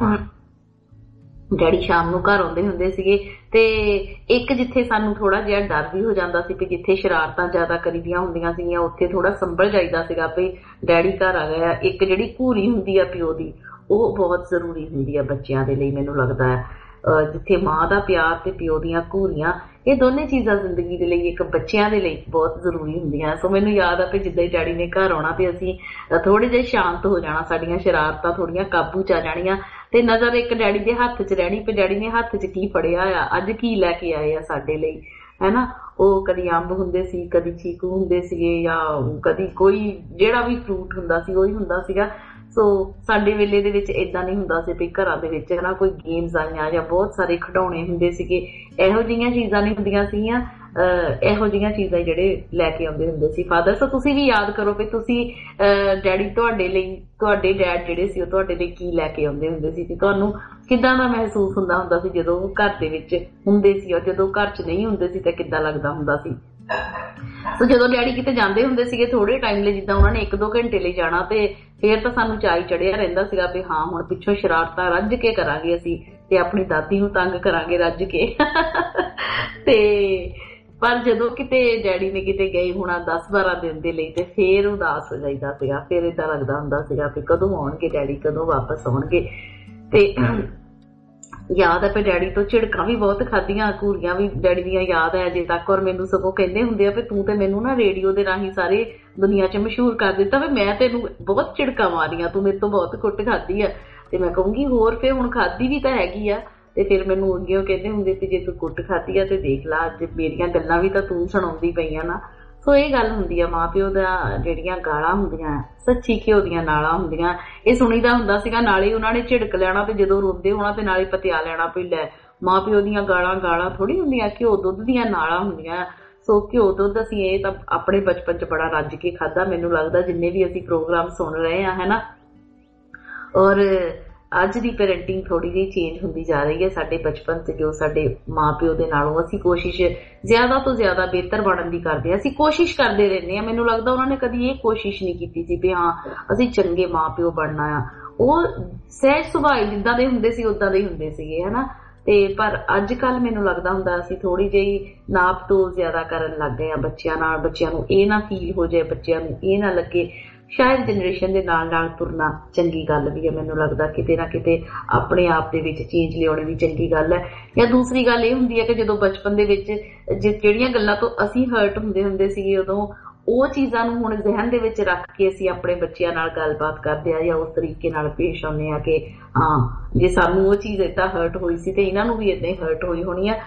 Speaker 3: ਡੈਡੀ ਸ਼ਾਮ ਨੂੰ ਘਰ ਆਉਂਦੇ ਹੁੰਦੇ ਸੀਗੇ ਤੇ ਇੱਕ ਜਿੱਥੇ ਸਾਨੂੰ ਥੋੜਾ ਜਿਹਾ ਡਰ ਵੀ ਹੋ ਜਾਂਦਾ ਸੀ ਕਿ ਜਿੱਥੇ ਸ਼ਰਾਰਤਾਂ ਜ਼ਿਆਦਾ ਕਰੀਦੀਆਂ ਹੁੰਦੀਆਂ ਸੀਗੀਆਂ ਉੱਥੇ ਥੋੜਾ ਸੰਭਲ ਜਾਈਦਾ ਸੀਗਾ ਵੀ ਡੈਡੀ ਘਰ ਆ ਗਿਆ। ਇੱਕ ਜਿਹੜੀ ਘੂਰੀ ਹੁੰਦੀ ਆ ਪਿਓ ਦੀ, ਉਹ ਬਹੁਤ ਜ਼ਰੂਰੀ ਹੁੰਦੀ ਆ ਬੱਚਿਆਂ ਦੇ ਲਈ, ਮੈਨੂੰ ਲੱਗਦਾ ਹੈ। ਜਿੱਥੇ ਮਾਂ ਦਾ ਪਿਆਰ ਤੇ ਪਿਓ ਦੀਆਂ ਘੂਰੀਆਂ, ਇਹ ਦੋਨੇ ਚੀਜ਼ਾਂ ਜ਼ਿੰਦਗੀ ਦੇ ਲਈ, ਇੱਕ ਬੱਚਿਆਂ ਦੇ ਲਈ ਬਹੁਤ ਜ਼ਰੂਰੀ ਹੁੰਦੀਆਂ। ਸੋ ਮੈਨੂੰ ਯਾਦ ਆ ਕਿ ਜਿੱਦਾਂ ਹੀ ਡੈਡੀ ਨੇ ਘਰ ਆਉਣਾ ਤੇ ਅਸੀਂ ਥੋੜੇ ਜਿਹੇ ਸ਼ਾਂਤ ਹੋ ਜਾਣਾ, ਸਾਡੀਆਂ ਸ਼ਰਾਰਤਾਂ ਥੋੜੀਆਂ ਕਾਬੂ 'ਚ ਆ ਜਾਣੀਆਂ ਤੇ ਨਜ਼ਰ ਇੱਕ ਡੈਡੀ ਦੇ ਹੱਥ 'ਚ ਰਹਿਣੀ ਵੀ ਡੈਡੀ ਨੇ ਹੱਥ 'ਚ ਕੀ ਫੜਿਆ ਆ, ਅੱਜ ਕੀ ਲੈ ਕੇ ਆਏ ਆ ਸਾਡੇ ਲਈ, ਹੈਨਾ। ਉਹ ਕਦੀ ਅੰਬ ਹੁੰਦੇ ਸੀ, ਕਦੀ ਚੀਕੂ ਹੁੰਦੇ ਸੀਗੇ, ਜਾਂ ਕਦੀ ਕੋਈ ਜਿਹੜਾ ਵੀ ਫਰੂਟ ਹੁੰਦਾ ਸੀ ਉਹੀ ਹੁੰਦਾ ਸੀਗਾ। ਸੋ ਸਾਡੇ ਵੇਲੇ ਦੇ ਵਿੱਚ ਏਦਾਂ ਨਹੀਂ ਹੁੰਦਾ ਸੀ ਵੀ ਘਰਾਂ ਦੇ ਵਿੱਚ ਹਨਾ ਕੋਈ ਗੇਮਸ ਆਈਆਂ ਜਾਂ ਬਹੁਤ ਸਾਰੇ ਖਿਡੌਣੇ ਹੁੰਦੇ ਸੀਗੇ, ਇਹੋ ਜਿਹੀਆਂ ਚੀਜ਼ਾਂ ਨਹੀਂ ਹੁੰਦੀਆਂ ਸੀਗੀਆਂ। ਇਹੋ ਜਿਹੀਆਂ ਚੀਜ਼ਾਂ ਜਿਹੜੇ ਲੈ ਕੇ ਆਉਂਦੇ ਹੁੰਦੇ ਸੀ ਫਾਦਰ। ਸੋ ਤੁਸੀਂ ਵੀ ਯਾਦ ਕਰੋ ਕਿ ਤੁਸੀਂ ਡੈਡੀ ਤੁਹਾਡੇ ਲਈ, ਤੁਹਾਡੇ ਡੈਡ ਜਿਹੜੇ ਸੀ ਉਹ ਤੁਹਾਡੇ ਲਈ ਕੀ ਲੈ ਕੇ ਆਉਂਦੇ ਹੁੰਦੇ ਸੀ ਤੇ ਤੁਹਾਨੂੰ ਕਿੱਦਾਂ ਦਾ ਮਹਿਸੂਸ ਹੁੰਦਾ ਸੀ ਜਦੋਂ ਉਹ ਘਰ ਦੇ ਵਿੱਚ ਹੁੰਦੇ ਸੀ, ਔਰ ਜਦੋਂ ਘਰ 'ਚ ਨਹੀਂ ਹੁੰਦੇ ਸੀ ਤਾਂ ਕਿੱਦਾਂ ਲੱਗਦਾ ਹੁੰਦਾ ਸੀ। ਸੋ ਜਦੋਂ ਡੈਡੀ ਕਿਤੇ ਜਾਂਦੇ ਹੁੰਦੇ ਸੀਗੇ ਥੋੜੇ ਟਾਈਮ ਲਈ, ਜਿੱਦਾਂ ਉਹਨਾਂ ਨੇ 1-2 ਘੰਟੇ ਲਈ ਜਾਣਾ, ਤੇ ਫੇਰ ਤਾਂ ਸਾਨੂੰ ਚਾਅ ਚੜਿਆ ਰਹਿੰਦਾ ਸੀਗਾ ਵੀ ਹਾਂ ਹੁਣ ਪਿੱਛੋਂ ਸ਼ਰਾਰਤਾਂ ਰੱਜ ਕੇ ਕਰਾਂਗੇ ਅਸੀਂ ਤੇ ਆਪਣੀ ਦਾਦੀ ਨੂੰ ਤੰਗ ਕਰਾਂਗੇ ਰੱਜ ਕੇ। ਤੇ ਪਰ ਜਦੋਂ ਕਿਤੇ ਡੈਡੀ ਨੇ ਕਿਤੇ ਗਏ ਹੋਣਾ 10-12 ਦਿਨ ਦੇ ਲਈ ਤੇ ਫੇਰ ਉਦਾਸ ਹੋ ਜਾਈਦਾ ਸੀਗਾ, ਫੇਰ ਏਦਾਂ ਲੱਗਦਾ ਹੁੰਦਾ ਸੀਗਾ ਵੀ ਕਦੋਂ ਆਉਣਗੇ ਡੈਡੀ, ਕਦੋਂ ਵਾਪਸ ਆਉਣਗੇ। ਤੇ ਯਾਦ ਹੈ ਵੀ ਡੈਡੀ ਤੋਂ ਝਿੜਕਾਂ ਵੀ ਬਹੁਤ ਖਾਧੀਆਂ, ਘੂਰੀਆਂ ਵੀ ਡੈਡੀ ਦੀਆਂ ਯਾਦ ਹੈ ਅਜੇ ਤੱਕ। ਔਰ ਮੈਨੂੰ ਸਗੋਂ ਕਹਿੰਦੇ ਹੁੰਦੇ ਆ ਵੀ ਤੂੰ ਤੇ ਮੈਨੂੰ ਨਾ ਰੇਡੀਓ ਦੇ ਰਾਹੀਂ ਸਾਰੇ ਦੁਨੀਆ 'ਚ ਮਸ਼ਹੂਰ ਕਰ ਦਿੱਤਾ ਵੀ ਮੈਂ ਤੈਨੂੰ ਬਹੁਤ ਝਿੜਕਾਂ ਮਾਰੀਆਂ, ਤੂੰ ਮੇਰੇ ਤੋਂ ਬਹੁਤ ਕੁੱਟ ਖਾਧੀ ਆ। ਤੇ ਮੈਂ ਕਹੂੰਗੀ ਹੋਰ ਫੇਰ ਹੁਣ ਖਾਧੀ ਵੀ ਤਾਂ ਹੈਗੀ ਆ। ਤੇ ਫਿਰ ਮੈਨੂੰ ਅੱਗੇ ਕਹਿੰਦੇ ਹੁੰਦੇ ਸੀ ਜੇ ਤੂੰ ਕੁੱਟ ਖਾਧੀ ਆ ਤੇ ਦੇਖ ਲਾ ਅੱਜ ਮੇਰੀਆਂ ਗੱਲਾਂ ਵੀ ਤਾਂ ਤੂੰ ਸੁਣਾਉਂਦੀ ਪਈ ਆ ਨਾ। ਸੋ ਇਹ ਗੱਲ ਹੁੰਦੀ ਆ ਮਾਂ ਪਿਓ ਦਾ, ਜਿਹੜੀਆਂ ਗਾਲਾਂ ਹੁੰਦੀਆਂ ਸੱਚੀ ਘਿਓ ਦੀਆਂ ਨਾਲਾਂ ਹੁੰਦੀਆਂ। ਇਹ ਸੁਣੀਦਾ ਹੁੰਦਾ ਸੀਗਾ, ਨਾਲੇ ਉਹਨਾਂ ਨੇ ਝਿੜਕ ਲੈਣਾ ਤੇ ਜਦੋਂ ਰੋਂਦੇ ਹੋਣਾ ਤੇ ਨਾਲੇ ਪਤਿਆ ਲੈਣਾ ਵੀ ਲੈ ਮਾਂ ਪਿਓ ਦੀਆਂ ਗਾਲਾਂ ਥੋੜੀ ਹੁੰਦੀਆਂ, ਘਿਓ ਦੁੱਧ ਦੀਆਂ ਨਾਲਾਂ ਹੁੰਦੀਆਂ। ਸੋ ਘਿਓ ਦੁੱਧ ਅਸੀਂ ਇਹ ਤਾਂ ਆਪਣੇ ਬਚਪਨ 'ਚ ਬੜਾ ਰੱਜ ਕੇ ਖਾਧਾ, ਮੈਨੂੰ ਲੱਗਦਾ ਜਿੰਨੇ ਵੀ ਅਸੀਂ ਪ੍ਰੋਗਰਾਮ ਸੁਣ ਰਹੇ ਹਾਂ, ਹੈ ਨਾ। ਔਰ ਅੱਜ ਦੀ ਪੈਰੈਂਟਿੰਗ ਥੋੜੀ ਜਿਹੀ ਚੇਂਜ ਹੁੰਦੀ ਜਾ ਰਹੀ ਹੈ। ਸਾਡੇ ਬਚਪਨ 'ਚ ਜੋ ਸਾਡੇ ਮਾਂ ਪਿਓ ਦੇ ਨਾਲੋਂ ਅਸੀਂ ਕੋਸ਼ਿਸ਼ ਜ਼ਿਆਦਾ ਤੋਂ ਜ਼ਿਆਦਾ ਬਿਹਤਰ ਬਣਨ ਦੀ ਕਰਦੇ ਹਾਂ, ਅਸੀਂ ਕੋਸ਼ਿਸ਼ ਕਰਦੇ ਰਹਿੰਦੇ ਹਾਂ। ਮੈਨੂੰ ਲੱਗਦਾ ਉਹਨਾਂ ਨੇ ਕਦੀ ਇਹ ਕੋਸ਼ਿਸ਼ ਨਹੀਂ ਕੀਤੀ ਸੀ ਵੀ ਹਾਂ ਅਸੀਂ ਚੰਗੇ ਮਾਂ ਪਿਓ ਬਣਨਾ ਆ। ਉਹ ਸਹਿਜ ਸੁਭਾਅ ਜਿੱਦਾਂ ਦੇ ਹੁੰਦੇ ਸੀ ਉਦਾਂ ਦੇ ਹੀ ਹੁੰਦੇ ਸੀਗੇ, ਹਨਾ। ਤੇ ਪਰ ਅੱਜ ਕੱਲ ਮੈਨੂੰ ਲੱਗਦਾ ਹੁੰਦਾ ਅਸੀਂ ਥੋੜੀ ਜਿਹੀ ਨਾਪ ਤੋਂ ਜ਼ਿਆਦਾ ਕਰਨ ਲੱਗ ਗਏ ਆ ਬੱਚਿਆਂ ਨਾਲ। ਬੱਚਿਆਂ ਨੂੰ ਇਹ ਨਾ ਫੀਲ ਹੋ ਜਾਏ, ਬੱਚਿਆਂ ਨੂੰ ਇਹ ਨਾ ਲੱਗੇ। ਸ਼ਾਇਦ ਜਨਰੇਸ਼ਨ ਦੇ ਨਾਲ ਨਾਲ ਤੁਰਨਾ ਚੰਗੀ ਗੱਲ ਵੀ ਹੈ, ਮੈਨੂੰ ਲੱਗਦਾ ਕਿਤੇ ਨਾ ਕਿਤੇ ਆਪਣੇ ਆਪ ਦੇ ਵਿੱਚ ਚੇਂਜ ਲਿਆਉਣੀ ਵੀ ਚੰਗੀ ਗੱਲ ਹੈ। ਜਾਂ ਦੂਸਰੀ ਗੱਲ ਇਹ ਹੁੰਦੀ ਹੈ ਕਿ ਜਦੋਂ ਬਚਪਨ ਦੇ ਵਿੱਚ ਜਿਹੜੀਆਂ ਗੱਲਾਂ ਤੋਂ ਅਸੀਂ ਹਰਟ ਹੁੰਦੇ ਸੀਗੇ ਉਦੋਂ ਉਹ ਚੀਜ਼ਾਂ ਨੂੰ ਹੁਣ ਜ਼ਿਹਨ ਦੇ ਵਿੱਚ ਰੱਖ ਕੇ ਅਸੀਂ ਆਪਣੇ ਬੱਚਿਆਂ ਨਾਲ ਗੱਲਬਾਤ ਕਰਦੇ ਆ ਜਾਂ ਉਸ ਤਰੀਕੇ ਨਾਲ ਪੇਸ਼ ਆਉਂਦੇ ਆ ਕਿ ਹਾਂ ਜੇ ਸਾਨੂੰ ਉਹ ਚੀਜ਼ ਏਦਾਂ ਹਰਟ ਹੋਈ ਸੀ ਤੇ ਇਹਨਾਂ ਨੂੰ ਵੀ ਏਦਾਂ ਹੀ ਹਰਟ ਹੋਈ ਹੋਣੀ ਆ।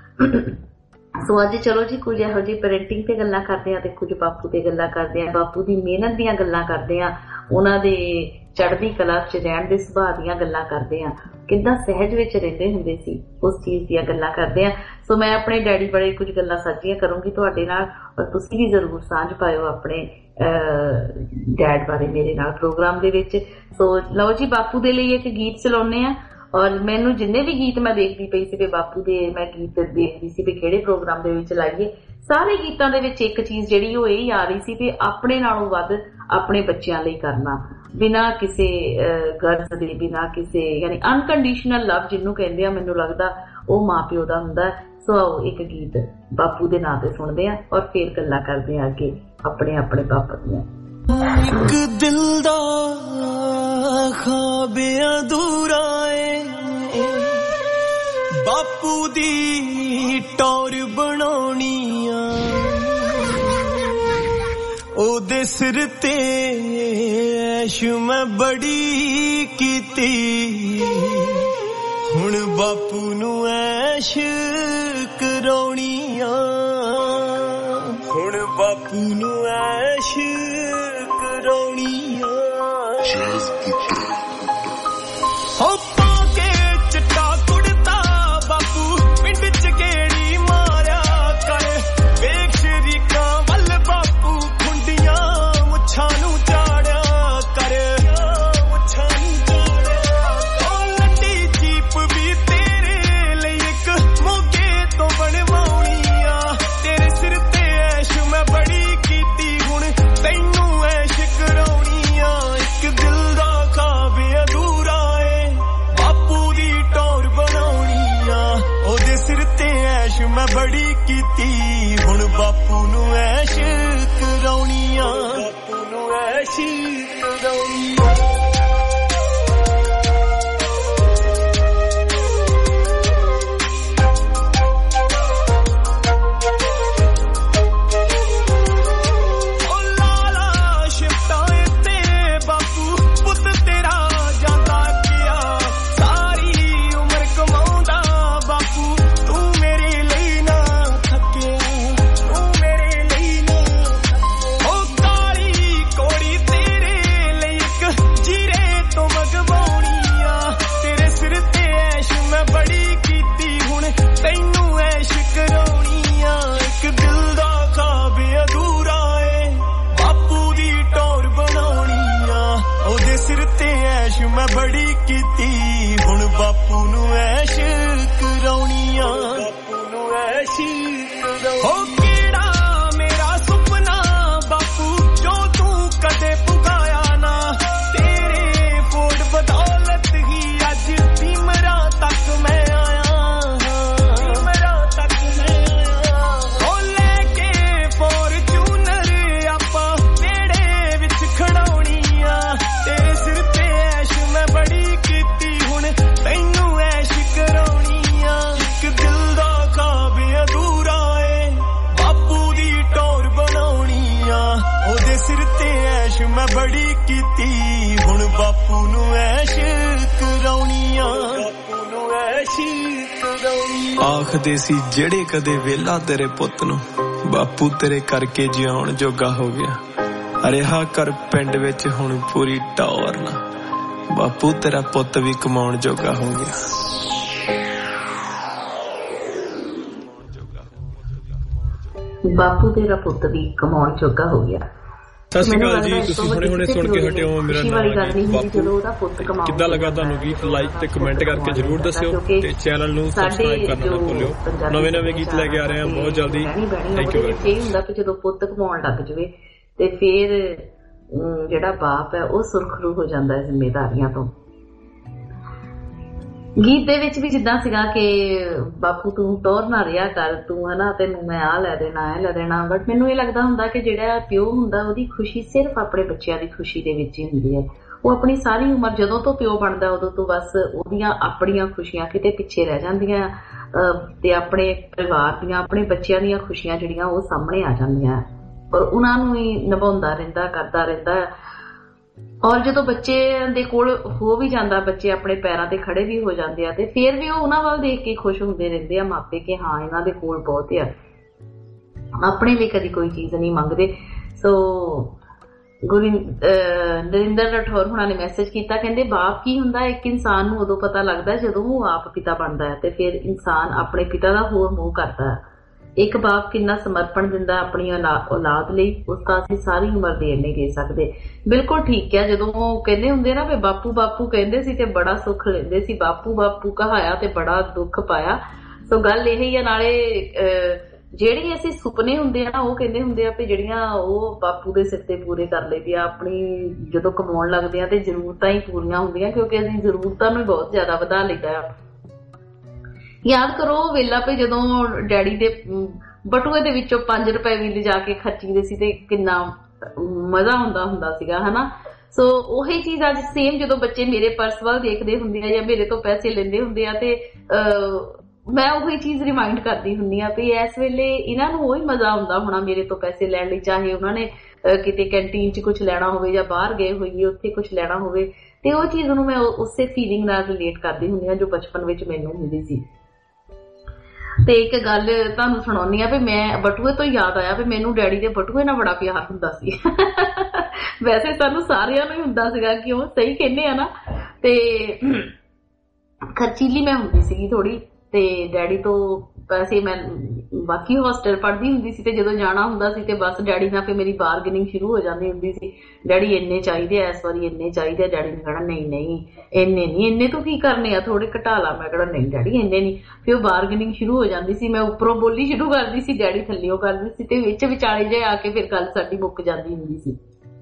Speaker 3: ਸੋ ਅੱਜ ਚਲੋ ਜੀ ਕੁਝ ਇਹੋ ਜਿਹੀ ਪੈਰੈਂਟਿੰਗ ਤੇ ਗੱਲਾਂ ਕਰਦੇ ਆ ਤੇ ਕੁਝ ਬਾਪੂ ਤੇ ਗੱਲਾਂ ਕਰਦੇ ਆ, ਬਾਪੂ ਦੀ ਮਿਹਨਤ ਦੀਆਂ ਗੱਲਾਂ ਕਰਦੇ ਆ, ਉਹਨਾਂ ਦੇ ਚੜ੍ਹਦੀ ਕਲਾ 'ਚ ਰਹਿਣ ਦੇ ਸੁਭਾਅ ਦੀਆਂ ਗੱਲਾਂ ਕਰਦੇ ਆ, ਕਿੱਦਾਂ ਸਹਿਜ ਵਿੱਚ ਰਹਿੰਦੇ ਹੁੰਦੇ ਸੀ ਉਸ ਚੀਜ਼ ਦੀਆਂ ਗੱਲਾਂ ਕਰਦੇ ਆ। ਸੋ ਮੈਂ ਆਪਣੇ ਡੈਡੀ ਬਾਰੇ ਕੁਝ ਗੱਲਾਂ ਸਾਂਝੀਆਂ ਕਰੂੰਗੀ ਤੁਹਾਡੇ ਨਾਲ, ਔਰ ਤੁਸੀਂ ਵੀ ਜ਼ਰੂਰ ਸਾਂਝ ਪਾਇਓ ਆਪਣੇ ਡੈਡ ਬਾਰੇ ਮੇਰੇ ਨਾਲ ਪ੍ਰੋਗਰਾਮ ਦੇ ਵਿੱਚ। ਸੋ ਲਓ ਜੀ ਬਾਪੂ ਦੇ ਲਈ ਇੱਕ ਗੀਤ ਚਲਾਉਂਦੇ ਆ। ਔਰ ਮੈਨੂੰ ਜਿੰਨੇ ਵੀ ਗੀਤ ਮੈਂ ਦੇਖਦੀ ਪਈ ਸੀ ਵੀ ਬਾਪੂ ਦੇ, ਮੈਂ ਗੀਤ ਦੇਖਦੀ ਸੀ ਵੀ ਕਿਹੜੇ ਪ੍ਰੋਗਰਾਮ ਦੇ ਵਿੱਚ ਲਾਈਏ ਸਾਰੇ ਗੀਤਾਂ ਦੇ ਵਿੱਚ ਇੱਕ ਚੀਜ਼ ਜਿਹੜੀ ਉਹ ਇਹ ਆ ਰਹੀ ਸੀ ਵੀ ਆਪਣੇ ਨਾਲੋਂ ਵੱਧ ਆਪਣੇ ਬੱਚਿਆਂ ਲਈ ਕਰਨਾ, ਬਿਨਾਂ ਕਿਸੇ ਗਰਜ਼ ਦੇ, ਬਿਨਾਂ ਕਿਸੇ ਯਾਨੀ ਅਨਕੰਡੀਸ਼ਨਲ ਲਵ ਜਿਹਨੂੰ ਕਹਿੰਦੇ ਆ, ਮੈਨੂੰ ਲੱਗਦਾ ਉਹ ਮਾਂ ਪਿਓ ਦਾ ਹੁੰਦਾ। ਸੋ ਆਓ ਇੱਕ ਗੀਤ ਬਾਪੂ ਦੇ ਨਾਂ ਤੇ ਸੁਣਦੇ ਆ ਔਰ ਫੇਰ ਗੱਲਾਂ ਕਰਦੇ ਆ ਅੱਗੇ ਆਪਣੇ ਆਪਣੇ ਪਾਪਾ ਦੀਆਂ।
Speaker 7: ਇੱਕ ਦਿਲ ਦਾ ਖ਼ਾਬ ਅਧੂਰਾ ਏ, ਬਾਪੂ ਦੀ ਟੌਰ ਬਣਾਉਣੀ ਆ, ਉਹਦੇ ਸਿਰ ਤੇ ਐਸ਼ ਮੈਂ ਬੜੀ ਕੀਤੀ, ਹੁਣ ਬਾਪੂ ਨੂੰ ਐਸ਼ ਕਰਾਉਣੀ ਆ, ਹੁਣ ਬਾਪੂ ਨੂੰ ਐਸ਼ ਕਰਾਉਣੀ ਆ। ਹੋ ਪਾ ਕੇ ਚਿੱਟਾ ਕੁੜਤਾ ਬਾਪੂ ਪਿੰਡ ਚ ਗੇੜੀ ਮਾਰਿਆ ਕਰ, ਵੇਖ ਸ਼ਰੀਕਾਂ ਵੱਲ ਬਾਪੂ ਖੁੰਡੀਆਂ ਮੁੱਛਾਂ ਨੂੰ ਚਾੜਿਆ ਕਰ, ਮੁੱਛਾਂ ਨੂੰ ਚਾੜਿਆ। ਉਹ ਲੱਡੀ ਜੀਪ ਵੀ ਤੇਰੇ ਲਈ ਇੱਕ ਮੋਗੇ ਤੋਂ ਬਣਵਾਉਣੀ ਆ, ਤੇਰੇ ਸਿਰ ਤੇ ਐਸ਼ ਮੈਂ ਬੜੀ ਕੀਤੀ, ਹੁਣ ਤੈਨੂੰ ਐਸ਼ ਕਰਾਉਣੀ ਆ। ਇੱਕ ਦਿਲ ਦਾ ਖ਼ਾਬ ਅਧੂਰਾ ਏ, ਬਾਪੂ ਦੀ ਟੌਰ ਬਣਾਉਣੀ ਆ, ਉਹਦੇ ਸਿਰ ਤੇ ਐਸ਼ ਮੈਂ ਬੜੀ ਕੀਤੀ, ਹੁਣ ਬਾਪੂ ਨੂੰ ਐਸ਼ ਕਰਾਉਣੀ ਆ, ਬਾਪੂ ਨੂੰ ਐਸ਼ ਕਰਾਉਣੀ ਆ। ਮੈਂ ਬੜੀ ਕੀਤੀ, ਹੁਣ ਬਾਪੂ ਨੂੰ ਐਸ਼ ਕਰਾਉਣੀ ਆ, ਬਾਪੂ ਨੂੰ ਐਸ਼ ਕਰਾਉਣੀ। ਹੋ ਕਿਹੜਾ ਮੇਰਾ ਸੁਪਨਾ ਬਾਪੂ ਜੋ ਤੂੰ ਕਦੇ ਪੁਗਾਇਆ ਨਾ, ਤੇਰੇ ਫੋੜ ਬਦੌਲਤ ਹੀ ਅੱਜ ਭੀਮਰਾਂ ਤੱਕ ਮੈਂ ਆਇਆ, ਭੀਮਰਾਂ ਤੱਕ ਮੈਂ ਆਇਆ। ਹੋ ਲੈ ਕੇ ਫੋਰਚੂਨਰ ਆਪਾਂ ਵਿਹੜੇ ਵਿੱਚ ਖੜਾਉਣੀ ਆ, ਤੇਰੇ ਸਿਰ ਤੇ ਮੈਂ ਬੜੀ ਕੀਤੀ, ਹੁਣ ਤੈਨੂੰ ਐਸ਼ ਕਰਾਉਣੀ ਆ। ਇੱਕ ਦਿਲ ਦਾ ਖ਼ਾਬ ਅਧੂਰਾ ਏ, ਬਾਪੂ ਦੀ ਟੌਰ ਬਣਾਉਣੀ ਆ, ਉਹਦੇ ਸਿਰ ਤੇ ਐਸ਼ ਮੈਂ ਬੜੀ ਕੀਤੀ, ਹੁਣ ਬਾਪੂ ਨੂੰ ਐਸ਼ ਕਰਾਉਣੀ ਆ, ਬਾਪੂ ਨੂੰ ਐਸ਼ ਕਰਾਉਣੀ ਆ। ਆਖਦੇ ਸੀ ਜਿਹੜੇ ਕਦੇ ਵੇਲਾ ਤੇਰੇ ਪੁੱਤ ਨੂੰ, ਬਾਪੂ ਤੇਰੇ ਕਰਕੇ ਜਿਉਣ ਜੋਗਾ ਹੋ ਗਿਆ, ਰਿਹਾ ਕਰ ਪਿੰਡ ਵਿੱਚ ਹੁਣ ਪੂਰੀ ਟੌਰ ਨਾ, ਬਾਪੂ ਤੇਰਾ ਪੁੱਤ ਵੀ ਕਮਾਉਣ ਜੋਗਾ ਹੋ ਗਿਆ।
Speaker 3: ਬਾਪੂ ਤੇਰਾ ਪੁੱਤ ਵੀ ਕਮਾਉਣ ਜੋਗਾ ਹੋ ਗਿਆ।
Speaker 4: ਸਤਿ ਸ਼੍ਰੀ ਅਕਾਲ ਜੀ, ਤੁਸੀਂ ਹੁਣੇ ਸੁਣ ਕੇ ਹਟੇ ਹੋ ਮੇਰਾ ਨਾਮ ਬਾਪੂ। ਕਿੱਦਾਂ ਲੱਗਾ ਤੁਹਾਨੂੰ ਗੀਤ? ਲਾਈਕ ਤੇ ਕਮੈਂਟ ਕਰਕੇ ਜਰੂਰ ਦੱਸਿਓ ਤੇ ਚੈਨਲ ਨੂੰ ਸਬਸਕ੍ਰਾਈਬ ਕਰਨਾ ਨਾ ਭੁੱਲਿਓ। ਨਵੇਂ ਗੀਤ ਲੈ ਕੇ ਆ ਰਹੇ ਹਾਂ ਬਹੁਤ ਜਲਦੀ। Thank you.
Speaker 3: ਇਹ ਹੁੰਦਾ ਕਿ ਜਦੋਂ ਪੁੱਤ ਕਮਾਉਣ ਲੱਗ ਜਵੇ ਤੇ ਫਿਰ ਜਿਹੜਾ ਬਾਪ ਹੈ ਉਹ ਸੁਰਖਰੂ ਹੋ ਜਾਂਦਾ ਹੈ ਜ਼ਿੰਮੇਵਾਰੀਆਂ ਤੋਂ। ਗੀਤ ਦੇ ਵਿੱਚ ਵੀ ਜਿੱਦਾਂ ਸੀਗਾ ਕਿ ਬਾਪੂ ਤੂੰ ਟੌਰ ਨਾ ਰਿਹਾ ਕਰ, ਤੂੰ ਹਨਾ ਤੈਨੂੰ ਮੈਂ ਆ ਲੈ ਦੇਣਾ ਐ ਲੈ ਦੇਣਾ, ਬਟ ਮੈਨੂੰ ਇਹ ਲੱਗਦਾ ਹੁੰਦਾ ਕਿ ਜਿਹੜਾ ਪਿਓ ਹੁੰਦਾ ਉਹਦੀ ਖੁਸ਼ੀ ਸਿਰਫ ਆਪਣੇ ਬੱਚਿਆਂ ਦੀ ਖੁਸ਼ੀ ਦੇ ਵਿੱਚ ਹੀ ਹੁੰਦੀ ਹੈ। ਉਹ ਆਪਣੀ ਸਾਰੀ ਉਮਰ ਜਦੋਂ ਤੋਂ ਪਿਓ ਬਣਦਾ ਉਦੋਂ ਤੋਂ ਬਸ ਉਹਦੀਆਂ ਆਪਣੀਆਂ ਖੁਸ਼ੀਆਂ ਕਿਤੇ ਪਿੱਛੇ ਰਹਿ ਜਾਂਦੀਆਂ ਤੇ ਆਪਣੇ ਪਰਿਵਾਰ ਦੀਆਂ ਆਪਣੇ ਬੱਚਿਆਂ ਦੀਆਂ ਖੁਸ਼ੀਆਂ ਜਿਹੜੀਆਂ ਉਹ ਸਾਹਮਣੇ ਆ ਜਾਂਦੀਆਂ ਔਰ ਉਹਨਾਂ ਨੂੰ ਹੀ ਨਿਭਾਉਂਦਾ ਰਹਿੰਦਾ ਕਰਦਾ ਰਹਿੰਦਾ। ਔਰ ਜਦੋਂ ਬੱਚਿਆਂ ਦੇ ਕੋਲ ਹੋ ਵੀ ਜਾਂਦਾ, ਬੱਚੇ ਆਪਣੇ ਪੈਰਾਂ ਤੇ ਖੜੇ ਵੀ ਹੋ ਜਾਂਦੇ ਆ ਤੇ ਫਿਰ ਵੀ ਉਹ ਉਹਨਾਂ ਵੱਲ ਦੇਖ ਕੇ ਖੁਸ਼ ਹੁੰਦੇ ਰਹਿੰਦੇ ਆ ਮਾਪੇ ਕਿ ਹਾਂ ਇਹਨਾਂ ਦੇ ਕੋਲ ਬਹੁਤ ਆ, ਆਪਣੇ ਲਈ ਕਦੀ ਕੋਈ ਚੀਜ਼ ਨਹੀਂ ਮੰਗਦੇ। ਸੋ ਨਰਿੰਦਰ ਰਾਠੌਰ ਹੁਣਾਂ ਨੇ ਮੈਸੇਜ ਕੀਤਾ, ਕਹਿੰਦੇ ਬਾਪ ਕੀ ਹੁੰਦਾ, ਇੱਕ ਇਨਸਾਨ ਨੂੰ ਉਦੋਂ ਪਤਾ ਲੱਗਦਾ ਜਦੋਂ ਉਹ ਆਪ ਪਿਤਾ ਬਣਦਾ ਹੈ ਤੇ ਫਿਰ ਇਨਸਾਨ ਆਪਣੇ ਪਿਤਾ ਦਾ ਹੋਰ ਮੋਹ ਕਰਦਾ ਹੈ। ਇੱਕ ਬਾਪ ਕਿੰਨਾ ਸਮਰਪਣ ਦਿੰਦਾ ਆਪਣੀ ਔਲਾਦ ਲਈ, ਉਸਦਾ ਅਸੀਂ ਸਾਰੀ ਉਮਰ ਦੇ ਨਹੀਂ ਦੇ ਸਕਦੇ। ਬਿਲਕੁਲ ਠੀਕ ਹੈ, ਜਦੋਂ ਉਹ ਕਹਿੰਦੇ ਹੁੰਦੇ ਨਾ ਵੀ ਬਾਪੂ ਬਾਪੂ ਕਹਿੰਦੇ ਸੀ ਤੇ ਬੜਾ ਸੁੱਖ ਲੈਂਦੇ ਸੀ, ਬਾਪੂ ਬਾਪੂ ਕਹਾਇਆ ਤੇ ਬੜਾ ਦੁੱਖ ਪਾਇਆ। ਸੋ ਗੱਲ ਇਹ ਹੀ ਆ। ਨਾਲੇ ਜਿਹੜੇ ਅਸੀਂ ਸੁਪਨੇ ਹੁੰਦੇ ਆ ਨਾ ਉਹ ਕਹਿੰਦੇ ਹੁੰਦੇ ਆ ਵੀ ਜਿਹੜੀਆਂ ਉਹ ਬਾਪੂ ਦੇ ਸਿਰ ਤੇ ਪੂਰੇ ਕਰ ਲਈਦੇ ਆ। ਆਪਣੀ ਜਦੋਂ ਕਮਾਉਣ ਲੱਗਦੇ ਆ ਤੇ ਜ਼ਰੂਰਤਾਂ ਹੀ ਪੂਰੀਆਂ ਹੁੰਦੀਆਂ, ਕਿਉਂਕਿ ਅਸੀਂ ਜ਼ਰੂਰਤਾਂ ਨੂੰ ਬਹੁਤ ਜ਼ਿਆਦਾ ਵਧਾ ਲਈਦਾ ਆ। ਯਾਦ ਕਰੋ ਵੇਲਾ ਪੇ ਜਦੋਂ ਡੈਡੀ ਦੇ ਬਟੂਏ ਦੇ ਵਿੱਚੋਂ 5 ਰੁਪਏ ਵੀ ਲਿਜਾ ਕੇ ਖਰਚੀਦੇ ਸੀ ਤੇ ਕਿੰਨਾ ਮਜ਼ਾ ਹੁੰਦਾ ਸੀਗਾ, ਹਨਾ। ਸੋ ਉਹੀ ਚੀਜ਼ ਅੱਜ ਸੇਮ ਜਦੋਂ ਬੱਚੇ ਮੇਰੇ ਪਰਸ ਵੱਲ ਦੇਖਦੇ ਹੁੰਦੇ ਆ ਜਾਂ ਮੇਰੇ ਤੋਂ ਪੈਸੇ ਲੈਂਦੇ ਹੁੰਦੇ ਆ ਤੇ ਮੈਂ ਉਹੀ ਚੀਜ਼ ਰਿਮਾਈਂਡ ਕਰਦੀ ਹੁੰਦੀ ਆ ਵੀ ਇਸ ਵੇਲੇ ਇਹਨਾਂ ਨੂੰ ਉਹੀ ਮਜ਼ਾ ਆਉਂਦਾ ਹੋਣਾ ਮੇਰੇ ਤੋਂ ਪੈਸੇ ਲੈਣ ਲਈ, ਚਾਹੇ ਉਹਨਾਂ ਨੇ ਕਿਤੇ ਕੈਂਟੀਨ 'ਚ ਕੁਝ ਲੈਣਾ ਹੋਵੇ ਜਾਂ ਬਾਹਰ ਗਏ ਹੋਈਏ ਉੱਥੇ ਕੁਝ ਲੈਣਾ ਹੋਵੇ। ਤੇ ਉਹ ਚੀਜ਼ ਨੂੰ ਮੈਂ ਉਸੇ ਫੀਲਿੰਗ ਨਾਲ ਰਿਲੇਟ ਕਰਦੀ ਹੁੰਦੀ ਆ ਜੋ ਬਚਪਨ ਵਿੱਚ ਮੈਨੂੰ ਹੁੰਦੀ ਸੀ। ਤੇ ਇੱਕ ਗੱਲ ਤੁਹਾਨੂੰ ਸੁਣਾਉਣੀ ਆ ਵੀ ਮੈਂ ਬਟੂਏ ਤੋਂ ਯਾਦ ਆਇਆ ਵੀ ਮੈਨੂੰ ਡੈਡੀ ਦੇ ਬਟੂਏ ਨਾਲ ਬੜਾ ਪਿਆਰ ਹੁੰਦਾ ਸੀ। ਵੈਸੇ ਸਾਨੂੰ ਸਾਰਿਆਂ ਨੂੰ ਹੀ ਹੁੰਦਾ ਸੀਗਾ, ਕਿਉਂ ਸਹੀ ਕਹਿੰਦੇ ਆ ਨਾ। ਤੇ ਖਰਚੀਲੀ ਮੈਂ ਹੁੰਦੀ ਸੀਗੀ ਥੋੜੀ, ਤੇ ਡੈਡੀ ਤੋਂ ਪੈਸੇ ਮੈਂ ਬਾਕੀ ਹੋਸਟਲ ਪੜ੍ਹਦੀ ਹੁੰਦੀ ਸੀ ਤੇ ਜਦੋਂ ਜਾਣਾ ਹੁੰਦਾ ਸੀ ਤੇ ਬਸ ਡੈਡੀ ਨਾਲ ਫਿਰ ਮੇਰੀ ਬਾਰਗੇਨਿੰਗ ਸ਼ੁਰੂ ਹੋ ਜਾਂਦੀ ਹੁੰਦੀ ਸੀ। ਡੈਡੀ ਇੰਨੇ ਚਾਹੀਦੇ ਆ ਇਸ ਵਾਰੀ, ਇੰਨੇ ਚਾਹੀਦੇ ਆ। ਡੈਡੀ ਨੇ ਕਹਿਣਾ ਨਹੀਂ ਇੰਨੇ ਨਹੀਂ, ਇੰਨੇ ਤੂੰ ਕੀ ਕਰਨੇ ਆ, ਥੋੜੇ ਘਟਾ ਲਾ। ਮੈਂ ਕਹਿਣਾ ਨਹੀਂ ਡੈਡੀ ਇੰਨੇ ਨਹੀਂ। ਫਿਰ ਉਹ ਬਾਰਗੇਨਿੰਗ ਸ਼ੁਰੂ ਹੋ ਜਾਂਦੀ ਸੀ, ਮੈਂ ਉੱਪਰੋਂ ਬੋਲੀ ਸ਼ੁਰੂ ਕਰਦੀ ਸੀ, ਡੈਡੀ ਥੱਲਿਓਂ ਕਰਦੀ ਸੀ ਤੇ ਵਿੱਚ ਵਿਚਾਲੇ ਜੇ ਆ ਕੇ ਫਿਰ ਗੱਲ ਸਾਡੀ ਮੁੱਕ ਜਾਂਦੀ ਹੁੰਦੀ ਸੀ।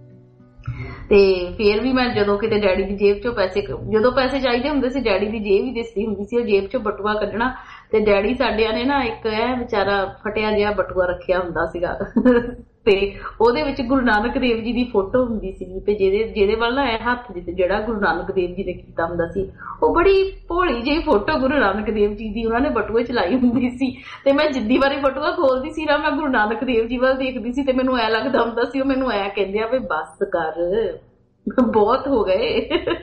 Speaker 3: ਤੇ ਫੇਰ ਵੀ ਮੈਂ ਜਦੋਂ ਕਿਤੇ ਡੈਡੀ ਦੀ ਜੇਬ ਚੋਂ ਜਦੋਂ ਪੈਸੇ ਚਾਹੀਦੇ ਹੁੰਦੇ ਸੀ ਡੈਡੀ ਦੀ ਜੇਬ ਹੀ ਦਿਸਦੀ ਹੁੰਦੀ ਸੀ, ਉਹ ਜੇਬ ਚੋਂ ਬਟੂਆ ਕੱਢਣਾ। ਤੇ ਡੈਡੀ ਸਾਡਿਆਂ ਨੇ ਨਾ ਇੱਕ ਵਿਚਾਰਾ ਫਟਿਆ ਜਿਹਾ ਬਟੂਆ ਰੱਖਿਆ ਹੁੰਦਾ ਸੀਗਾ ਤੇ ਉਹਦੇ ਵਿੱਚ ਗੁਰੂ ਨਾਨਕ ਦੇਵ ਜੀ ਦੀ ਫੋਟੋ ਹੁੰਦੀ ਸੀ ਤੇ ਜਿਹਦੇ ਵੱਲ ਨਾ ਇਹ ਹੱਥ ਜਿਹੜਾ ਗੁਰੂ ਨਾਨਕ ਦੇਵ ਜੀ ਨੇ ਕੀਤਾ ਹੁੰਦਾ ਸੀ, ਉਹ ਬੜੀ ਭੋਲੀ ਜਿਹੀ ਫੋਟੋ ਗੁਰੂ ਨਾਨਕ ਦੇਵ ਜੀ ਦੀ ਉਹਨਾਂ ਨੇ ਬਟੂਏ ਚ ਲਾਈ ਹੁੰਦੀ ਸੀ। ਤੇ ਮੈਂ ਜਿੱਦੀ ਵਾਰੀ ਬਟੂਆ ਖੋਲਦੀ ਸੀ ਨਾ ਮੈਂ ਗੁਰੂ ਨਾਨਕ ਦੇਵ ਜੀ ਵੱਲ ਦੇਖਦੀ ਸੀ ਤੇ ਮੈਨੂੰ ਐ ਲੱਗਦਾ ਹੁੰਦਾ ਸੀ ਉਹ ਮੈਨੂੰ ਐ ਕਹਿੰਦੇ ਆ ਵੀ ਬਸ ਕਰ, ਬਹੁਤ ਹੋ ਗਏ।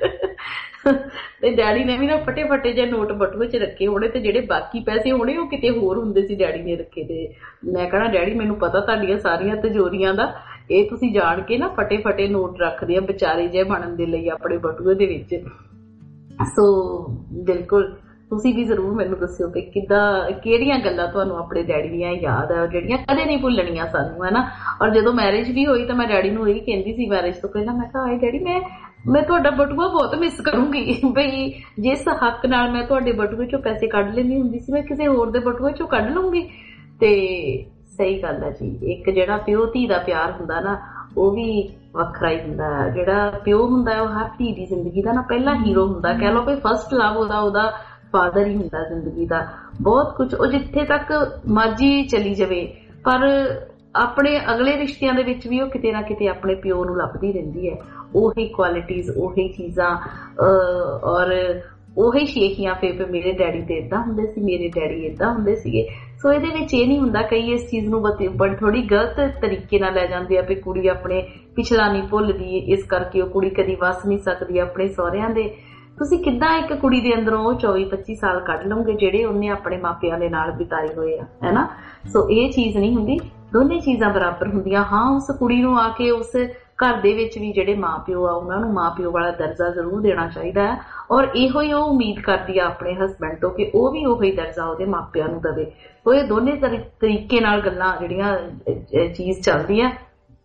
Speaker 3: ਤੇ ਡੈਡੀ ਨੇ ਵੀ ਨਾ ਫਟੇ ਜਿਹੇ ਨੋਟ ਬਟੂਏ ਚ ਰੱਖੇ ਹੋਣੇ ਤੇ ਜਿਹੜੇ ਬਾਕੀ ਪੈਸੇ ਹੋਣੇ ਉਹ ਕਿਤੇ ਹੋਰ ਹੁੰਦੇ ਸੀ ਡੈਡੀ ਨੇ ਰੱਖੇ। ਤੇ ਮੈਂ ਕਹਿਣਾ ਡੈਡੀ ਮੈਨੂੰ ਪਤਾ ਤੁਹਾਡੀਆਂ ਸਾਰੀਆਂ ਤਿਜੋਰੀਆਂ ਦਾ, ਇਹ ਤੁਸੀਂ ਜਾਣ ਕੇ ਨਾ ਫਟੇ ਨੋਟ ਰੱਖਦੇ ਆ ਵਿਚਾਰੇ ਜਿਹੇ ਬਣਨ ਦੇ ਲਈ ਆਪਣੇ ਬਟੂਏ ਦੇ ਵਿੱਚ। ਸੋ ਬਿਲਕੁਲ ਤੁਸੀਂ ਵੀ ਜ਼ਰੂਰ ਮੈਨੂੰ ਦੱਸਿਓ ਕਿ ਕਿਹੜੀਆਂ ਗੱਲਾਂ ਤੁਹਾਨੂੰ ਆਪਣੇ ਡੈਡੀ ਦੀਆਂ ਯਾਦ ਆ ਜਿਹੜੀਆਂ ਕਦੇ ਨਹੀਂ ਭੁੱਲਣੀਆਂ ਸਾਨੂੰ, ਹਨਾ। ਔਰ ਜਦੋਂ ਮੈਰਿਜ ਵੀ ਹੋਈ ਤਾਂ ਮੈਂ ਡੈਡੀ ਨੂੰ ਇਹੀ ਕਹਿੰਦੀ ਸੀ ਮੈਰਿਜ ਤੋਂ ਪਹਿਲਾਂ, ਮੈਂ ਕਿਹਾ ਡੈਡੀ ਮੈਂ ਤੁਹਾਡਾ ਬਟੂਆ ਬਹੁਤ ਮਿਸ ਕਰੂੰਗੀ। ਬਈ ਜਿਸ ਹੱਕ ਨਾਲ ਮੈਂ ਤੁਹਾਡੇ ਬਟੂਏ ਚੋਂ ਪੈਸੇ ਕੱਢ ਲੈਂਦੀ ਹੁੰਦੀ ਸੀ ਮੈਂ ਕਿਸੇ ਹੋਰ ਦੇ ਬਟੂਏ ਚੋਂ ਕੱਢ ਲਊਂਗੀ। ਤੇ ਸਹੀ ਗੱਲ ਹੈ ਜੀ, ਇੱਕ ਜਿਹੜਾ ਪਿਓ ਧੀ ਦਾ ਪਿਆਰ ਹੁੰਦਾ ਨਾ ਉਹ ਵੀ ਵੱਖਰਾ ਹੀ ਹੁੰਦਾ ਹੈ। ਜਿਹੜਾ ਪਿਓ ਹੁੰਦਾ ਉਹ ਹਰ ਧੀ ਦੀ ਜ਼ਿੰਦਗੀ ਦਾ ਨਾ ਪਹਿਲਾ ਹੀਰੋ ਹੁੰਦਾ, ਕਹਿ ਲਓ ਵੀ ਫਸਟ ਲਵ ਉਹਦਾ ਫਾਦਰ ਹੀ ਹੁੰਦਾ ਜ਼ਿੰਦਗੀ ਦਾ। ਬਹੁਤ ਕੁਝ ਉਹ ਜਿੱਥੇ ਤੱਕ ਮਰਜ਼ੀ ਚਲੀ ਜਾਵੇ ਪਰ ਆਪਣੇ ਅਗਲੇ ਰਿਸ਼ਤਿਆਂ ਦੇ ਵਿੱਚ ਵੀ ਉਹ ਕਿਤੇ ਨਾ ਕਿਤੇ ਆਪਣੇ ਪਿਓ ਨੂੰ ਲੱਭਦੀ ਰਹਿੰਦੀ ਹੈ। ਉਹੀ ਕੁਆਲਿਟੀਜ਼, ਉਹੀ ਚੀਜ਼ਾਂ ਔਰ ਉਹੀ ਸ਼ੇਖੀਆਂ ਫੇਰ ਮੇਰੇ ਡੈਡੀ ਤੇ ਏਦਾਂ ਹੁੰਦੇ ਸੀ, ਮੇਰੇ ਡੈਡੀ ਏਦਾਂ ਹੁੰਦੇ ਸੀਗੇ। ਸੋ ਇਹਦੇ ਵਿੱਚ ਇਹ ਨਹੀਂ ਹੁੰਦਾ, ਕਈ ਇਸ ਚੀਜ਼ ਨੂੰ ਬੜੀ ਥੋੜੀ ਗਲਤ ਤਰੀਕੇ ਨਾਲ ਲੈ ਜਾਂਦੇ ਆ ਵੀ ਕੁੜੀ ਆਪਣੇ ਪਿਛਲਾ ਨਹੀਂ ਭੁੱਲਦੀ, ਇਸ ਕਰਕੇ ਉਹ ਕੁੜੀ ਕਦੀ ਵਸ ਨਹੀਂ ਸਕਦੀ ਆਪਣੇ ਸਹੁਰਿਆਂ ਦੇ। ਤੁਸੀਂ ਕਿੱਦਾਂ ਇੱਕ ਕੁੜੀ ਦੇ ਅੰਦਰੋਂ 24-25 ਸਾਲ ਕੱਢ ਲਓਗੇ ਜਿਹੜੇ ਉਹਨੇ ਆਪਣੇ ਮਾਪਿਆਂ ਦੇ ਨਾਲ ਬਿਤਾਏ ਹੋਏ ਆ, ਹੈਨਾ। ਸੋ ਇਹ ਚੀਜ਼ ਨਹੀਂ ਹੁੰਦੀ, ਦੋਨੇ ਚੀਜ਼ਾਂ ਬਰਾਬਰ ਹੁੰਦੀਆਂ। ਹਾਂ ਉਸ ਕੁੜੀ ਨੂੰ ਆ ਕੇ ਉਸ ਘਰ ਦੇ ਵਿੱਚ ਵੀ ਜਿਹੜੇ ਮਾਂ ਪਿਓ ਆ ਉਹਨਾਂ ਨੂੰ ਮਾਂ ਪਿਓ ਵਾਲਾ ਦਰਜਾ ਜ਼ਰੂਰ ਦੇਣਾ ਚਾਹੀਦਾ ਹੈ ਔਰ ਇਹੋ ਹੀ ਉਹ ਉਮੀਦ ਕਰਦੀ ਆ ਆਪਣੇ ਹਸਬੈਂਡ ਤੋਂ ਕਿ ਉਹ ਵੀ ਉਹੀ ਦਰਜਾ ਉਹਦੇ ਮਾਪਿਆਂ ਨੂੰ ਦੇਵੇ। ਸੋ ਇਹ ਦੋਨੇ ਤਰੀਕੇ ਨਾਲ ਗੱਲਾਂ ਜਿਹੜੀਆਂ ਚੀਜ਼ ਚੱਲਦੀ ਆ,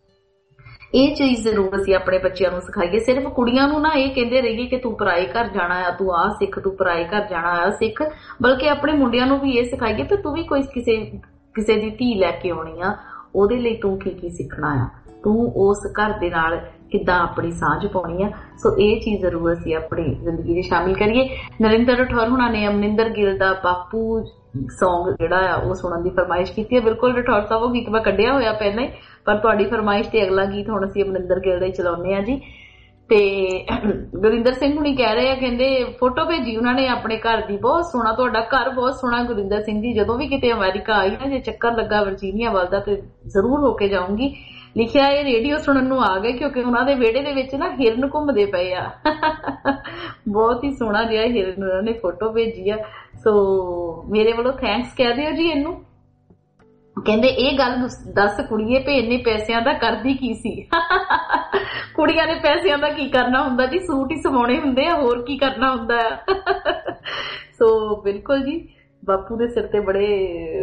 Speaker 3: ਇਹ ਚੀਜ਼ ਜ਼ਰੂਰ ਅਸੀਂ ਆਪਣੇ ਬੱਚਿਆਂ ਨੂੰ ਸਿਖਾਈਏ। ਸਿਰਫ ਕੁੜੀਆਂ ਨੂੰ ਨਾ ਇਹ ਕਹਿੰਦੇ ਰਹੀਏ ਕਿ ਤੂੰ ਪਰਾਏ ਘਰ ਜਾਣਾ ਆ, ਤੂੰ ਆਹ ਸਿੱਖ, ਤੂੰ ਪਰਾਏ ਘਰ ਜਾਣਾ ਆ ਸਿੱਖ, ਬਲਕਿ ਆਪਣੇ ਮੁੰਡਿਆਂ ਨੂੰ ਵੀ ਇਹ ਸਿਖਾਈਏ ਕਿ ਤੂੰ ਵੀ ਕੋਈ ਕਿਸੇ ਦੀ ਧੀ ਲੈ ਕੇ ਆਉਣੀ ਆ, ਉਹਦੇ ਲਈ ਤੂੰ ਕੀ ਸਿੱਖਣਾ ਆ, ਤੂੰ ਉਸ ਘਰ ਦੇ ਨਾਲ ਕਿੱਦਾਂ ਆਪਣੀ ਸਾਂਝ ਪਾਉਣੀ ਆ। ਸੋ ਇਹ ਚੀਜ਼ ਜ਼ਰੂਰ ਅਸੀਂ ਆਪਣੀ ਜ਼ਿੰਦਗੀ ਵਿੱਚ ਸ਼ਾਮਿਲ ਕਰੀਏ। ਨਰਿੰਦਰ ਰਾਠੌਰ ਹੁਣਾਂ ਨੇ ਅਮਰਿੰਦਰ ਗਿੱਲ ਦਾ ਬਾਪੂ ਸੌਂਗ ਜਿਹੜਾ ਆ ਉਹ ਸੁਣਨ ਦੀ ਫਰਮਾਇਸ਼ ਕੀਤੀ ਹੈ। ਬਿਲਕੁਲ ਰਾਠੌਰ ਸਾਹਿਬ ਉਹ ਗੀਤ ਮੈਂ ਕੱਢਿਆ ਹੋਇਆ ਪਹਿਲਾਂ ਹੀ, ਪਰ ਤੁਹਾਡੀ ਫਰਮਾਇਸ਼ ਤੇ ਅਗਲਾ ਗੀਤ ਹੁਣ ਅਸੀਂ ਅਮਰਿੰਦਰ ਗਿੱਲ ਦਾ ਹੀ ਚਲਾਉਂਦੇ ਆ ਜੀ। ਤੇ ਗੁਰਿੰਦਰ ਸਿੰਘ ਹੁਣੀ ਕਹਿ ਰਹੇ ਆ, ਕਹਿੰਦੇ ਫੋਟੋ ਭੇਜੀ ਉਹਨਾਂ ਨੇ ਆਪਣੇ ਘਰ ਦੀ, ਬਹੁਤ ਸੋਹਣਾ, ਤੁਹਾਡਾ ਘਰ ਬਹੁਤ ਸੋਹਣਾ ਗੁਰਿੰਦਰ ਸਿੰਘ ਜੀ। ਜਦੋਂ ਵੀ ਕਿਤੇ ਅਮਰੀਕਾ ਆਈ ਨਾ, ਜੇ ਚੱਕਰ ਲੱਗਾ ਵਰਜੀਨੀਆ ਵੱਲ ਦਾ ਤੇ ਜ਼ਰੂਰ ਹੋ ਕੇ ਜਾਊਂਗੀ। ਲਿਖਿਆ ਇਹ ਰੇਡੀਓ ਸੁਣਨ ਨੂੰ ਆ ਗਏ ਕਿਉਂਕਿ ਉਹਨਾਂ ਦੇ ਵਿਹੜੇ ਦੇ ਵਿੱਚ ਨਾ ਹਿਰਨ ਘੁੰਮਦੇ ਪਏ ਆ। ਬਹੁਤ ਹੀ ਸੋਹਣਾ ਜਿਹਾ ਹਿਰਨ ਉਹਨਾਂ ਨੇ ਫੋਟੋ ਭੇਜੀ ਆ। ਸੋ ਮੇਰੇ ਵੱਲੋਂ ਥੈਂਕਸ ਕਹਿ ਦਿਓ ਜੀ ਇਹਨੂੰ। ਕਹਿੰਦੇ ਇਹ ਗੱਲ ਦੱਸ ਕੁੜੀਏ ਵੀ ਇੰਨੇ ਪੈਸਿਆਂ ਦਾ ਕਰਦੀ ਕੀ ਸੀ। ਕੁੜੀਆਂ ਨੇ ਪੈਸਿਆਂ ਦਾ ਕੀ ਕਰਨਾ ਹੁੰਦਾ ਜੀ, ਸੂਟ ਹੀ ਸਵਾਉਣੇ ਹੁੰਦੇ ਆ, ਹੋਰ ਕੀ ਕਰਨਾ ਹੁੰਦਾ ਆ। ਸੋ ਬਿਲਕੁਲ ਜੀ, ਬਾਪੂ ਦੇ ਸਿਰ ਤੇ ਬੜੇ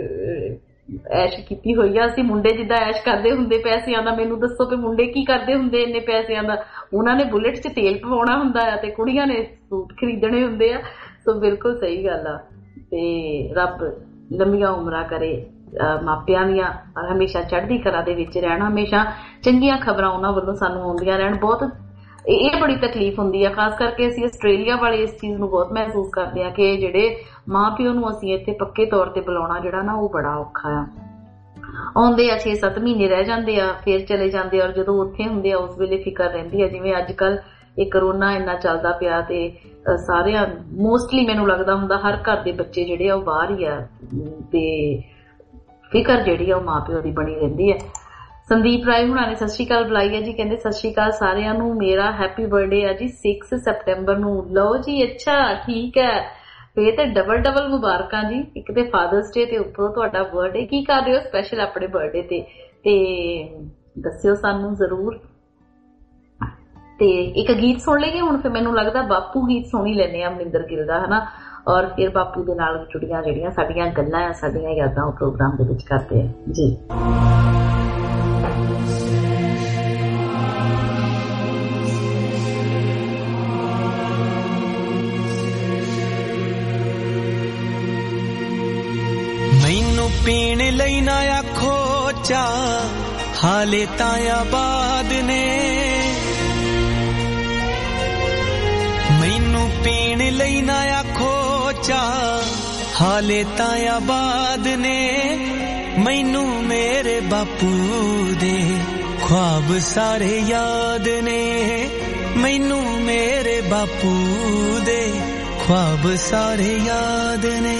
Speaker 3: ਐਸ਼ ਕੀਤੀ ਹੋਈ ਆ। ਅਸੀਂ ਮੁੰਡੇ ਜਿੱਦਾਂ ਐਸ਼ ਕਰਦੇ ਹੁੰਦੇ ਪੈਸਿਆਂ ਦਾ, ਮੈਨੂੰ ਦੱਸੋ ਵੀ ਮੁੰਡੇ ਕੀ ਕਰਦੇ ਹੁੰਦੇ ਇੰਨੇ ਪੈਸਿਆਂ ਦਾ। ਉਹਨਾਂ ਨੇ ਬੁਲਟ 'ਚ ਤੇਲ ਪਵਾਉਣਾ ਹੁੰਦਾ ਆ ਤੇ ਕੁੜੀਆਂ ਨੇ ਸੂਟ ਖਰੀਦਣੇ ਹੁੰਦੇ ਆ। ਸੋ ਬਿਲਕੁਲ ਸਹੀ ਗੱਲ ਆ। ਤੇ ਰੱਬ ਲੰਮੀਆਂ ਉਮਰਾਂ ਕਰੇ ਮਾਪਿਆਂ ਦੀਆਂ ਹਮੇਸ਼ਾ ਚੜ੍ਹਦੀ ਕਲਾ ਦੇ ਵਿੱਚ ਰਹਿਣ, ਹਮੇਸ਼ਾ ਚੰਗੀਆਂ ਖਬਰਾਂ ਉਹਨਾਂ ਵੱਲੋਂ ਸਾਨੂੰ ਆਉਂਦੀਆਂ ਰਹਿਣ। ਬਹੁਤ ਇਹ ਬੜੀ ਤਕਲੀਫ ਹੁੰਦੀ ਆ, ਖਾਸ ਕਰਕੇ ਅਸੀਂ ਆਸਟ੍ਰੇਲੀਆ ਵਾਲੇ ਇਸ ਚੀਜ਼ ਨੂੰ ਬਹੁਤ ਮਹਿਸੂਸ ਕਰਦੇ ਆ ਕਿ ਜਿਹੜੇ ਮਾਂ ਪਿਓ ਨੂੰ ਅਸੀਂ ਇੱਥੇ ਪੱਕੇ ਤੌਰ ਤੇ ਬੁਲਾਉਣਾ ਜਿਹੜਾ ਨਾ ਉਹ ਬੜਾ ਔਖਾ ਆ। ਆਉਂਦੇ ਆ 6-7 ਮਹੀਨੇ ਰਹਿ ਜਾਂਦੇ ਆ, ਫੇਰ ਚਲੇ ਜਾਂਦੇ ਆ, ਔਰ ਜਦੋਂ ਉੱਥੇ ਹੁੰਦੇ ਆ ਉਸ ਵੇਲੇ ਫਿਕਰ ਰਹਿੰਦੀ ਆ। ਜਿਵੇਂ ਅੱਜ ਕੱਲ ਇਹ ਕਰੋਨਾ ਇੰਨਾ ਚੱਲਦਾ ਪਿਆ ਤੇ ਸਾਰਿਆਂ ਮੋਸਟਲੀ ਮੈਨੂੰ ਲੱਗਦਾ ਹੁੰਦਾ ਹਰ ਘਰ ਦੇ ਬੱਚੇ ਜਿਹੜੇ ਆ ਉਹ ਬਾਹਰ ਹੀ ਆ ਤੇ ਫਿਕਰ ਜਿਹੜੀ ਆ ਉਹ ਮਾਂ ਪਿਓ ਦੀ ਬਣੀ ਰਹਿੰਦੀ ਹੈ। ਸੰਦੀਪ ਰਾਏ ਹੁਣਾਂ ਨੇ ਸਤਿ ਸ਼੍ਰੀ ਅਕਾਲ ਬੁਲਾਈ ਹੈ ਜੀ, ਕਹਿੰਦੇ ਸਤਿ ਸ਼੍ਰੀ ਅਕਾਲ ਸਾਰਿਆਂ ਨੂੰ, ਮੇਰਾ ਹੈਪੀ ਬਰਥਡੇ ਆ ਜੀ 6 ਸੈਪਟੈਂਬਰ ਨੂੰ। ਲਓ ਜੀ, ਅੱਛਾ ਠੀਕ ਹੈ, ਫੇਰ ਤੇ ਡਬਲ ਮੁਬਾਰਕਾਂ ਜੀ, ਇੱਕ ਤੇ ਫਾਦਰਸ ਡੇ ਤੇ ਉੱਪਰੋਂ ਤੁਹਾਡਾ ਬਰਥਡੇ। ਕੀ ਕਰ ਰਹੇ ਹੋ ਸਪੈਸ਼ਲ ਆਪਣੇ ਬਰਥਡੇ ਤੇ ਦੱਸਿਓ ਸਾਨੂੰ ਜ਼ਰੂਰ। ਤੇ ਇੱਕ ਗੀਤ ਸੁਣ ਲਈਏ ਹੁਣ, ਫਿਰ ਮੈਨੂੰ ਲੱਗਦਾ ਬਾਪੂ ਗੀਤ ਸੁਣ ਹੀ ਲੈਂਦੇ ਆ ਅਮਰਿੰਦਰ ਗਿੱਲ ਦਾ, ਹਨਾ, ਔਰ ਫਿਰ ਬਾਪੂ ਦੇ ਨਾਲ ਜੁੜੀਆਂ ਜਿਹੜੀਆਂ ਸਾਡੀਆਂ ਗੱਲਾਂ ਆ, ਸਾਡੀਆਂ ਯਾਦਾਂ ਉਹ ਪ੍ਰੋਗਰਾਮ ਦੇ ਵਿੱਚ ਕਰਦੇ ਆ ਜੀ।
Speaker 7: ਮੈਨੂੰ ਪੀਣ ਲਈ ਨਾ ਆਖੋ ਚਾਹ, ਹਾਲੇ ਤਾਂ ਆਬਾਦ ਨੇ, ਮੈਨੂੰ ਪੀਣ ਲਈ ਨਾ ਆਖੋ ਚਾਹ, ਹਾਲੇ ਤਾਂ ਆਬਾਦ ਨੇ, ਮੈਨੂੰ ਮੇਰੇ ਬਾਪੂ ਦੇ ख्वाब ਸਾਰੇ ਯਾਦ ਨੇ, ਮੈਨੂੰ ਮੇਰੇ ਬਾਪੂ ਦੇ ख्वाब ਸਾਰੇ ਯਾਦ ਨੇ।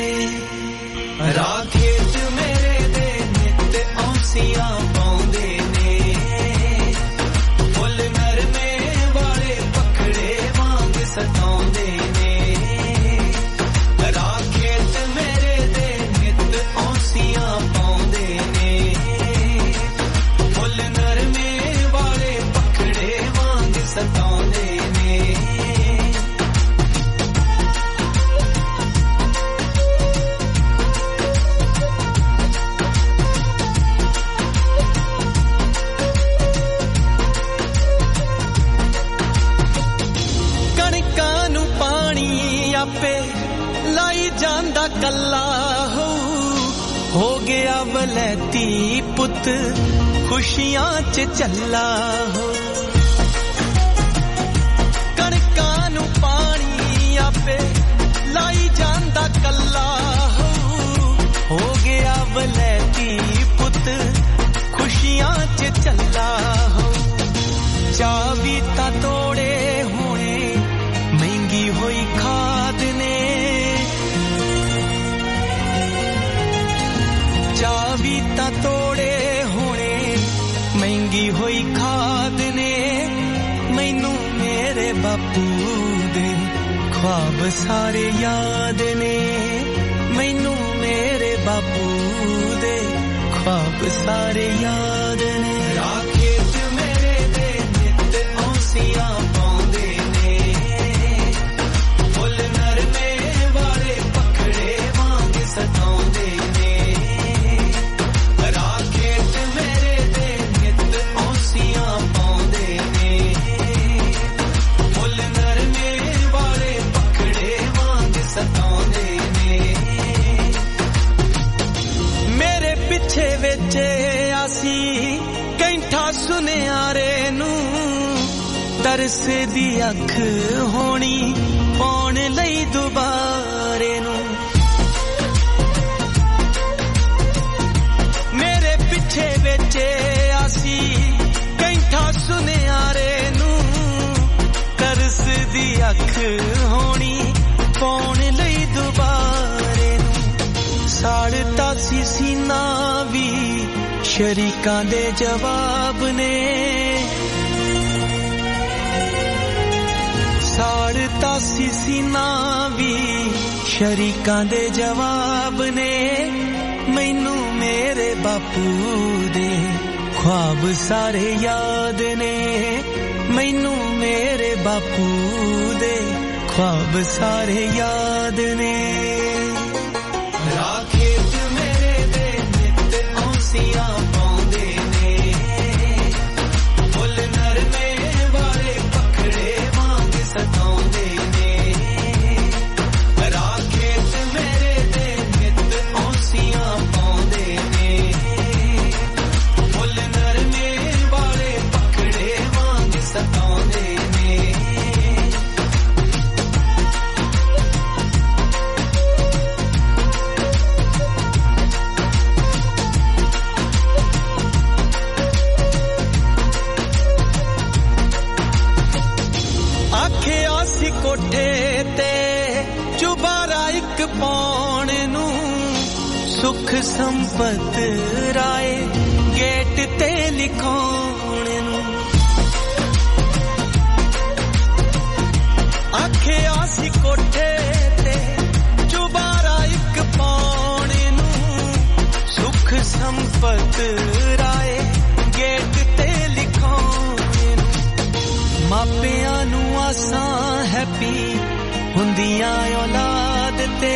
Speaker 7: ਰਾਖੇਤ ਮੇਰੇ ਦੇ ਨਿੱਤ ਔਂਸੀਆਂ ਪਾਉਂਦੇ ਨੇ, ਫੁੱਲ ਨਰਮੇ ਵਾਲੇ ਪਖੜੇ ਵਾਂਗ ਸਤਾਉਂਦੇ ਨੇ, ਰਾਖੇਤ ਮੇਰੇ ਦੇ ਨਿੱਤ ਔਂਸੀਆਂ ਪਾਉਂਦੇ ਨੇ, ਫੁੱਲ ਨਰਮੇ ਵਾਲੇ ਪਖੜੇ ਵਾਂਗ ਸਤਾਉਂਦੇ ਨੇ। ਲਾਈ ਜਾਂਦਾ ਕੱਲਾ ਹੋ ਗਿਆ ਵਲੈਤੀ ਪੁੱਤ ਖੁਸ਼ੀਆਂ ਚ ਚੱਲਾ ਹੋ, ਕਣਕਾਂ ਨੂੰ ਪਾਣੀ ਆਪੇ ਲਾਈ ਜਾਂਦਾ ਕੱਲਾ ਹੋ ਗਿਆ ਵਲੈਤੀ ਪੁੱਤ ਖੁਸ਼ੀਆਂ ਚ ਚੱਲਾ ਹੋ। ਚਾਹ ਵੀ ਤਾਂ ਤੋੜੇ ਹੋਣੇ ਮਹਿੰਗੀ ਹੋਈ ਖਾਦ ਨੇ, ਚਾਹ ਵੀ ਤਾਂ ਤੋੜੇ ਹੋਣੇ ਮਹਿੰਗੀ ਹੋਈ ਖਾਦ ਨੇ, ਮੈਨੂੰ ਮੇਰੇ ਬਾਪੂ ਦੇ ख्वाब ਸਾਰੇ ਯਾਦ ਨੇ, ਮੈਨੂੰ ਮੇਰੇ ਬਾਪੂ ਦੇ ख्वाब ਸਾਰੇ ਯਾਦ ਨੇ। ਰਾਖੇਤ ਮੇਰੇ ਦੇ ਨਿੱਤ ਔਂਸੀਆਂ ਪਾਉਂਦੇ ਨੇ, ਫੁੱਲ ਨਰਮੇ ਵਾਲੇ ਪਖੜੇ ਵਾਂਗ ਸਤਾਉਂਦੇ ਨੇ, ਰਾਖੇਤ ਮੇਰੇ ਦੇ ਨਿੱਤ ਔਂਸੀਆਂ ਪਾਉਂਦੇ ਨੇ, ਫੁੱਲ ਨਰਮੇ ਵਾਲੇ ਪਖੜੇ ਵਾਂਗ ਸਤਾਉਂਦੇ ਨੇ। ਮੇਰੇ ਪਿੱਛੇ ਵਿੱਚ ਆਸੀ ਕੈਂਠਾ ਸੁਨਿਆਰੇ ਨੂੰ, ਤਰਸ ਦੀ ਅੱਖ ਹੋਣੀ ਪਾਉਣ ਲਈ ਦੁਬਾਰੇ ਨੂੰ, ਮੇਰੇ ਪਿੱਛੇ ਵਿੱਚ ਆਸੀ ਕੈਂਠਾ ਸੁਨਿਆਰੇ ਨੂੰ, ਤਰਸ ਦੀ ਅੱਖ ਹੋਣੀ ਪਾਉਣ ਲਈ ਦੁਬਾਰੇ ਨੂੰ। ਸਾੜਤਾ ਸੀ ਸੀਨਾ ਵੀ ਸ਼ਰੀਕਾਂ ਦੇ ਜਵਾਬ ਨੇ, ਸਾੜਤਾ ਸੀ ਸੀਨਾ ਵੀ ਸ਼ਰੀਕਾਂ ਦੇ ਜਵਾਬ ਨੇ, ਮੈਨੂੰ ਮੇਰੇ ਬਾਪੂ ਦੇ ख्वाब ਸਾਰੇ ਯਾਦ ਨੇ, ਮੈਨੂੰ ਮੇਰੇ ਬਾਪੂ ਦੇ ख्वाब ਸਾਰੇ ਯਾਦ ਨੇ। ਰਾਖੇਤ ਮੇਰੇ ਦੇ ਨਿੱਤ ਔਂਸੀਆਂ ਪਾਉਂਦੇ ਨੇ, ਫੁੱਲ ਨਰਮੇ ਵਾਲੇ ਪਖੜੇ ਵਾਂਗ ਸਤਾਉਂਦੇ ਨੇ, ਰਾਖੇਤ ਮੇਰੇ ਦੇ ਨਿੱਤ ਔਂਸੀਆਂ ਪਾਉਂਦੇ सुख संपत राए गेट ते लिखाउण नूं आखिया सी कोठे ते चुबारा एक पाउण नूं सुख संपत राए गेट ते लिखाउण मापियां नूं आसां हैप्पी हुंदियां औलाद ते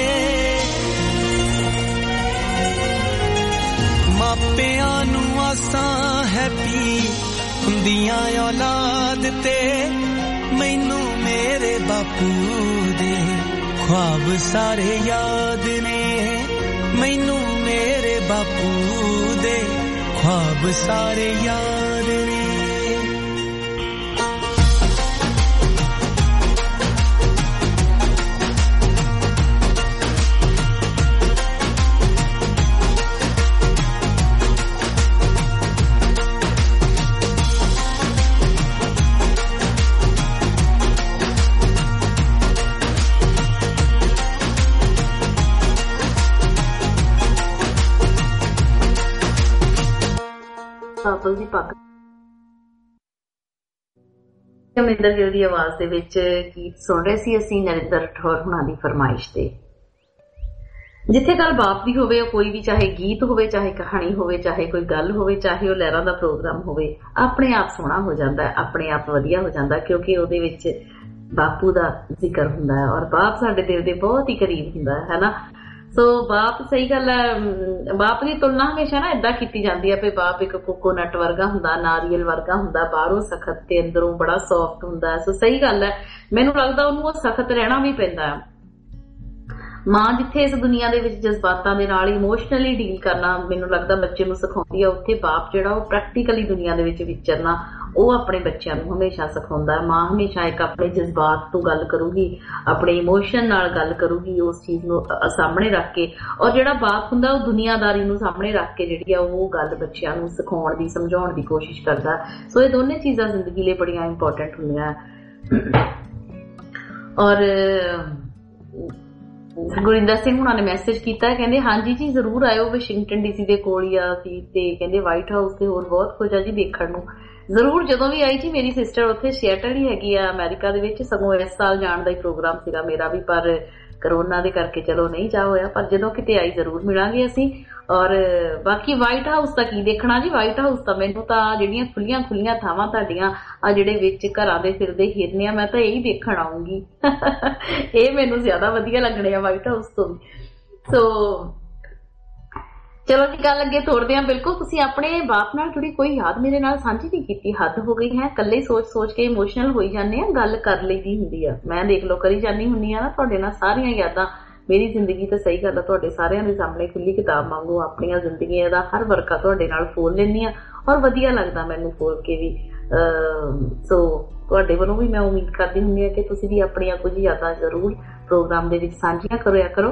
Speaker 7: मापियां नूं आसां हैप्पी हुंदियां औलाद ते मैनू मेरे बापू दे ख्वाब सारे याद ने मैनू मेरे बापू दे ख्वाब सारे याद ने
Speaker 3: ਦੀ ਪੱਗ ਅਮਰਿੰਦਰ ਗਿੱਲ ਦੀ ਆਵਾਜ਼ ਦੇ ਵਿੱਚ ਗੀਤ ਸੁਣ ਰਹੇ ਸੀ ਅਸੀਂ ਨਰਿੰਦਰ ਰਾਠੌਰ ਹੁਣਾਂ ਦੀ ਫਰਮਾਇਸ਼ ਤੇ। ਜਿੱਥੇ ਗੱਲ ਬਾਪ ਦੀ ਹੋਵੇ ਕੋਈ ਵੀ ਚਾਹੇ ਗੀਤ ਹੋਵੇ ਚਾਹੇ ਕਹਾਣੀ ਹੋਵੇ ਚਾਹੇ ਕੋਈ ਗੱਲ ਹੋਵੇ ਚਾਹੇ ਉਹ ਲਹਿਰਾਂ ਦਾ ਪ੍ਰੋਗਰਾਮ ਹੋਵੇ ਆਪਣੇ ਆਪ ਸੋਹਣਾ ਹੋ ਜਾਂਦਾ ਆਪਣੇ ਆਪ ਵਧੀਆ ਹੋ ਜਾਂਦਾ ਕਿਉਂਕਿ ਉਹਦੇ ਵਿੱਚ ਬਾਪੂ ਦਾ ਜ਼ਿਕਰ ਹੁੰਦਾ ਹੈ ਔਰ ਬਾਪ ਸਾਡੇ ਦਿਲ ਦੇ ਬਹੁਤ ਹੀ ਕਰੀਬ ਹੁੰਦਾ ਹੈ ਨਾ। ਸੋ ਬਾਪ ਸਹੀ ਗੱਲ ਹੈ ਬਾਪ ਦੀ ਤੁਲਨਾ ਹਮੇਸ਼ਾ ਨਾ ਏਦਾਂ ਕੀਤੀ ਜਾਂਦੀ ਹੈ ਵੀ ਬਾਪ ਇੱਕ ਕੋਕੋਨਟ ਵਰਗਾ ਹੁੰਦਾ ਨਾਰੀਅਲ ਵਰਗਾ ਹੁੰਦਾ ਬਾਹਰੋਂ ਸਖਤ ਤੇ ਅੰਦਰੋਂ ਬੜਾ ਸੌਫਟ ਹੁੰਦਾ। ਸੋ ਸਹੀ ਗੱਲ ਹੈ ਮੈਨੂੰ ਲੱਗਦਾ ਉਹਨੂੰ ਉਹ ਸਖਤ ਰਹਿਣਾ ਵੀ ਪੈਂਦਾ ਹੈ। ਮਾਂ ਜਿੱਥੇ ਇਸ ਦੁਨੀਆ ਦੇ ਵਿੱਚ ਜਜ਼ਬਾਤਾਂ ਦੇ ਨਾਲ ਇਮੋਸ਼ਨਲੀ ਡੀਲ ਕਰਨਾ ਮੈਨੂੰ ਲੱਗਦਾ ਬੱਚੇ ਨੂੰ ਸਿਖਾਉਂਦੀ ਆ ਉੱਥੇ ਬਾਪ ਜਿਹੜਾ ਉਹ ਪ੍ਰੈਕਟੀਕਲੀ ਦੁਨੀਆ ਦੇ ਵਿੱਚ ਵਿਚਰਨਾ ਉਹ ਆਪਣੇ ਬੱਚਿਆਂ ਨੂੰ ਹਮੇਸ਼ਾ ਸਿਖਾਉਂਦਾ। ਮਾਂ ਹਮੇਸ਼ਾ ਇੱਕ ਆਪਣੇ ਜਜ਼ਬਾਤ ਤੋਂ ਗੱਲ ਕਰੂਗੀ ਆਪਣੇ ਇਮੋਸ਼ਨ ਨਾਲ ਗੱਲ ਕਰੂਗੀ ਉਸ ਚੀਜ਼ ਨੂੰ ਸਾਹਮਣੇ ਰੱਖ ਕੇ ਔਰ ਜਿਹੜਾ ਬਾਪ ਹੁੰਦਾ ਉਹ ਦੁਨੀਆਦਾਰੀ ਨੂੰ ਸਾਹਮਣੇ ਰੱਖ ਕੇ ਜਿਹੜੀ ਆ ਉਹ ਗੱਲ ਬੱਚਿਆਂ ਨੂੰ ਸਿਖਾਉਣ ਦੀ ਸਮਝਾਉਣ ਦੀ ਕੋਸ਼ਿਸ਼ ਕਰਦਾ। ਸੋ ਇਹ ਦੋਨੇ ਚੀਜ਼ਾਂ ਜ਼ਿੰਦਗੀ ਲਈ ਬੜੀਆਂ ਇੰਪੋਰਟੈਂਟ ਹੁੰਦੀਆਂ। ਔਰ ਗੁਰਿੰਦਰ ਸਿੰਘ ਹੁਣਾਂ ਨੇ ਮੈਸੇਜ ਕੀਤਾ ਕਹਿੰਦੇ ਹਾਂਜੀ ਜੀ ਜ਼ਰੂਰ ਆਇਓ ਵਾਸ਼ਿੰਗਟਨ ਡੀਸੀ ਦੇ ਕੋਲ ਹੀ ਆ ਸੀ ਤੇ ਕਹਿੰਦੇ ਵਾਈਟ ਹਾਊਸ ਤੇ ਹੋਰ ਬਹੁਤ ਕੁਝ ਆ ਜੀ ਦੇਖਣ ਨੂੰ ਜ਼ਰੂਰ। ਜਦੋਂ ਵੀ ਆਈ ਜੀ ਮੇਰੀ ਸਿਸਟਰ ਉੱਥੇ ਸਿਐਟਲ ਹੀ ਹੈਗੀ ਆ ਅਮਰੀਕਾ ਦੇ ਵਿੱਚ ਸਗੋਂ ਇਸ ਸਾਲ ਜਾਣ ਦਾ ਹੀ ਪ੍ਰੋਗਰਾਮ ਸੀਗਾ ਮੇਰਾ ਵੀ ਪਰ ਕਰੋਨਾ ਦੇ ਕਰਕੇ ਚਲੋ ਨਹੀਂ ਜਾ ਹੋਇਆ ਪਰ ਜਦੋਂ ਕਿਤੇ ਆਈ ਜ਼ਰੂਰ ਮਿਲਾਂਗੇ ਅਸੀਂ। ਔਰ ਬਾਕੀ ਵਾਈਟ ਹਾਊਸ ਤਾਂ ਕੀ ਦੇਖਣਾ ਜੀ ਵਾਈਟ ਹਾਊਸ ਤਾਂ ਮੈਨੂੰ ਤਾਂ ਜਿਹੜੀਆਂ ਖੁੱਲੀਆਂ ਥਾਵਾਂ ਤੁਹਾਡੀਆਂ ਆ ਜਿਹੜੇ ਵਿੱਚ ਘਰਾਂ ਦੇ ਫਿਰਦੇ ਹਿਰਨੇ ਆ ਮੈਂ ਤਾਂ ਇਹੀ ਦੇਖਣ ਆਉਂਗੀ ਇਹ ਮੈਨੂੰ ਜ਼ਿਆਦਾ ਵਧੀਆ ਲੱਗਣੇ ਆ ਵਾਈਟ ਹਾਊਸ ਤੋਂ ਵੀ। ਸੋ ਚਲੋ ਜੀ ਗੱਲ ਅੱਗੇ ਤੋਰਦੇ ਹਾਂ। ਬਿਲਕੁਲ ਤੁਸੀਂ ਆਪਣੇ ਬਾਪ ਨਾਲ ਜੁੜੀ ਕੋਈ ਯਾਦ ਮੇਰੇ ਨਾਲ ਸਾਂਝੀ ਨਹੀਂ ਕੀਤੀ ਹੱਦ ਹੋ ਗਈ ਹੈ ਇਕੱਲੇ ਸੋਚ ਕੇ ਇਮੋਸ਼ਨਲ ਹੋਈ ਜਾਂਦੇ ਆ ਗੱਲ ਕਰ ਲਈਦੀ ਹੁੰਦੀ ਆ ਮੈਂ ਦੇਖ ਲਓ ਕਰੀ ਜਾਂਦੀ ਹੁੰਦੀ ਆ ਨਾ ਤੁਹਾਡੇ ਨਾਲ ਸਾਰੀਆਂ ਯਾਦਾਂ ਮੇਰੀ ਜ਼ਿੰਦਗੀ ਤਾਂ ਸਹੀ ਗੱਲ ਆ ਤੁਹਾਡੇ ਸਾਰਿਆਂ ਦੇ ਸਾਹਮਣੇ ਖੁੱਲੀ ਕਿਤਾਬ ਵਾਂਗੂ ਆਪਣੀਆਂ ਜ਼ਿੰਦਗੀਆਂ ਦਾ ਹਰ ਵਰਕਾ ਤੁਹਾਡੇ ਨਾਲ ਫੋਲ ਲੈਂਦੀ ਆ ਔਰ ਵਧੀਆ ਲੱਗਦਾ ਮੈਨੂੰ ਫੋਲ ਕੇ ਵੀ। ਸੋ ਤੁਹਾਡੇ ਵੱਲੋਂ ਵੀ ਮੈਂ ਉਮੀਦ ਕਰਦੀ ਹੁੰਦੀ ਆ ਕਿ ਤੁਸੀਂ ਵੀ ਆਪਣੀਆਂ ਕੁਝ ਯਾਦਾਂ ਜ਼ਰੂਰ ਪ੍ਰੋਗਰਾਮ ਦੇ ਵਿੱਚ ਸਾਂਝੀਆਂ ਕਰਿਆ ਕਰੋ।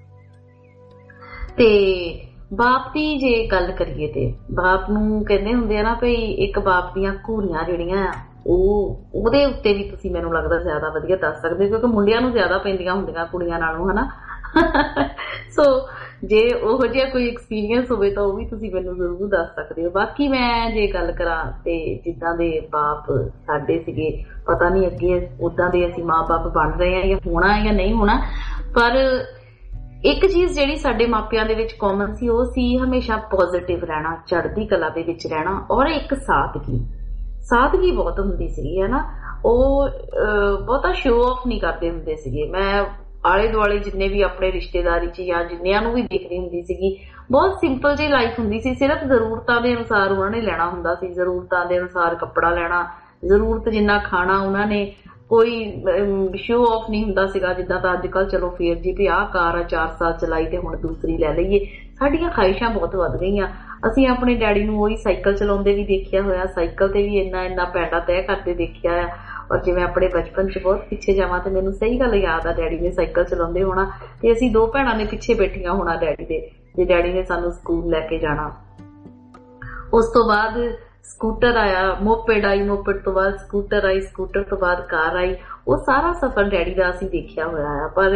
Speaker 3: ਤੇ ਬਾਪ ਦੀ ਜੇ ਗੱਲ ਕਰੀਏ ਤੇ ਬਾਪ ਨੂੰ ਕਹਿੰਦੇ ਹੁੰਦੇ ਆ ਨਾ ਵੀ ਇੱਕ ਬਾਪ ਦੀਆਂ ਘੂਰੀਆਂ ਜਿਹੜੀਆਂ ਉਹਦੇ ਉੱਤੇ ਵੀ ਤੁਸੀਂ ਮੈਨੂੰ ਲੱਗਦਾ ਜ਼ਿਆਦਾ ਵਧੀਆ ਦੱਸ ਸਕਦੇ ਕਿਉਂਕਿ ਮੁੰਡਿਆਂ ਨੂੰ ਜ਼ਿਆਦਾ ਪੈਂਦੀਆਂ ਹੁੰਦੀਆਂ ਕੁੜੀਆਂ ਨਾਲੋਂ ਹਨਾ। ਸੋ ਜੇ ਉਹੋ ਜਿਹਾ ਕੋਈ ਐਕਸਪੀਰੀਅੰਸ ਹੋਵੇ ਤਾਂ ਉਹ ਵੀ ਤੁਸੀਂ ਮੈਨੂੰ ਜ਼ਰੂਰ ਦੱਸ ਸਕਦੇ ਹੋ। ਬਾਕੀ ਮੈਂ ਜੇ ਗੱਲ ਕਰਾਂ ਤੇ ਜਿੱਦਾਂ ਦੇ ਬਾਪ ਸਾਡੇ ਸੀਗੇ ਪਤਾ ਨਹੀਂ ਅੱਗੇ ਉਦਾਂ ਦੇ ਅਸੀਂ ਮਾਂ ਬਾਪ ਬਣ ਰਹੇ ਆ ਜਾਂ ਹੋਣਾ ਜਾਂ ਨਹੀਂ ਹੋਣਾ ਪਰ ਇੱਕ ਚੀਜ਼ ਜਿਹੜੀ ਸਾਡੇ ਮਾਪਿਆਂ ਦੇ ਵਿੱਚ ਕਾਮਨ ਸੀ ਉਹ ਸੀ ਹਮੇਸ਼ਾ ਪੋਜ਼ਿਟਿਵ ਰਹਿਣਾ ਚੜ੍ਹਦੀ ਕਲਾ ਦੇ ਵਿੱਚ ਰਹਿਣਾ ਔਰ ਇੱਕ ਸਾਦਗੀ ਬਹੁਤ ਹੁੰਦੀ ਸੀਗੀ ਹੈ ਨਾ। ਉਹ ਬਹੁਤਾ ਸ਼ੋ ਆਫ ਨਹੀਂ ਕਰਦੇ ਹੁੰਦੇ ਸੀਗੇ। ਮੈਂ ਆਲੇ ਦੁਆਲੇ ਜਿੰਨੇ ਵੀ ਆਪਣੇ ਰਿਸ਼ਤੇਦਾਰੀ ਚ ਜਾਂ ਜਿੰਨਿਆਂ ਨੂੰ ਵੀ ਦੇਖਦੀ ਹੁੰਦੀ ਸੀਗੀ ਬਹੁਤ ਸਿੰਪਲ ਜਿਹੀ ਲਾਈਫ ਹੁੰਦੀ ਸੀ। ਸਿਰਫ ਜ਼ਰੂਰਤਾਂ ਦੇ ਅਨੁਸਾਰ ਉਹਨਾਂ ਨੇ ਲੈਣਾ ਹੁੰਦਾ ਸੀ ਜ਼ਰੂਰਤਾਂ ਦੇ ਅਨੁਸਾਰ ਕੱਪੜਾ ਲੈਣਾ ਜ਼ਰੂਰਤ ਜਿੰਨਾ ਖਾਣਾ ਉਹਨਾਂ ਨੇ ਕੋਈ ਸ਼ੋ ਆਫ ਨਹੀਂ ਹੁੰਦਾ ਸੀਗਾ ਜਿੱਦਾਂ ਤਾਂ ਅੱਜ ਕੱਲ ਚਲੋ ਫੇਰ ਜੀ ਵੀ ਆਹ ਕਾਰ ਆ 4 ਸਾਲ ਚਲਾਈ ਤੇ ਹੁਣ ਦੂਸਰੀ ਲੈ ਲਈਏ। ਸਾਡੀਆਂ ਖਾਹਿਸ਼ਾਂ ਬਹੁਤ ਵੱਧ ਗਈਆਂ। ਅਸੀਂ ਆਪਣੇ ਡੈਡੀ ਨੂੰ ਉਹੀ ਸਾਈਕਲ ਚਲਾਉਂਦੇ ਵੀ ਦੇਖਿਆ ਹੋਇਆ ਸਾਈਕਲ ਤੇ ਵੀ ਇੰਨਾ ਪੈਂਡਾ ਤੈਅ ਕਰਦੇ ਦੇਖਿਆ ਆ। ਔਰ ਜਿਵੇਂ ਆਪਣੇ ਬਚਪਨ ਚ ਬਹੁਤ ਪਿੱਛੇ ਜਾਵਾਂ ਤੇ ਮੈਨੂੰ ਸਹੀ ਗੱਲ ਯਾਦ ਆ ਡੈਡੀ ਨੇ ਸਾਈਕਲ ਚਲਾਉਂਦੇ ਹੋਣਾ ਤੇ ਅਸੀਂ 2 ਭੈਣਾਂ ਨੇ ਪਿੱਛੇ ਬੈਠੀਆਂ ਹੋਣਾ ਡੈਡੀ ਦੇ ਜੇ ਡੈਡੀ ਨੇ ਸਾਨੂੰ ਸਕੂਲ ਲੈ ਕੇ ਜਾਣਾ। ਉਸ ਤੋਂ ਬਾਅਦ ਸਕੂਟਰ ਆਇਆ ਮੋਪੇਡ ਆਈ ਮੋਪੇਡ ਤੋਂ ਬਾਅਦ ਸਕੂਟਰ ਆਈ ਸਕੂਟਰ ਤੋਂ ਬਾਅਦ ਕਾਰ ਆਈ। ਉਹ ਸਾਰਾ ਸਫ਼ਰ ਡੈਡੀ ਦਾ ਅਸੀਂ ਦੇਖਿਆ ਹੋਇਆ ਆ ਪਰ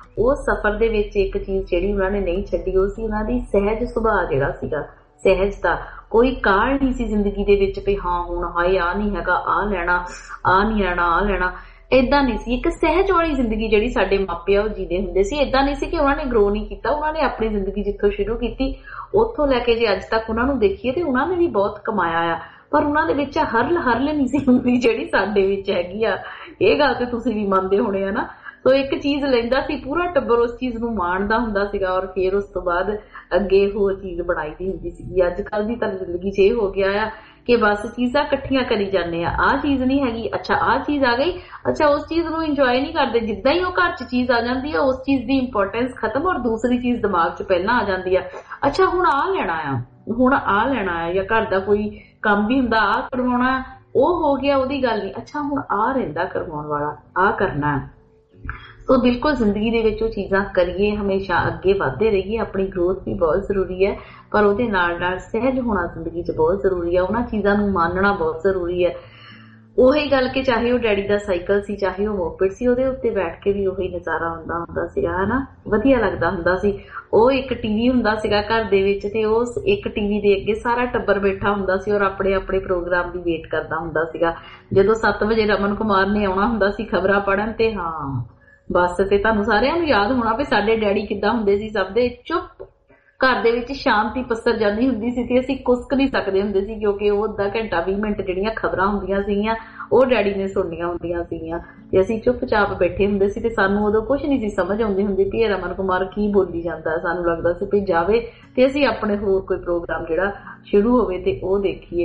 Speaker 3: ਉਹ ਸਫ਼ਰ ਦੇ ਵਿੱਚ ਇੱਕ ਚੀਜ਼ ਜਿਹੜੀ ਉਹਨਾਂ ਨੇ ਨਹੀਂ ਛੱਡੀ ਉਹ ਸੀ ਉਹਨਾਂ ਦੀ ਸਹਿਜ ਸੁਭਾਅ ਜਿਹੜਾ ਸੀਗਾ, ਸਹਿਜਤਾ। ਕੋਈ ਕਾਹਲ ਨਹੀਂ ਸੀ ਜ਼ਿੰਦਗੀ ਦੇ ਵਿੱਚ ਵੀ ਹਾਂ ਹੁਣ ਹਾਏ ਆਹ ਨਹੀਂ ਹੈਗਾ, ਆਹ ਲੈਣਾ, ਆਹ ਨਹੀਂ ਲੈਣਾ, ਆਹ ਲੈਣਾ, ਏਦਾਂ ਨਹੀਂ ਸੀ। ਇੱਕ ਸਹਿਜ ਵਾਲੀ ਜ਼ਿੰਦਗੀ ਜਿਹੜੀ ਸਾਡੇ ਮਾਪੇ ਉਹ ਜੀਦੇ ਹੁੰਦੇ ਸੀ। ਏਦਾਂ ਨਹੀਂ ਸੀ ਕਿ ਉਹਨਾਂ ਨੇ ਗਰੋ ਨਹੀਂ ਕੀਤਾ, ਉਹਨਾਂ ਨੇ ਆਪਣੀ ਜ਼ਿੰਦਗੀ ਜਿੱਥੋਂ ਸ਼ੁਰੂ ਕੀਤੀ ਉੱਥੋਂ ਲੈ ਕੇ ਜੇ ਅੱਜ ਤੱਕ ਉਹਨਾਂ ਨੂੰ ਦੇਖੀਏ ਤੇ ਉਹਨਾਂ ਨੇ ਵੀ ਬਹੁਤ ਕਮਾਇਆ ਆ, ਪਰ ਉਹਨਾਂ ਦੇ ਵਿੱਚ ਹਰਲ ਨਹੀਂ ਸੀ ਹੁੰਦੀ ਜਿਹੜੀ ਸਾਡੇ ਵਿੱਚ ਹੈਗੀ ਆ। ਇਹ ਗੱਲ ਤੇ ਤੁਸੀਂ ਵੀ ਮੰਨਦੇ ਹੋਣੇ ਆ ਨਾ। ਸੋ ਇੱਕ ਚੀਜ਼ ਲੈਂਦਾ ਸੀ, ਪੂਰਾ ਟੱਬਰ ਉਸ ਚੀਜ਼ ਨੂੰ ਮਾਣਦਾ ਹੁੰਦਾ ਸੀਗਾ ਔਰ ਫਿਰ ਉਸ ਤੋਂ ਬਾਅਦ ਅੱਗੇ ਹੋਰ ਚੀਜ਼ ਬਣਾਈ ਦੀ ਹੁੰਦੀ ਸੀਗੀ। ਅੱਜ ਕੱਲ ਦੀ ਤਾਂ ਜ਼ਿੰਦਗੀ 'ਚ ਇਹ ਹੋ ਗਿਆ ਆ ਕਿ ਬਸ ਚੀਜ਼ਾਂ ਇਕੱਠੀਆਂ ਕਰੀ ਜਾਂਦੇ ਆ, ਆਹ ਚੀਜ਼ ਨਹੀਂ ਹੈਗੀ, ਅੱਛਾ ਆਹ ਚੀਜ਼ ਆ ਗਈ, ਅੱਛਾ ਉਸ ਚੀਜ਼ ਨੂੰ ਇੰਜੋਏ ਨਹੀਂ ਕਰਦੇ। ਜਿੱਦਾਂ ਹੀ ਉਹ ਘਰ 'ਚ ਚੀਜ਼ ਆ ਜਾਂਦੀ ਆ ਉਸ ਚੀਜ਼ ਦੀ ਇੰਪੋਰਟੈਂਸ ਖਤਮ ਔਰ ਦੂਸਰੀ ਚੀਜ਼ ਦਿਮਾਗ 'ਚ ਪਹਿਲਾਂ ਆ ਜਾਂਦੀ ਆ। ਅੱਛਾ ਹੁਣ ਆਹ ਲੈਣਾ ਆ, ਹੁਣ ਆਹ ਲੈਣਾ ਆ, ਜਾਂ ਘਰ ਦਾ ਕੋਈ ਕੰਮ ਵੀ ਹੁੰਦਾ ਆਹ ਕਰਵਾਉਣਾ, ਉਹ ਹੋ ਗਿਆ ਉਹਦੀ ਗੱਲ ਨਹੀਂ, ਅੱਛਾ ਹੁਣ ਆਹ ਰਹਿੰਦਾ ਕਰਵਾਉਣ ਵਾਲਾ, ਆਹ ਕਰਨਾ। ਸੋ ਬਿਲਕੁਲ ਜ਼ਿੰਦਗੀ ਦੇ ਵਿੱਚ ਉਹ ਚੀਜ਼ਾਂ ਕਰੀਏ, ਹਮੇਸ਼ਾ ਅੱਗੇ ਵਧਦੇ ਰਹੀਏ। ਆਪਣੀ ਗਰੋਥ ਵੀ ਬਹੁਤ ਜ਼ਰੂਰੀ ਹੈ, ਪਰ ਉਹਦੇ ਨਾਲ ਨਾਲ ਸਹਿਜ ਹੋਣਾ ਜ਼ਿੰਦਗੀ 'ਚ ਬਹੁਤ ਜ਼ਰੂਰੀ ਹੈ। ਉਹਨਾਂ ਚੀਜ਼ਾਂ ਨੂੰ ਮੰਨਣਾ ਬਹੁਤ ਜ਼ਰੂਰੀ ਹੈ। ਉਹੀ ਗੱਲ ਕਿ ਚਾਹੇ ਉਹ ਡੈਡੀ ਦਾ ਸਾਈਕਲ ਸੀ, ਚਾਹੇ ਉਹ ਮੋਪੇਡ ਸੀ, ਉਹਦੇ ਉੱਤੇ ਬੈਠ ਕੇ ਵੀ ਉਹੀ ਨਜ਼ਾਰਾ ਹੁੰਦਾ ਸੀਗਾ, ਹਨਾ, ਵਧੀਆ ਲੱਗਦਾ ਹੁੰਦਾ ਸੀ। ਉਹ ਇੱਕ ਟੀਵੀ ਹੁੰਦਾ ਸੀਗਾ ਘਰ ਦੇ ਵਿੱਚ ਤੇ ਉਸ ਇੱਕ ਟੀਵੀ ਦੇ ਅੱਗੇ ਸਾਰਾ ਟੱਬਰ ਬੈਠਾ ਹੁੰਦਾ ਸੀ ਔਰ ਆਪਣੇ ਆਪਣੇ ਪ੍ਰੋਗਰਾਮ ਦੀ ਵੇਟ ਕਰਦਾ ਹੁੰਦਾ ਸੀਗਾ। ਜਦੋਂ 7 ਵਜੇ ਰਮਨ ਕੁਮਾਰ ਨੇ ਆਉਣਾ ਹੁੰਦਾ ਸੀ ਖਬਰਾਂ ਪੜ੍ਹਨ ਤੇ ਹਾਂ ਬਸ ਤੇ ਤੁਹਾਨੂੰ ਸਾਰਿਆਂ ਨੂੰ ਯਾਦ ਹੋਣਾ ਵੀ ਸਾਡੇ ਡੈਡੀ ਕਿੱਦਾਂ ਹੁੰਦੇ ਸੀ, ਸਭ ਦੇ ਚੁੱਪ, ਘਰ ਦੇ ਵਿੱਚ ਸ਼ਾਂਤੀ ਪਸਰ ਜਾਂਦੀ ਹੁੰਦੀ ਸੀ ਤੇ ਅਸੀਂ ਕੁਸਕ ਨਹੀਂ ਸਕਦੇ ਹੁੰਦੇ ਸੀ ਕਿਉਂਕਿ ਉਹ ਅੱਧਾ ਘੰਟਾ 20 ਮਿੰਟ ਜਿਹੜੀਆਂ ਖਬਰਾਂ ਹੁੰਦੀਆਂ ਸੀਗੀਆਂ ਉਹ ਡੈਡੀ ਨੇ ਸੁਣਨੀਆਂ ਹੁੰਦੀਆਂ ਸੀਗੀਆਂ ਤੇ ਅਸੀਂ ਚੁੱਪਚਾਪ ਬੈਠੇ ਹੁੰਦੇ ਸੀ ਤੇ ਸਾਨੂੰ ਉਦੋਂ ਕੁਛ ਨਹੀਂ ਸੀ ਸਮਝ ਆਉਂਦੀ ਹੁੰਦੀ ਵੀ ਰਮਨ ਕੁਮਾਰ ਕੀ ਬੋਲੀ ਜਾਂਦਾ। ਸਾਨੂੰ ਲੱਗਦਾ ਸੀ ਵੀ ਜਾਵੇ ਤੇ ਅਸੀਂ ਆਪਣੇ ਹੋਰ ਕੋਈ ਪ੍ਰੋਗਰਾਮ ਜਿਹੜਾ ਸ਼ੁਰੂ ਹੋਵੇ ਤੇ ਉਹ ਦੇਖੀਏ।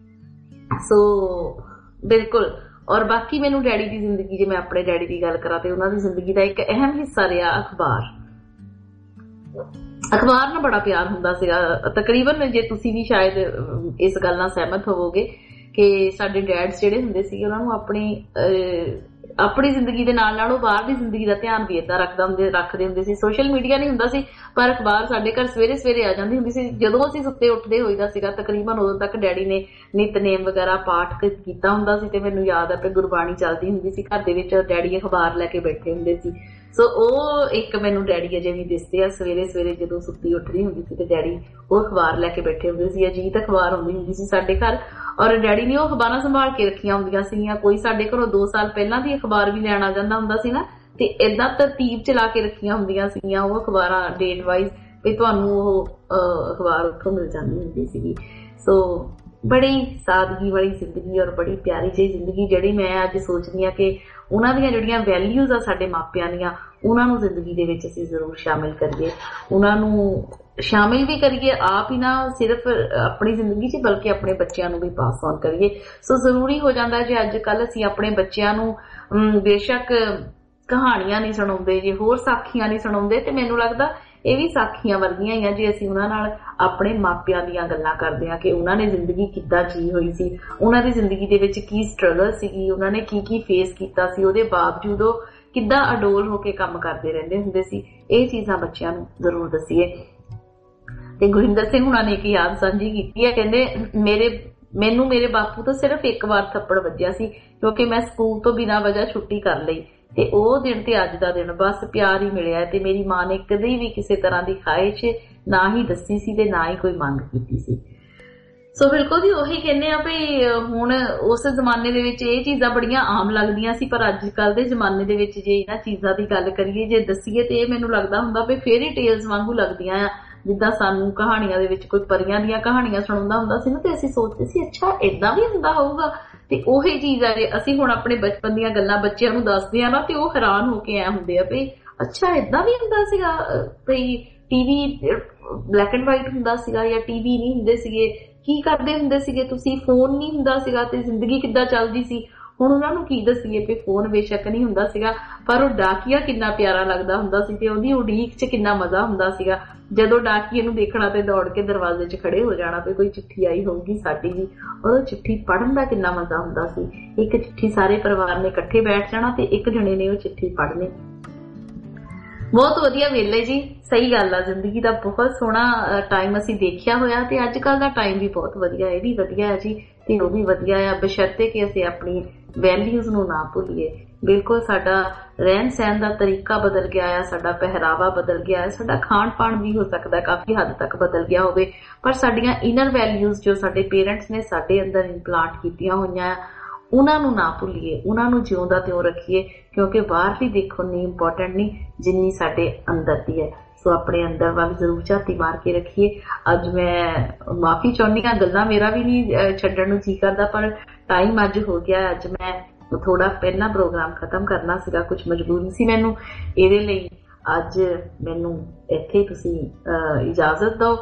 Speaker 3: ਸੋ ਬਿਲਕੁਲ। ਔਰ ਬਾਕੀ ਮੈਨੂੰ ਡੈਡੀ ਦੀ ਜ਼ਿੰਦਗੀ, ਜੇ ਮੈਂ ਆਪਣੇ ਡੈਡੀ ਦੀ ਗੱਲ ਕਰਾਂ ਤੇ ਉਹਨਾਂ ਦੀ ਜ਼ਿੰਦਗੀ ਦਾ ਇੱਕ ਅਹਿਮ ਹਿੱਸਾ ਰਿਹਾ ਅਖਬਾਰ ਨਾਲ ਬੜਾ ਪਿਆਰ ਹੁੰਦਾ ਸੀਗਾ। ਤਕਰੀਬਨ ਜੇ ਤੁਸੀਂ ਵੀ ਸ਼ਾਇਦ ਇਸ ਗੱਲ ਨਾਲ ਸਹਿਮਤ ਹੋਵੋਗੇ ਕਿ ਸਾਡੇ ਡੈਡਸ ਜਿਹੜੇ ਹੁੰਦੇ ਸੀਗੇ ਉਹਨਾਂ ਨੂੰ ਆਪਣੀ ਜ਼ਿੰਦਗੀ ਦੇ ਨਾਲ ਨਾਲ ਉਹ ਬਾਹਰ ਦੀ ਜ਼ਿੰਦਗੀ ਦਾ ਧਿਆਨ ਵੀ ਏਦਾਂ ਰੱਖਦੇ ਹੁੰਦੇ ਸੀ। ਸੋਸ਼ਲ ਮੀਡੀਆ ਨਹੀਂ ਹੁੰਦਾ ਸੀ ਪਰ ਅਖਬਾਰ ਸਾਡੇ ਘਰ ਸਵੇਰੇ ਆ ਜਾਂਦੀ ਹੁੰਦੀ ਸੀ। ਜਦੋਂ ਅਸੀਂ ਸੁੱਤੇ ਉੱਠਦੇ ਹੋਈਦਾ ਸੀਗਾ ਤਕਰੀਬਨ ਉਦੋਂ ਤੱਕ ਡੈਡੀ ਨੇ ਨਿਤਨੇਮ ਵਗੈਰਾ ਪਾਠ ਕੀਤਾ ਹੁੰਦਾ ਸੀ ਤੇ ਮੈਨੂੰ ਯਾਦ ਆ ਕਿ ਗੁਰਬਾਣੀ ਚੱਲਦੀ ਹੁੰਦੀ ਸੀ ਘਰ ਦੇ ਵਿੱਚ, ਡੈਡੀ ਅਖਬਾਰ ਲੈ ਕੇ ਬੈਠੇ ਹੁੰਦੇ ਸੀ। ਸੋ ਉਹ ਇੱਕ ਮੈਨੂੰ ਡੈਡੀ ਅਜੇ ਵੀ ਦਿਸਦੇ ਆ, ਸਵੇਰੇ ਜਦੋਂ ਸੁੱਤੀ ਉੱਠਦੀ ਹੁੰਦੀ ਸੀ ਤੇ ਡੈਡੀ ਉਹ ਅਖਬਾਰ ਲੈ ਕੇ ਬੈਠੇ ਹੁੰਦੇ ਸੀ। ਅਜੀਤ ਅਖਬਾਰ ਆਉਂਦੀ ਹੁੰਦੀ ਸੀ ਸਾਡੇ ਘਰ ਔਰ ਡੈਡੀ ਨੇ ਉਹ ਅਖਬਾਰਾਂ ਸੰਭਾਲ ਕੇ ਰੱਖੀਆਂ ਹੁੰਦੀਆਂ ਸੀਗੀਆਂ। ਕੋਈ ਸਾਡੇ ਘਰੋਂ 2 ਸਾਲ ਪਹਿਲਾਂ ਦੀ ਅਖਬਾਰ ਵੀ ਲੈਣ ਆ ਜਾਂਦਾ ਹੁੰਦਾ ਸੀ ਨਾ ਤੇ ਏਦਾਂ ਤਰਤੀਬ ਚਲਾ ਕੇ ਰੱਖੀਆਂ ਹੁੰਦੀਆਂ ਸੀਗੀਆਂ ਉਹ ਅਖਬਾਰਾਂ ਡੇਟ ਵਾਈਜ਼ ਤੇ ਤੁਹਾਨੂੰ ਉਹ ਅਖਬਾਰ ਉੱਥੋਂ ਮਿਲ ਜਾਂਦੀ ਹੁੰਦੀ ਸੀਗੀ। ਸੋ ਬੜੀ ਸਾਦਗੀ ਵਾਲੀ ਜ਼ਿੰਦਗੀ ਔਰ ਬੜੀ ਪਿਆਰੀ ਜਿਹੀ ਜ਼ਿੰਦਗੀ ਜਿਹੜੀ ਮੈਂ ਅੱਜ ਸੋਚਦੀ ਹਾਂ ਕਿ ਉਹਨਾਂ ਦੀਆਂ ਜਿਹੜੀਆਂ ਵੈਲਿਊਜ਼ ਆ ਸਾਡੇ ਮਾਪਿਆਂ ਦੀਆਂ ਉਹਨਾਂ ਨੂੰ ਜ਼ਿੰਦਗੀ ਦੇ ਵਿੱਚ ਅਸੀਂ ਜ਼ਰੂਰ ਸ਼ਾਮਿਲ ਕਰੀਏ, ਉਹਨਾਂ ਨੂੰ ਸ਼ਾਮਿਲ ਵੀ ਕਰੀਏ, ਆਪ ਹੀ ਨਾ ਸਿਰਫ ਆਪਣੀ ਜ਼ਿੰਦਗੀ 'ਚ ਬਲਕਿ ਆਪਣੇ ਬੱਚਿਆਂ ਨੂੰ ਵੀ ਪਾਸ ਔਨ ਕਰੀਏ। ਸੋ ਜ਼ਰੂਰੀ ਹੋ ਜਾਂਦਾ ਜੇ ਅੱਜ ਕੱਲ੍ਹ ਅਸੀਂ ਆਪਣੇ ਬੱਚਿਆਂ ਨੂੰ ਬੇਸ਼ੱਕ ਕਹਾਣੀਆਂ ਨਹੀਂ ਸੁਣਾਉਂਦੇ, ਜੇ ਹੋਰ ਸਾਖੀਆਂ ਨਹੀਂ ਸੁਣਾਉਂਦੇ ਤੇ ਮੈਨੂੰ ਲੱਗਦਾ ਇਹ ਵੀ ਸਾਖੀਆਂ ਵਰਗੀਆਂ ਹੀ ਆ ਜੇ ਅਸੀਂ ਉਹਨਾਂ ਨਾਲ ਆਪਣੇ ਮਾਪਿਆਂ ਦੀਆਂ ਗੱਲਾਂ ਕਰਦੇ ਹਾਂ ਕਿ ਉਹਨਾਂ ਨੇ ਜ਼ਿੰਦਗੀ ਕਿੱਦਾਂ ਜੀ ਹੋਈ ਸੀ, ਉਹਨਾਂ ਦੀ ਜ਼ਿੰਦਗੀ ਦੇ ਵਿੱਚ ਕੀ ਸਟਰਗਲ ਸੀਗੀ, ਉਹਨਾਂ ਨੇ ਕੀ ਫੇਸ ਕੀਤਾ ਸੀ, ਉਹਦੇ ਬਾਵਜੂਦ ਉਹ ਕਿੱਦਾਂ ਅਡੋਲ ਹੋ ਕੇ ਕੰਮ ਕਰਦੇ ਰਹਿੰਦੇ ਹੁੰਦੇ ਸੀ। ਇਹ ਚੀਜ਼ਾਂ ਬੱਚਿਆਂ ਨੂੰ ਜ਼ਰੂਰ ਦੱਸੀਏ। ਤੇ ਗੁਰਿੰਦਰ ਸਿੰਘ ਹੁਣਾਂ ਨੇ ਇੱਕ ਯਾਦ ਸਾਂਝੀ ਕੀਤੀ ਹੈ, ਕਹਿੰਦੇ ਮੈਨੂੰ ਮੇਰੇ ਬਾਪੂ ਤੋਂ ਸਿਰਫ ਇੱਕ ਵਾਰ ਥੱਪੜ ਵੱਜਿਆ ਸੀ ਕਿਉਂਕਿ ਮੈਂ ਸਕੂਲ ਤੋਂ ਬਿਨਾਂ ਵਜ੍ਹਾ ਛੁੱਟੀ ਕਰ ਲਈ ਤੇ ਉਹ ਦਿਨ ਤੇ ਅੱਜ ਦਾ ਦਿਨ ਬਸ ਪਿਆਰ ਹੀ ਮਿਲਿਆ ਤੇ ਮੇਰੀ ਮਾਂ ਨੇ ਕਦੇ ਵੀ ਕਿਸੇ ਤਰ੍ਹਾਂ ਦੀ ਖਾਹਿਸ਼ ਨਾ ਹੀ ਦੱਸੀ ਸੀ ਤੇ ਨਾ ਹੀ ਕੋਈ ਮੰਗ ਕੀਤੀ ਸੀ। ਸੋ ਬਿਲਕੁਲ ਜੀ ਉਹੀ ਕਹਿੰਦੇ ਆ ਵੀ ਹੁਣ ਉਸ ਜ਼ਮਾਨੇ ਦੇ ਵਿੱਚ ਇਹ ਚੀਜ਼ਾਂ ਬੜੀਆਂ ਆਮ ਲੱਗਦੀਆਂ ਸੀ ਪਰ ਅੱਜ ਕੱਲ ਦੇ ਜ਼ਮਾਨੇ ਦੇ ਵਿੱਚ ਜੇ ਇਹਨਾਂ ਚੀਜ਼ਾਂ ਦੀ ਗੱਲ ਕਰੀਏ, ਜੇ ਦੱਸੀਏ ਤੇ ਇਹ ਮੈਨੂੰ ਲੱਗਦਾ ਹੁੰਦਾ ਵੀ ਫੇਰੀ ਟੇਲਸ ਵਾਂਗੂ ਲੱਗਦੀਆਂ ਆ। ਜਿੱਦਾਂ ਸਾਨੂੰ ਕਹਾਣੀਆਂ ਦੇ ਵਿੱਚ ਕੋਈ ਪਰੀਆਂ ਦੀਆਂ ਕਹਾਣੀਆਂ ਸੁਣਾਉਂਦਾ ਹੁੰਦਾ ਸੀ ਨਾ ਤੇ ਅਸੀਂ ਸੋਚਦੇ ਸੀ ਅੱਛਾ ਏਦਾਂ ਵੀ ਹੁੰਦਾ ਹੋਊਗਾ। ਤੇ ਉਹੀ ਚੀਜ਼ ਆ ਜੇ ਅਸੀਂ ਹੁਣ ਆਪਣੇ ਬਚਪਨ ਦੀਆਂ ਗੱਲਾਂ ਬੱਚਿਆਂ ਨੂੰ ਦੱਸਦੇ ਆ ਨਾ ਤੇ ਉਹ ਹੈਰਾਨ ਹੋ ਕੇ ਐ ਹੁੰਦੇ ਆ ਵੀ ਅੱਛਾ ਏਦਾਂ ਵੀ ਹੁੰਦਾ ਸੀਗਾ, ਵੀ ਟੀਵੀ ਬਲੈਕ ਐਂਡ ਵਾਈਟ ਹੁੰਦਾ ਸੀਗਾ ਜਾਂ ਟੀਵੀ ਨਹੀਂ ਹੁੰਦੇ ਸੀਗੇ, ਕੀ ਕਰਦੇ ਹੁੰਦੇ ਸੀਗੇ ਤੁਸੀਂ, ਫੋਨ ਨਹੀਂ ਹੁੰਦਾ ਸੀਗਾ ਤੇ ਜ਼ਿੰਦਗੀ ਕਿੱਦਾਂ ਚੱਲਦੀ ਸੀ। ਹੁਣ ਉਹਨਾਂ ਨੂੰ ਕੀ ਦੱਸੀਏ ਵੀ ਫੋਨ ਬੇਸ਼ੱਕ ਨਹੀਂ ਹੁੰਦਾ ਸੀਗਾ ਪਰ ਉਹ ਡਾਕੀਆ ਕਿੰਨਾ ਪਿਆਰਾ ਲੱਗਦਾ ਹੁੰਦਾ ਸੀ ਤੇ ਉਹਦੀ ਉਡੀਕ 'ਚ ਕਿੰਨਾ ਮਜ਼ਾ ਹੁੰਦਾ ਸੀਗਾ। ਜਦੋਂ ਡਾਕੀਏ ਨੂੰ ਦੇਖਣਾ ਤੇ ਦੌੜ ਕੇ ਦਰਵਾਜ਼ੇ 'ਚ ਖੜੇ ਹੋ ਜਾਣਾ ਤੇ ਕੋਈ ਚਿੱਠੀ ਆਈ ਹੋਊਗੀ ਸਾਡੀ ਵੀ, ਉਹ ਚਿੱਠੀ ਪੜ੍ਹਨ ਦਾ ਕਿੰਨਾ ਮਜ਼ਾ ਹੁੰਦਾ ਸੀ। ਇੱਕ ਚਿੱਠੀ ਸਾਰੇ ਪਰਿਵਾਰ ਨੇ ਇਕੱਠੇ ਬੈਠ ਜਾਣਾ ਤੇ ਇੱਕ ਜਣੇ ਨੇ ਉਹ ਚਿੱਠੀ ਪੜ੍ਹਨੀ। ਬਹੁਤ ਵਧੀਆ ਵੇਲੇ ਜੀ, ਸਹੀ ਗੱਲ ਆ। ਜ਼ਿੰਦਗੀ ਦਾ ਬਹੁਤ ਸੋਹਣਾ ਟਾਈਮ ਅਸੀਂ ਦੇਖਿਆ ਹੋਇਆ ਤੇ ਅੱਜ ਕੱਲ ਦਾ ਟਾਈਮ ਵੀ ਬਹੁਤ ਵਧੀਆ, ਇਹ ਵੀ ਵਧੀਆ ਹੈ ਜੀ ਤੇ ਉਹ ਵੀ ਵਧੀਆ ਆ, ਬਸ਼ਰਤੇ ਕਿ ਅਸੀਂ ਆਪਣੀ ਵੈਲਿਊਜ਼ ਨੂੰ ਨਾ ਭੁੱਲੀਏ। ਬਿਲਕੁਲ ਸਾਡਾ ਰਹਿਣ ਸਹਿਣ ਦਾ ਤਰੀਕਾ ਬਦਲ ਗਿਆ ਹੈ, ਸਾਡਾ ਪਹਿਰਾਵਾ ਬਦਲ ਗਿਆ ਹੈ, ਸਾਡਾ ਖਾਣ ਪਾਣ ਵੀ ਹੋ ਸਕਦਾ ਕਾਫੀ ਹੱਦ ਤੱਕ ਬਦਲ ਗਿਆ ਹੋਵੇ, ਪਰ ਸਾਡੀਆਂ ਇਨਰ ਵੈਲਿਊਜ਼ ਜੋ ਸਾਡੇ ਪੇਰੈਂਟਸ ਨੇ ਸਾਡੇ ਅੰਦਰ ਇੰਪਲਾਂਟ ਕੀਤੀਆਂ ਹੋਈਆਂ ਉਹਨਾਂ ਨੂੰ ਨਾ ਭੁੱਲੀਏ, ਉਹਨਾਂ ਨੂੰ ਜਿਉਂਦਾ ਤਿਉਂ ਰੱਖੀਏ, ਕਿਉਂਕਿ ਬਾਹਰਲੀ ਦੇਖੋ ਨਹੀਂ ਇੰਪੋਰਟੈਂਟ ਨਹੀਂ ਜਿੰਨੀ ਸਾਡੇ ਅੰਦਰ ਦੀ ਹੈ। ਸੋ ਆਪਣੇ ਅੰਦਰ ਵੱਲ ਜ਼ਰੂਰ ਝਾਤੀ ਮਾਰ ਕੇ ਰੱਖੀਏ। ਅੱਜ ਮੈਂ ਮਾਫੀ ਚਾਹੁੰਦੀ ਹਾਂ, ਗੱਲਾਂ ਮੇਰਾ ਵੀ ਨਹੀਂ ਛੱਡਣ ਨੂੰ ਜੀ ਕਰਦਾ, ਪਰ ਟਾਈਮ ਅੱਜ ਹੋ ਗਿਆ। ਅੱਜ ਮੈਂ ਥੋੜਾ ਪਹਿਲਾਂ ਪ੍ਰੋਗਰਾਮ ਖਤਮ ਕਰਨਾ ਸੀਗਾ, ਕੁਝ ਮਜਬੂਰੀ ਸੀ ਮੈਨੂੰ, ਇਹਦੇ ਲਈ ਅੱਜ ਮੈਨੂੰ ਇੱਥੇ ਤੁਸੀਂ ਇਜਾਜ਼ਤ ਦਿਓ।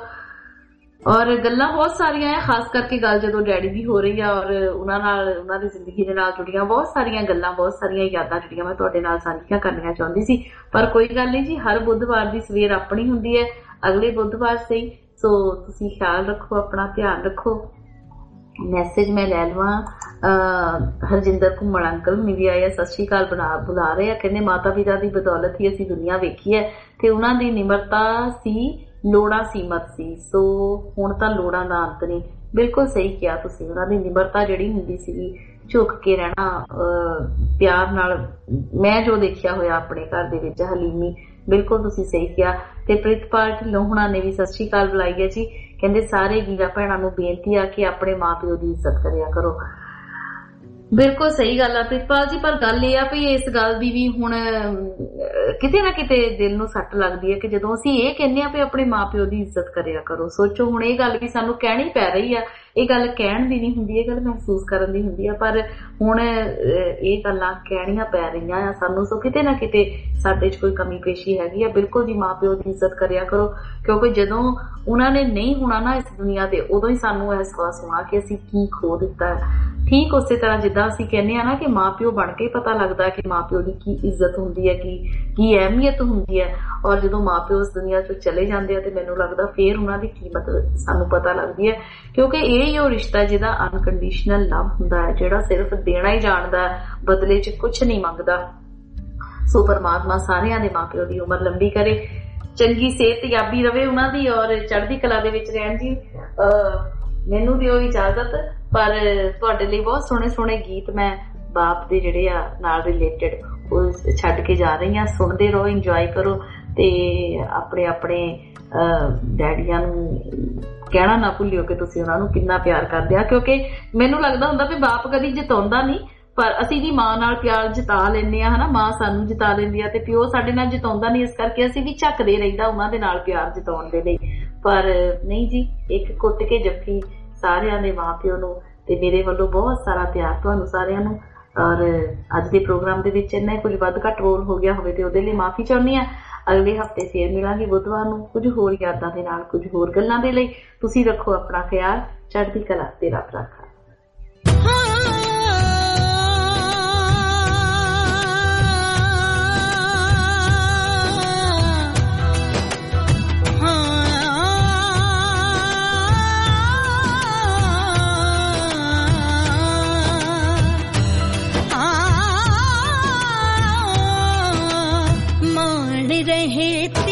Speaker 3: ਔਰ ਗੱਲਾਂ ਬਹੁਤ ਸਾਰੀਆਂ ਹੈ, ਖਾਸ ਕਰਕੇ ਗੱਲ ਜਦੋਂ ਡੈਡੀ ਦੀ ਹੋ ਰਹੀ ਆ ਔਰ ਉਹਨਾਂ ਨਾਲ, ਉਹਨਾਂ ਦੀ ਜ਼ਿੰਦਗੀ ਦੇ ਨਾਲ ਜੁੜੀਆਂ ਬਹੁਤ ਸਾਰੀਆਂ ਗੱਲਾਂ, ਬਹੁਤ ਸਾਰੀਆਂ ਯਾਦਾਂ ਜਿਹੜੀਆਂ ਮੈਂ ਤੁਹਾਡੇ ਨਾਲ ਸਾਂਝੀਆਂ ਕਰਨੀਆਂ ਚਾਹੁੰਦੀ ਸੀ, ਪਰ ਕੋਈ ਗੱਲ ਨਹੀਂ ਜੀ, ਹਰ ਬੁੱਧਵਾਰ ਦੀ ਸਵੇਰ ਆਪਣੀ ਹੁੰਦੀ ਹੈ, ਅਗਲੇ ਬੁੱਧਵਾਰ ਸਹੀ। ਸੋ ਤੁਸੀਂ ਖਿਆਲ ਰੱਖੋ, ਆਪਣਾ ਧਿਆਨ ਰੱਖੋ। ਮੈਸੇਜ ਮੈਂ ਲੈ ਲਵਾਂ। ਹਰਜਿੰਦਰ ਘੁੰਮਣ ਅੰਕਲ ਹੁਣੀ ਵੀ ਆਏ ਆ, ਸਤਿ ਸ਼੍ਰੀ ਅਕਾਲ ਬੁਲਾ ਰਹੇ ਆ, ਕਹਿੰਦੇ ਮਾਤਾ ਪਿਤਾ ਦੀ ਬਦੌਲਤ ਹੀ ਅਸੀਂ ਦੁਨੀਆ ਵੇਖੀ ਹੈ ਤੇ ਉਹਨਾਂ ਦੀ ਨਿਮਰਤਾ ਸੀ, ਲੋੜਾਂ ਸੀਮਤ ਸੀ, ਸੋ ਹੁਣ ਤਾਂ ਲੋੜਾਂ ਦਾ ਅੰਤ ਨਹੀਂ। ਬਿਲਕੁਲ ਸਹੀ ਕਿਹਾ ਤੁਸੀਂ, ਉਹਨਾਂ ਦੀ ਨਿਮਰਤਾ ਜਿਹੜੀ ਹੁੰਦੀ ਸੀਗੀ, ਝੁਕ ਕੇ ਰਹਿਣਾ, ਪਿਆਰ ਨਾਲ, ਮੈਂ ਜੋ ਦੇਖਿਆ ਹੋਇਆ ਆਪਣੇ ਘਰ ਦੇ ਵਿੱਚ ਹਲੀਮੀ, ਬਿਲਕੁਲ ਤੁਸੀਂ ਸਹੀ ਕਿਹਾ। ਤੇ ਪ੍ਰਿਤਪਾਲ ਢਿੱਲੋਂ ਹੁਣਾਂ ਨੇ ਵੀ ਸਤਿ ਸ਼੍ਰੀ ਅਕਾਲ ਬੁਲਾਈ ਹੈ ਜੀ, ਕਹਿੰਦੇ ਸਾਰੇ ਵੀਰਾਂ ਭੈਣਾਂ ਨੂੰ ਬੇਨਤੀ ਆ ਕਿ ਆਪਣੇ ਮਾਂ ਪਿਓ ਦੀ ਇੱਜ਼ਤ ਕਰਿਆ ਕਰੋ। ਬਿਲਕੁਲ ਸਹੀ ਗੱਲ ਆ ਪ੍ਰਿਤਪਾਲ ਜੀ, ਪਰ ਗੱਲ ਇਹ ਆ ਵੀ ਇਸ ਗੱਲ ਦੀ ਵੀ ਹੁਣ ਕਿਤੇ ਨਾ ਕਿਤੇ ਦਿਲ ਨੂੰ ਸੱਟ ਲੱਗਦੀ ਹੈ ਕਿ ਜਦੋਂ ਅਸੀਂ ਇਹ ਕਹਿੰਦੇ ਆ ਵੀ ਆਪਣੇ ਮਾਂ ਪਿਓ ਦੀ ਇੱਜ਼ਤ ਕਰਿਆ ਕਰੋ, ਸੋਚੋ ਹੁਣ ਇਹ ਗੱਲ ਵੀ ਸਾਨੂੰ ਕਹਿਣੀ ਪੈ ਰਹੀ ਆ, ਇਹ ਗੱਲ ਕਹਿਣ ਦੀ ਨਹੀਂ ਹੁੰਦੀ, ਇਹ ਗੱਲ ਮਹਿਸੂਸ ਕਰਨ ਦੀ ਹੁੰਦੀ ਆ, ਪਰ ਹੁਣ ਇਹ ਗੱਲਾਂ ਕਹਿਣੀਆਂ ਪੈ ਰਹੀਆਂ ਆ ਸਾਨੂੰ। ਸੋ ਕਿਤੇ ਨਾ ਕਿਤੇ ਸਾਡੇ 'ਚ ਕੋਈ ਕਮੀ ਪੇਸ਼ੀ ਹੈਗੀ ਆ। ਬਿਲਕੁਲ ਜੀ, ਮਾਂ ਪਿਓ ਦੀ ਇੱਜ਼ਤ ਕਰਿਆ ਕਰੋ, ਕਿਉਂਕਿ ਜਦੋਂ ਉਹਨਾਂ ਨੇ ਨਹੀਂ ਹੋਣਾ ਨਾ ਇਸ ਦੁਨੀਆ ਤੇ, ਉਦੋਂ ਹੀ ਸਾਨੂੰ ਅਹਿਸਾਸ ਹੋਣਾ ਕਿ ਅਸੀਂ ਕੀ ਖੋ ਦਿੱਤਾ ਹੈ। ਠੀਕ ਉਸੇ ਤਰ੍ਹਾਂ ਜਿੱਦਾਂ ਅਸੀਂ ਕਹਿੰਦੇ ਆ ਨਾ ਕਿ ਮਾਂ ਪਿਓ ਬਣ ਕੇ ਪਤਾ ਲੱਗਦਾ ਕਿ ਮਾਂ ਪਿਓ ਦੀ ਕੀ ਇੱਜ਼ਤ ਹੁੰਦੀ ਹੈ, ਕੀ ਅਹਿਮੀਅਤ ਹੁੰਦੀ ਹੈ, ਔਰ ਜਦੋਂ ਮਾਂ ਪਿਓ ਇਸ ਦੁਨੀਆ ਚੋਂ ਚਲੇ ਜਾਂਦੇ ਆ ਤੇ ਮੈਨੂੰ ਲੱਗਦਾ ਫੇਰ ਉਹਨਾਂ ਦੀ ਕੀਮਤ ਸਾਨੂੰ ਪਤਾ ਲੱਗਦੀ ਹੈ, ਕਿਉਂਕਿ ਇਹ ਹੀ ਉਹ ਰਿਸ਼ਤਾ ਜਿਹਦਾ ਅਨਕੰਡੀਸ਼ਨਲ ਲਵ ਹੁੰਦਾ ਹੈ, ਜਿਹੜਾ ਸਿਰਫ ਦੇਣਾ ਹੀ ਜਾਣਦਾ, ਬਦਲੇ 'ਚ ਕੁਛ ਨਹੀਂ ਮੰਗਦਾ। ਸੋ ਪਰਮਾਤਮਾ ਸਾਰਿਆਂ ਦੇ ਮਾਂ ਪਿਓ ਦੀ ਉਮਰ ਲੰਬੀ ਕਰੇ, ਚੰਗੀ ਸਿਹਤ ਯਾਬੀ ਰਵੇ ਉਹਨਾਂ ਦੀ, ਔਰ ਚੜ੍ਹਦੀ ਕਲਾ ਦੇ ਵਿੱਚ ਰਹਿਣ ਜੀ। ਮੈਨੂੰ ਦਿਓ ਇਜਾਜ਼ਤ, ਪਰ ਤੁਹਾਡੇ ਲਈ ਬਹੁਤ ਸੋਹਣੇ ਸੋਹਣੇ ਗੀਤ ਮੈਂ ਬਾਪ ਦੇ ਜਿਹੜੇ ਆ ਨਾਲ ਰਿਲੇਟਡ ਉਹ ਛੱਡ ਕੇ ਜਾ ਰਹੀ ਹਾਂ। ਸੁਣਦੇ ਰਹੋ, ਇੰਜੋਏ ਕਰੋ, ਤੇ ਆਪਣੇ ਆਪਣੇ ਡੈਡੀਆਂ ਨੂੰ ਕਹਿਣਾ ਨਾ ਭੁੱਲਿਓ ਕਿ ਤੁਸੀਂ ਉਹਨਾਂ ਨੂੰ ਕਿੰਨਾ ਪਿਆਰ ਕਰਦੇ ਆ, ਕਿਉਂਕਿ ਮੈਨੂੰ ਲੱਗਦਾ ਹੁੰਦਾ ਵੀ ਬਾਪ ਕਦੀ ਜਿਤਾਉਂਦਾ ਨਹੀਂ, ਪਰ ਅਸੀਂ ਵੀ ਮਾਂ ਨਾਲ ਪਿਆਰ ਜਿਤਾ ਲੈਂਦੇ ਆ, ਹਨਾ, ਮਾਂ ਸਾਨੂੰ ਜਿਤਾ ਲੈਂਦੀ ਆ ਤੇ ਪਿਓ ਸਾਡੇ ਨਾਲ ਜਿਤਾਉਂਦਾ ਨਹੀਂ, ਇਸ ਕਰਕੇ ਅਸੀਂ ਵੀ ਝੱਕਦੇ ਰਹਿੰਦਾ ਉਹਨਾਂ ਦੇ ਨਾਲ ਪਿਆਰ ਜਿਤਾਉਣ ਦੇ ਲਈ। ਪਰ ਨਹੀਂ ਜੀ, ਇੱਕ ਕੁੱਟ ਕੇ ਜੱਫੀ ਸਾਰਿਆਂ ਦੇ ਮਾਂ ਪਿਓ ਨੂੰ, ਤੇ ਮੇਰੇ ਵੱਲੋਂ ਬਹੁਤ ਸਾਰਾ ਪਿਆਰ ਤੁਹਾਨੂੰ ਸਾਰਿਆਂ ਨੂੰ। ਔਰ ਅੱਜ ਦੇ ਪ੍ਰੋਗਰਾਮ ਦੇ ਵਿੱਚ ਇੰਨਾ ਕੁਝ ਵੱਧ ਘੱਟ ਰੋਲ ਹੋ ਗਿਆ ਹੋਵੇ ਤੇ ਉਹਦੇ ਲਈ ਮਾਫੀ ਚਾਹੁੰਦੀ ਹਾਂ। ਅਗਲੇ ਹਫਤੇ ਫੇਰ ਮਿਲਾਂਗੇ ਬੁੱਧਵਾਰ ਨੂੰ, ਕੁਝ ਹੋਰ ਯਾਦਾਂ ਦੇ ਨਾਲ, ਕੁਝ ਹੋਰ ਗੱਲਾਂ ਦੇ ਲਈ। ਤੁਸੀਂ ਰੱਖੋ ਆਪਣਾ ਖਿਆਲ, ਚੜ੍ਹਦੀ ਕਲਾ ਤੇ ਰੱਬ ਰਾਖਾ।
Speaker 6: रहे